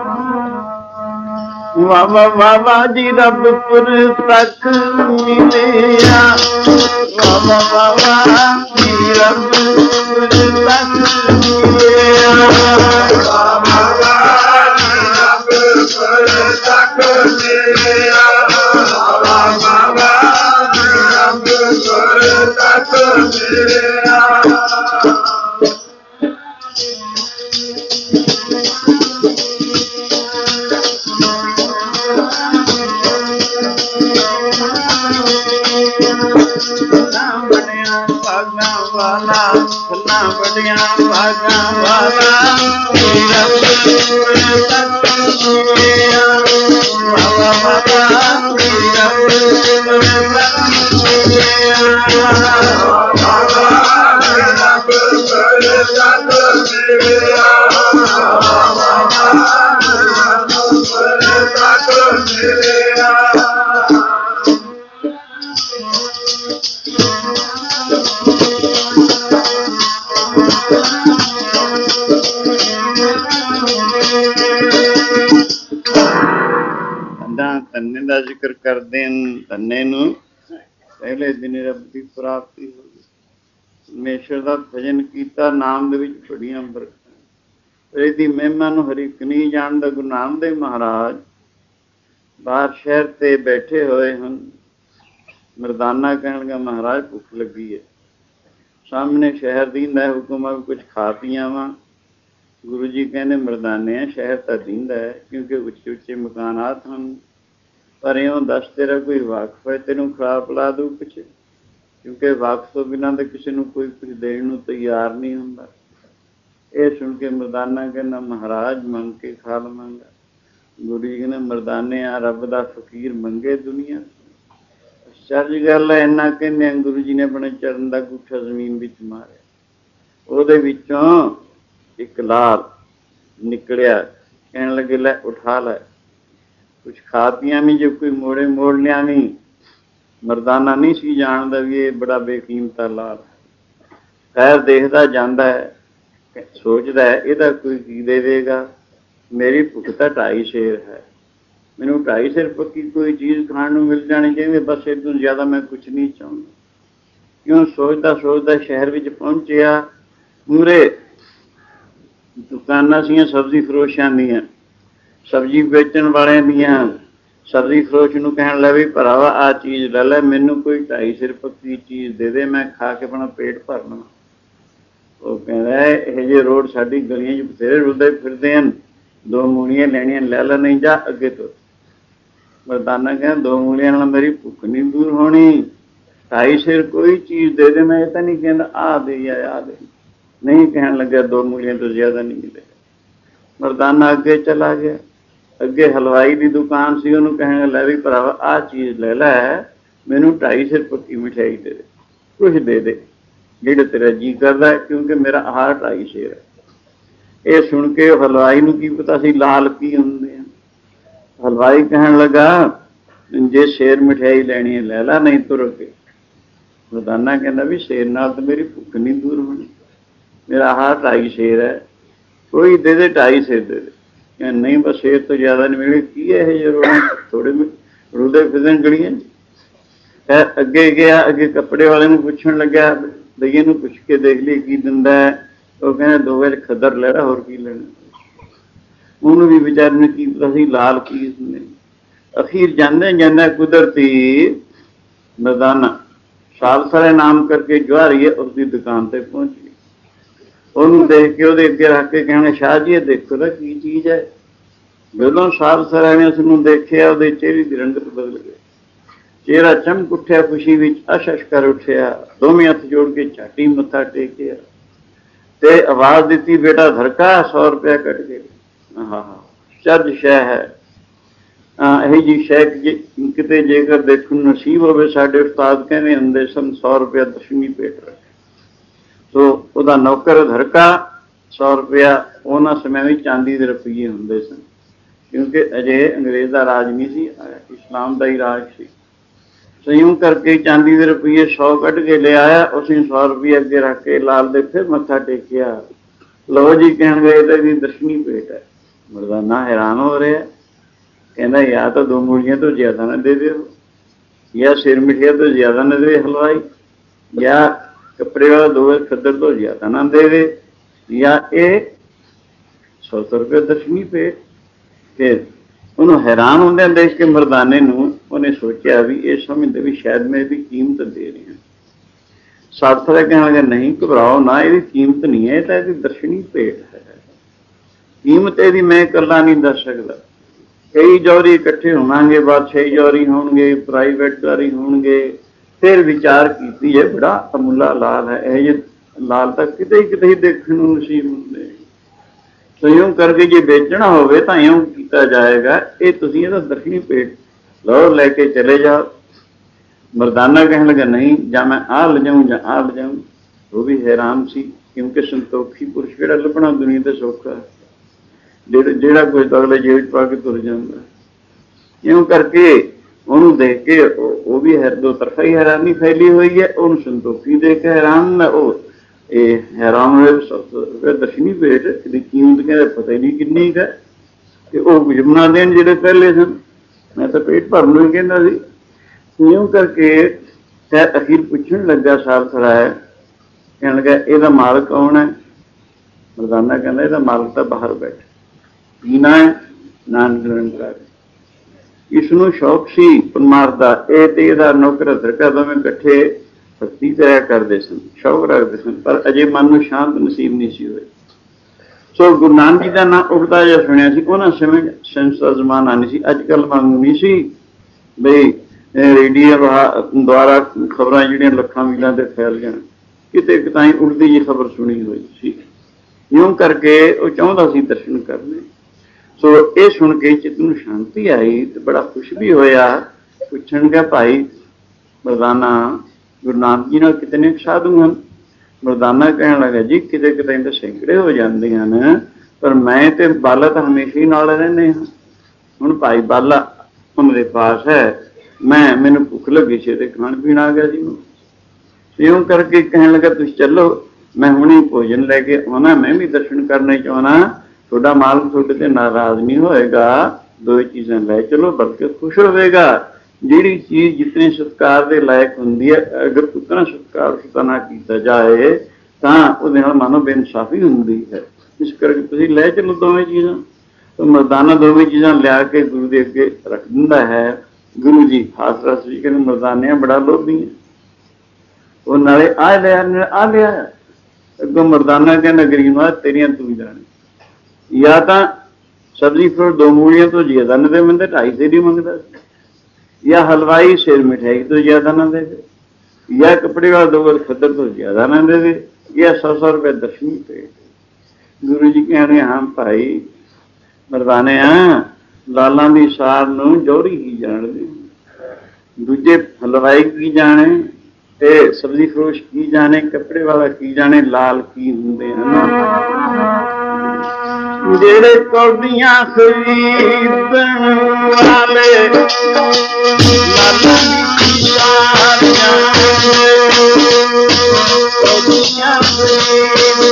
ਵਾਵਾ ਵਾਵਾ ਜੀ ਰੱਬ ਪੁਰ ਤੱਕ ਮਿਲਿਆ, ਵਾਵਾ ਵਾਵਾ ਜੀ ਰੱਬ ਪੁਰ ਤੱਕ ਮਿਲਿਆ, ਵਾਵਾ ਵਾਵਾ ਜੀ ਰੱਬ ਪੁਰ ਤੱਕ ਮਿਲਿਆ, ਵਾਵਾ ਵਾਵਾ ਜੀ ਰੱਬ ਪੁਰ ਤੱਕ ਮਿਲਿਆ। ਫੁੱਲਾਂ ਵੱਡੀਆਂ ਭਾਗਾਂ ਵਾਲਾ, ਰੱਬ ਪੁਰ ਤੱਕ ਮਿਲਿਆ, ਵਾਵਾ ਵਾਵਾ ਰੱਬ ਪੁਰ ਤੱਕ ਮਿਲਿਆ, ਵਾਵਾ ਰੱਬ ਪੁਰ ਤੱਕ ਮਿਲਿਆ, ਵਾਵਾ ਰੱਬ ਪੁਰ ਤੱਕ ਮਿਲਿਆ। ਧੰਨੇ ਦਾ ਜ਼ਿਕਰ ਕਰਦੇ ਹਨ। ਧੰਨੇ ਨੂੰ ਪਹਿਲੇ ਦਿਨ ਰੱਬ ਦੀ ਪ੍ਰਾਪਤੀ ਹੋ ਗਈ। ਪਰਮੇਸ਼ਰ ਦਾ ਭਜਨ ਕੀਤਾ, ਨਾਮ ਦੇ ਵਿੱਚ ਬੜੀਆਂ ਬਰਕਤਾਂ। ਇਹਦੀ ਮਹਿਮਾ ਨੂੰ ਹਰੀਕ ਨਹੀਂ ਜਾਣਦਾ। ਗੁਰੂ ਨਾਨਕ ਦੇਵ ਮਹਾਰਾਜ ਬਾਹਰ ਸ਼ਹਿਰ ਤੇ ਬੈਠੇ ਹੋਏ ਹਨ। ਮਰਦਾਨਾ ਕਹਿਣ ਲੱਗਾ ਮਹਾਰਾਜ ਭੁੱਖ ਲੱਗੀ ਹੈ। ਸਾਹਮਣੇ ਸ਼ਹਿਰ ਦੀਂਦਾ ਹੈ, ਹੁਕਮ ਆ ਵੀ ਕੁਛ ਖਾ ਪੀ ਆਵਾਂ। ਗੁਰੂ ਜੀ ਕਹਿੰਦੇ ਮਰਦਾਨੇ ਆ ਸ਼ਹਿਰ ਤਾਂ ਦੀਂਦਾ ਹੈ, ਕਿਉਂਕਿ ਉੱਚੇ ਉੱਚੇ ਮਕਾਨਾਤ ਹਨ, ਪਰ ਇਉਂ ਦੱਸ ਤੇਰਾ ਕੋਈ ਵਾਕਫ ਹੈ, ਤੈਨੂੰ ਖਾ ਪਿਲਾ ਦੂ ਕੁਛ, ਕਿਉਂਕਿ ਵਾਕਫ ਤੋਂ ਬਿਨਾਂ ਤਾਂ ਕਿਸੇ ਨੂੰ ਕੋਈ ਕੁਝ ਦੇਣ ਨੂੰ ਤਿਆਰ ਨਹੀਂ ਹੁੰਦਾ। ਇਹ ਸੁਣ ਕੇ ਮਰਦਾਨਾ ਕਹਿੰਦਾ ਮਹਾਰਾਜ ਮੰਗ ਕੇ ਖਾ ਲਵਾਂਗਾ। ਗੁਰੂ ਜੀ ਕਹਿੰਦੇ ਮਰਦਾਨੇ ਆ ਰੱਬ ਦਾ ਫਕੀਰ ਮੰਗੇ ਦੁਨੀਆ। ਅਚਰਜ ਗੱਲ ਹੈ। ਇੰਨਾ ਕਹਿੰਦੇ ਗੁਰੂ ਜੀ ਨੇ ਆਪਣੇ ਚਰਨ ਦਾ ਗੁੱਠਾ ਜ਼ਮੀਨ ਵਿੱਚ ਮਾਰਿਆ, ਉਹਦੇ ਵਿੱਚੋਂ ਇੱਕ ਲਾਲ ਨਿਕਲਿਆ। ਕਹਿਣ ਲੱਗੇ ਲੈ ਉਠਾ ਲੈ, ਕੁਛ ਖਾ ਪੀਆਂ ਵੀ, ਜੇ ਕੋਈ ਮੋੜੇ ਮੋੜ ਲਿਆ ਵੀ। ਮਰਦਾਨਾ ਨਹੀਂ ਸੀ ਜਾਣਦਾ ਵੀ ਇਹ ਬੜਾ ਬੇਕੀਮਤਾ ਲਾਲ ਹੈ। ਖੈਰ ਦੇਖਦਾ ਜਾਂਦਾ ਹੈ, ਸੋਚਦਾ ਹੈ ਇਹਦਾ ਕੋਈ ਕੀ ਦੇ ਦੇਗਾ। ਮੇਰੀ ਭੁੱਖ ਤਾਂ ਢਾਈ ਸ਼ੇਰ ਹੈ, ਮੈਨੂੰ ਢਾਈ ਸਿਰ ਪੱਕੀ ਕੋਈ ਚੀਜ਼ ਖਾਣ ਨੂੰ ਮਿਲ ਜਾਣੀ ਚਾਹੀਦੀ, ਬਸ ਇਹ ਤੋਂ ਜ਼ਿਆਦਾ ਮੈਂ ਕੁਛ ਨਹੀਂ ਚਾਹੁੰਦਾ। ਕਿਉਂ ਸੋਚਦਾ ਸੋਚਦਾ ਸ਼ਹਿਰ ਵਿੱਚ ਪਹੁੰਚਿਆ। ਮੂਹਰੇ ਦੁਕਾਨਾਂ ਸੀਆਂ ਸਬਜ਼ੀ ਫਰੋਸ਼ਾਂ ਦੀਆਂ, ਸਬਜ਼ੀ ਵੇਚਣ ਵਾਲਿਆਂ ਦੀਆਂ। ਸਬਜ਼ੀ ਫਰੋਸ਼ ਨੂੰ ਕਹਿਣ ਲੱਗਾ ਵੀ ਭਰਾਵਾ ਆਹ ਚੀਜ਼ ਲੈ ਲੈ, ਮੈਨੂੰ ਕੋਈ ਢਾਈ ਸਿਰ ਪੱਕੀ ਚੀਜ਼ ਦੇ ਦੇ, ਮੈਂ ਖਾ ਕੇ ਆਪਣਾ ਪੇਟ ਭਰ ਲਵਾਂ। ਉਹ ਕਹਿੰਦਾ ਇਹ ਜਿਹੇ ਰੋਡ ਸਾਡੀ ਗਲੀਆਂ 'ਚ ਬਥੇਰੇ ਰੁਲਦੇ ਫਿਰਦੇ ਹਨ, ਦੋ ਮੂਲੀਆਂ ਲੈਣੀਆਂ ਲੈ ਲੈ, ਨਹੀਂ ਜਾ ਅੱਗੇ ਤੋਂ। ਮਰਦਾਨਾ ਕਹਿੰਦਾ ਦੋ ਮੂਲੀਆਂ ਨਾਲ ਮੇਰੀ ਭੁੱਖ ਨਹੀਂ ਦੂਰ ਹੋਣੀ, ਢਾਈ ਸਿਰ ਕੋਈ ਚੀਜ਼ ਦੇ ਦੇ। ਮੈਂ ਇਹ ਤਾਂ ਨਹੀਂ ਕਹਿੰਦਾ ਆਹ ਦੇ ਜਾਂ ਆਹ ਦੇ, ਨਹੀਂ ਕਹਿਣ ਲੱਗਿਆ ਦੋ ਮੂਲੀਆਂ ਤੋਂ ਜ਼ਿਆਦਾ ਨਹੀਂ ਮਿਲੇਗਾ। ਮਰਦਾਨਾ ਅੱਗੇ ਚਲਾ ਗਿਆ। ਅੱਗੇ ਹਲਵਾਈ ਦੀ ਦੁਕਾਨ ਸੀ, ਉਹਨੂੰ ਕਹਿਣ ਲੈ ਵੀ ਭਰਾਵਾ ਆਹ ਚੀਜ਼ ਲੈ ਲੈ, ਮੈਨੂੰ ਢਾਈ ਸਿਰ ਪੱਕੀ ਮਿਠਾਈ ਦੇ ਦੇ, ਕੁਛ ਦੇ ਦੇ। ਜਿਹੜੇ ਤੇਰਾ ਜੀ ਕਰਦਾ, क्योंकि मेरा आहार ढाई शेर है। ये सुन के हलवाई नूं की पता सी लाल की हुंदे आ। हलवाई कहन लगा जे शेर मिठाई लैनी है लै ला, नहीं तुर के। मर्दाना कहना भी शेर नाल तो मेरी भुख नहीं दूर होनी, मेरा आहार ढाई शेर है, कोई दे दे ढाई शेर दे दे। कहना नहीं बस शेर तो ज्यादा नहीं मिले, की है ये थोड़े रुदे फिरदे गलियां। अगे गया, अगे कपड़े वाले नूं पुछण लग्या, दईए नूं पुछ के देख ली की दिंदा है। वो कहना दो गज खदर ले ला, होर की लेना। उन्होंने भी बेचारे ने की पता सी लाल की ने। अखीर जांदे जांदे कुदरती मर्दाना सालसरे नाम करके जुआरी है उसकी दुकान पर पहुंच गई। उन्होंने देख के उहदे अगे रख के कहना शाह जी ये देखो ना की चीज़ है। जदों सालसरे ने उसनूं देखिया उहदे चेहरे की रंगत बदल गई, चेहरा चमक उठिया, खुशी विच अश अश कर उठिया, दोवें हथ जोड़ के झाटी मत्था टेकिया ते आवाज दी बेटा धरका सौ रुपया कट गए। हाँ चज शह है यही जी शह किते जेकर देखो नसीब होवे। साडे उस्ताद कहने हुंदे सन सौ रुपया दशमी पेट रखे। तो उहदा नौकर धरका सौ रुपया उन्हां समय में चांदी के रुपये हुंदे सन, क्योंकि अजे अंग्रेज़ का राज नहीं सी आया, इस्लाम का ही राज सी। संयूं करके चांदी के रुपये सौ कट के ले आया, उसने सौ रुपये अगे रख के लाल दे फिर मत्था टेकिया। लो जी कहन गए तो दशमी पेट है। मर्दाना हैरान हो रहा है, कहना या तो दो मूलियां तो ज्यादा न दे दो, या सिर मिठिया तो ज्यादा न दे हलवाई, या कपड़े वाला दो खद्दर तो ज्यादा ना दे दे, या ये सौ सौ रुपये दशमी पेट। फिर उन्होंने हैरान होंदे देख के मर्दाने नूं उन्हें सोचा भी ये समझते भी शायद मैं इसकी कीमत दे रही हूँ। सार्थक कहने लगे नहीं घबराओ ना, ये कीमत नहीं है, तो इसकी दर्शनी भेंट है। कीमत यदि मैं कला नहीं दस सकता, कई जौहरी इकट्ठे होवांगे, बादशाही जौहरी होणगे, प्राइवेट जौहरी होणगे, फिर विचार कीती है बड़ा अमुला लाल है, यह लाल तक किते किते देखने को नसीब होंगे। तो यूं करके जे बेचना होवे तो यूं किया जाएगा, ये तुसीं इहदा दर्शनी भेंट लो लैके चले जाओ। मर्दाना कहने लगा नहीं, जा मैं आ ले जाऊँ जा आ ले जाऊँ। वो भी हैरान सी, क्योंकि संतोखी पुरुष किहड़ा लभना दुनिया ते सौखा है, जेड़ा जेड़ा कुछ तो अगले जेब च पा के तुर जांदा। यूं करके उन्होंने देख के वो भी है दो तरफा ही हैरानी फैली हुई है। उन्होंने संतोखी देख के हैरान न वो हैरान हुए दशमी भेंट की कीमत कहते पता ही नहीं किन्नी का, वो कुछ बना देन जेडे पहले सन, मैं तो पेट भरन ही कहता सी। यूं करके शायद अखीर पुछण लगा साल सराय, कहने लगा ਇਹਦਾ मालक कौन है। मर्दाना कहना ਇਹਦਾ मालक तो बाहर बैठा, पीना है नानक निरंकार। इसनों शौक सी परमार का, ये तो ਇਹਦਾ नौकर धरका दोवें इकट्ठे भक्ति कराया करते सन, शौक रखते सन, पर अजे मन में शांत नसीब नहीं सी हुई। सो गुरु नानक जी का नाम उगता जिहा सुनिया सी, उन्होंने समय सेंस का जमाना नहीं सी, अजकल वांगू नहीं सी बई रेडियो द्वारा खबरां जिहड़ियां लखां मीलां ते फैल जाण, किते किताई उड़दी जी खबर सुनी हुई सी। यूं करके वो चाहुंदा सी दर्शन करने। सो ये सुन के चित्त नूं शांति आई तो बड़ा खुश भी होया। पुछण गया भाई मर्दाना गुरु नानक जी नाल कितने साधु हैं। मर्दाना कहने लगा जी किते किते तो सैकड़े हो जाते हैं, पर मैं तो बाला तो हमेशा ही नाल रहने हाँ। हुण भाई बाला उनके पास है, मैं मैनूं भुख लगी सी ते खाण पीण आ गया जी। यूं करके कहने लगा तुसीं चलो, मैं हुणे भोजन लैके आउणा, मैं भी दर्शन करने चाहुंदा, तुहाडा मालक तुहाडे ते नाराज नहीं होएगा, दो चीज़ां लै चलो बल्कि खुश होवेगा। जिहड़ी चीज़ जितने सत्कार के लायक हुंदी है, अगर उतना सत्कार उसका ना किया जाए तां उहदे नाल मानो बेइंसाफी हुंदी है। इस करके तुसीं लै चलो दोवें चीज़ां। तो मर्दाना दोवें चीज़ां लिया के गुरु दे अगे रख दिंदा है। गुरु जी हास रस जी कहते मर्दानिया बड़ा लोभी है, वो नाले आ लिया आ लिया। अगों मर्दाना कहना गरीब तेरियां तू ही जाने, या तो सब्जी फ्रूट दो मूलियां तो ज्यादा न दे, मैं ढाई सेर ही मंगता, या हलवाई सिर मिठाई तो ज्यादा ना दे दे, या कपड़े वाला दो खद्दर तो ज्यादा ना दे दे, या सौ सौ रुपये दशमी पे। गुरु जी कहने हाँ भाई मर्दाने लालां दी सार नूं जौहरी ही जाणदे, दूजे हलवाई की जाने, ਤੇ ਸਬਜ਼ੀ ਫਰੋਸ਼ ਕੀ ਜਾਣੇ, ਕੱਪੜੇ ਵਾਲਾ ਕੀ ਜਾਣੇ, ਲਾਲ ਕੀ ਹੁੰਦੇ ਹਨ। ਜਿਹੜੇ ਕੌਡੀਆਂ ਖਰੀਦਣ ਵਾਲੇ ਲਾਲਾਂ ਦੀ ਚਾਰ ਜਾਣਦੇ, ਕੌਡੀਆਂ ਖਰੀਦਣ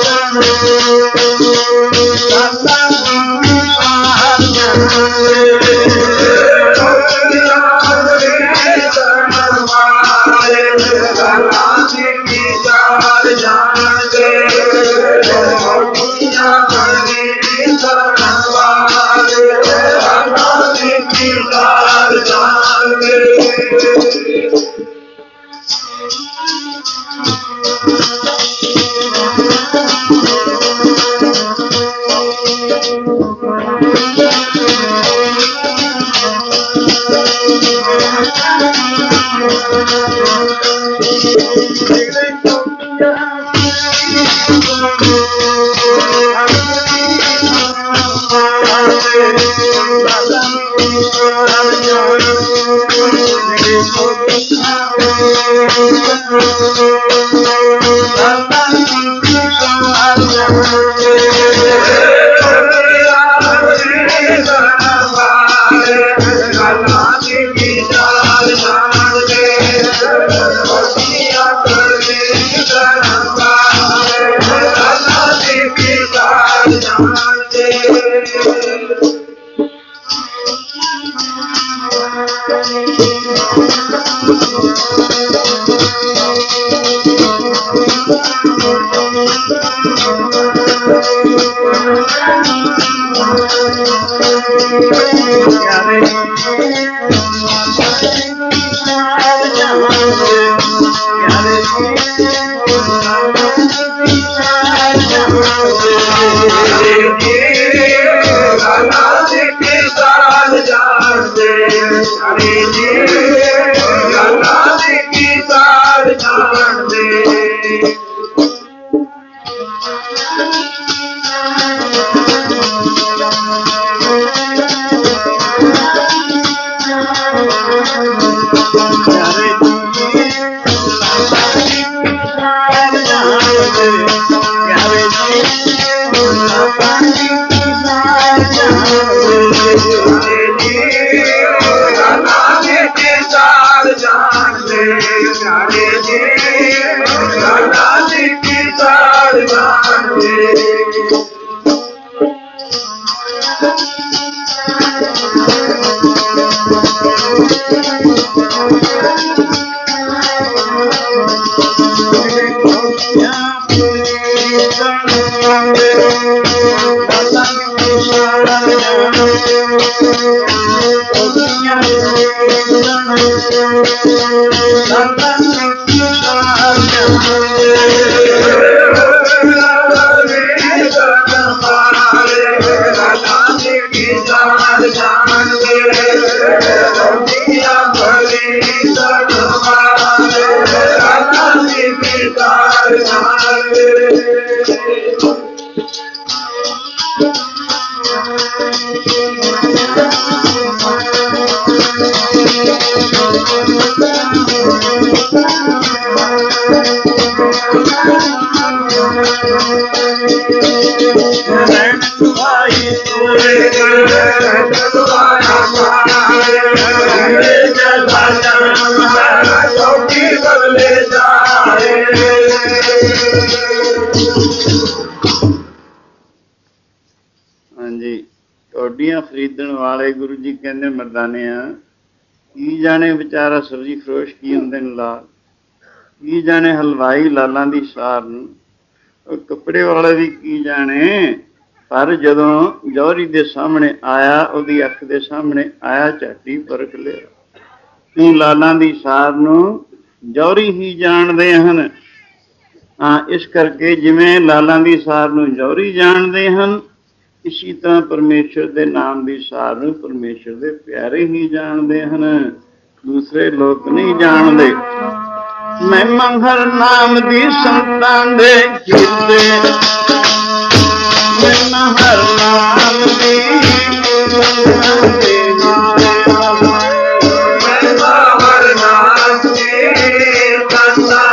ਲਾਲਾਂ ਦੀ ਚਾਰ ਜਾਣਦੇ, ਖਰੀਦਣ ਵਾਲੇ ਗੁਰੂ ਜੀ ਕਹਿੰਦੇ ਮਰਦਾਨਿਆਂ, ਕੀ ਜਾਣੇ ਵਿਚਾਰਾ ਸਬਜ਼ੀ ਫਰੋਸ਼ ਕੀ ਹੁੰਦੇ ਨੇ ਲਾਲ, ਕੀ ਜਾਣੇ ਹਲਵਾਈ ਲਾਲਾਂ ਦੀ ਸਾਰ ਨੂੰ, ਉਹ ਕੱਪੜੇ ਵਾਲੇ ਵੀ ਕੀ ਜਾਣੇ। ਪਰ ਜਦੋਂ ਜੌਹਰੀ ਦੇ ਸਾਹਮਣੇ ਆਇਆ, ਉਹਦੀ ਅੱਖ ਦੇ ਸਾਹਮਣੇ ਆਇਆ, ਝਾਟੀ ਪਰਖ ਲਿਆ। ਤੂੰ ਲਾਲਾਂ ਦੀ ਸਾਰ ਨੂੰ ਜੌਹਰੀ ਹੀ ਜਾਣਦੇ ਹਨ। ਹਾਂ, ਇਸ ਕਰਕੇ ਜਿਵੇਂ ਲਾਲਾਂ ਦੀ ਸਾਰ ਨੂੰ ਜੌਹਰੀ ਜਾਣਦੇ ਹਨ, ਇਸੀ ਤਰ੍ਹਾਂ ਪਰਮੇਸ਼ਰ ਦੇ ਨਾਮ ਦੀ ਸਾਰ ਨੂੰ ਪਰਮੇਸ਼ਰ ਦੇ ਪਿਆਰੇ ਹੀ ਜਾਣਦੇ ਹਨ, ਦੂਸਰੇ ਲੋਕ ਨਹੀਂ ਜਾਣਦੇ। ਮਹਿਮਾ ਹਰ ਨਾਮ ਦੀ ਸੰਤਾਂ ਦੇ ਕੀਤੇ, ਮਹਿਮਾ ਹਰ ਨਾਮ ਦੀ ਸੰਤਾਂ ਦੇ ਮਹਿਮਾ ਹਰ ਨਾਮ ਦੀ ਸੰਤਾਂ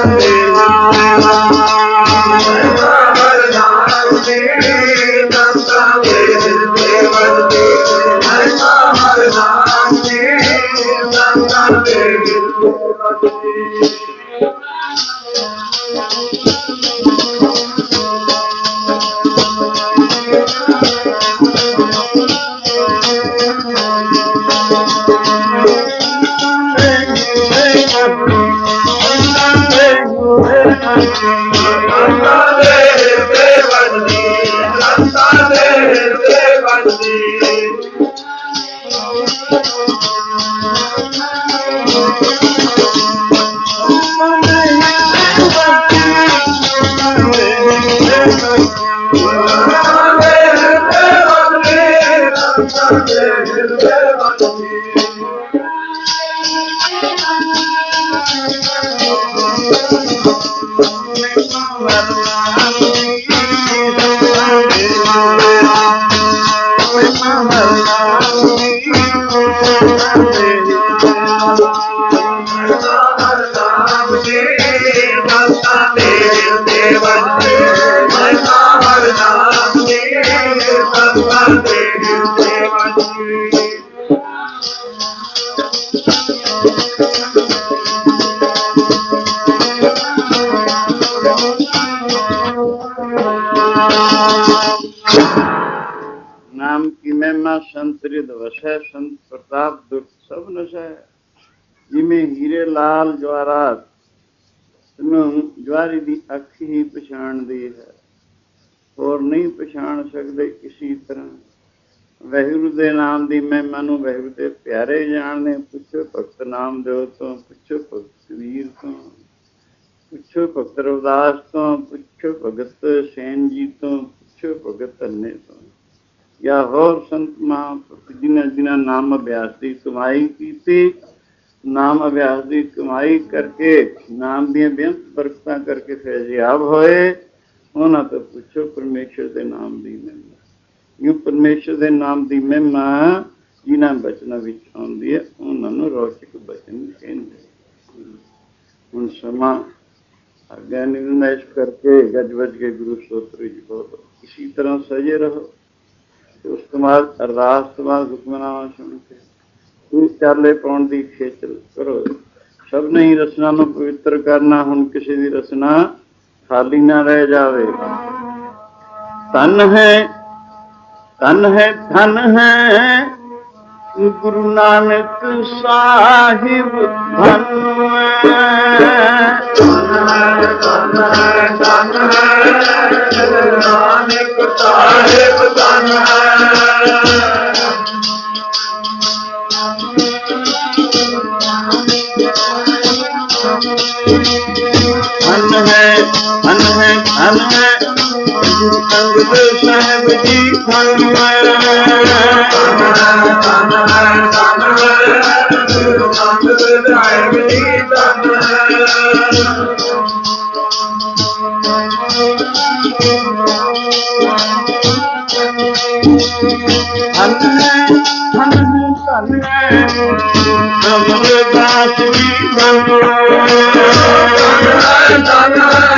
नाम की महिमा संत रिद वसै, संत प्रताप दुख सब नसै। जिमें हीरे लाल जवाहरात ਨੂੰ ਜਵਾਰੀ ਦੀ ਅੱਖ ਹੀ ਪਛਾਣਦੀ ਹੈ, ਹੋਰ ਨਹੀਂ ਪਛਾਣ ਸਕਦੇ ਕਿਸੇ ਤਰ੍ਹਾਂ। ਵਾਹਿਗੁਰੂ ਦੇ ਨਾਮ ਦੀ ਮਹਿਮਾ ਨੂੰ ਵਾਹਿਗੁਰੂ ਦੇ ਪਿਆਰੇ ਜਾਣਦੇ। ਪੁੱਛੋ ਭਗਤ ਨਾਮਦੇਵ ਤੋਂ, ਪੁੱਛੋ ਭਗਤ ਕਬੀਰ ਤੋਂ, ਪੁੱਛੋ ਭਗਤ ਰਵਿਦਾਸ ਤੋਂ, ਪੁੱਛੋ ਭਗਤ ਸੈਨ ਜੀ ਤੋਂ, ਪੁੱਛੋ ਭਗਤ ਧੰਨੇ ਤੋਂ, ਜਾਂ ਹੋਰ ਸੰਤ ਮਹਾਂਪੁਰਖ ਜਿਨ੍ਹਾਂ ਜਿਨ੍ਹਾਂ ਨਾਮ ਅਭਿਆਸ ਦੀ ਕਮਾਈ ਕੀਤੀ। ਨਾਮ ਅਭਿਆਸ ਦੀ ਕਮਾਈ ਕਰਕੇ, ਨਾਮ ਦੀਆਂ ਬੇਅੰਤ ਬਰਕਤਾਂ ਕਰਕੇ ਫੈਜ਼ਯਾਬ ਹੋਏ, ਉਹਨਾਂ ਤੋਂ ਪੁੱਛੋ ਪਰਮੇਸ਼ਰ ਦੇ ਨਾਮ ਦੀ ਮਹਿਮਾ। ਕਿਉਂ ਪਰਮੇਸ਼ਰ ਦੇ ਨਾਮ ਦੀ ਮਹਿਮਾ ਜਿਨ੍ਹਾਂ ਬਚਨਾਂ ਵਿੱਚ ਆਉਂਦੀ ਹੈ, ਉਹਨਾਂ ਨੂੰ ਰੌਚਕ ਬਚਨ ਕਹਿੰਦੇ। ਹੁਣ ਸਮਾਂ ਅੱਗੇ ਨਿਰਣੈਸ਼ ਕਰਕੇ ਗੱਜ ਵੱਜ ਕੇ ਗੁਰੂ ਸਤੋਤਰ ਵਿੱਚ ਬੋਲੋ। ਇਸੀ ਤਰ੍ਹਾਂ ਸਜੇ ਰਹੋ। ਉਸ ਤੋਂ ਬਾਅਦ ਅਰਦਾਸ ਤੋਂ ਬਾਅਦ ਹੁਕਮਨਾਮਾ ਸੁਣ ਕੇ ਚਾਲੇ ਪਾਉਣ ਦੀ ਖੇਚਲ ਕਰੋ। ਸਭ ਨੇ ਹੀ ਰਸਨਾ ਨੂੰ ਪਵਿੱਤਰ ਕਰਨਾ। ਹੁਣ ਕਿਸੇ ਦੀ ਰਸਨਾ ਖਾਲੀ ਨਾ ਰਹਿ ਜਾਵੇ। ਧਨ ਹੈ, ਧਨ ਹੈ, ਧਨ ਹੈ ਗੁਰੂ ਨਾਨਕ ਸਾਹਿਬ। ਧਨ ਹੈ, ਧਨ ਹੈ, ਧਨ ਹੈ, ਧਨ ਹੈ ਗੁਰੂ ਨਾਨਕ ਸਾਹਿਬ। ਧਨ ਹੈ, ਧਨ ਹੈ, ਧਨ ਹੈ, ਧਨ ਹੈ ਗੁਰੂ ਅੰਗਦ ਸਾਹਿਬ ਜੀ। ਧਨ ਹੈ, ਧਨ ਹੈ, ਧਨ ਹੈ, ਧਨ ਹੈ ਗੁਰੂ ਅੰਗਦ ਸਾਹਿਬ ਜੀ। ਧਨ ਹੈ, ਧਨ ਹੈ, ਧਨ ਹੈ, ਧਨ ਹੈ ਅਮਰਦਾਸ ਜੀ। ਧਨ ਹੈ, ਧਨ ਹੈ, ਧਨ ਹੈ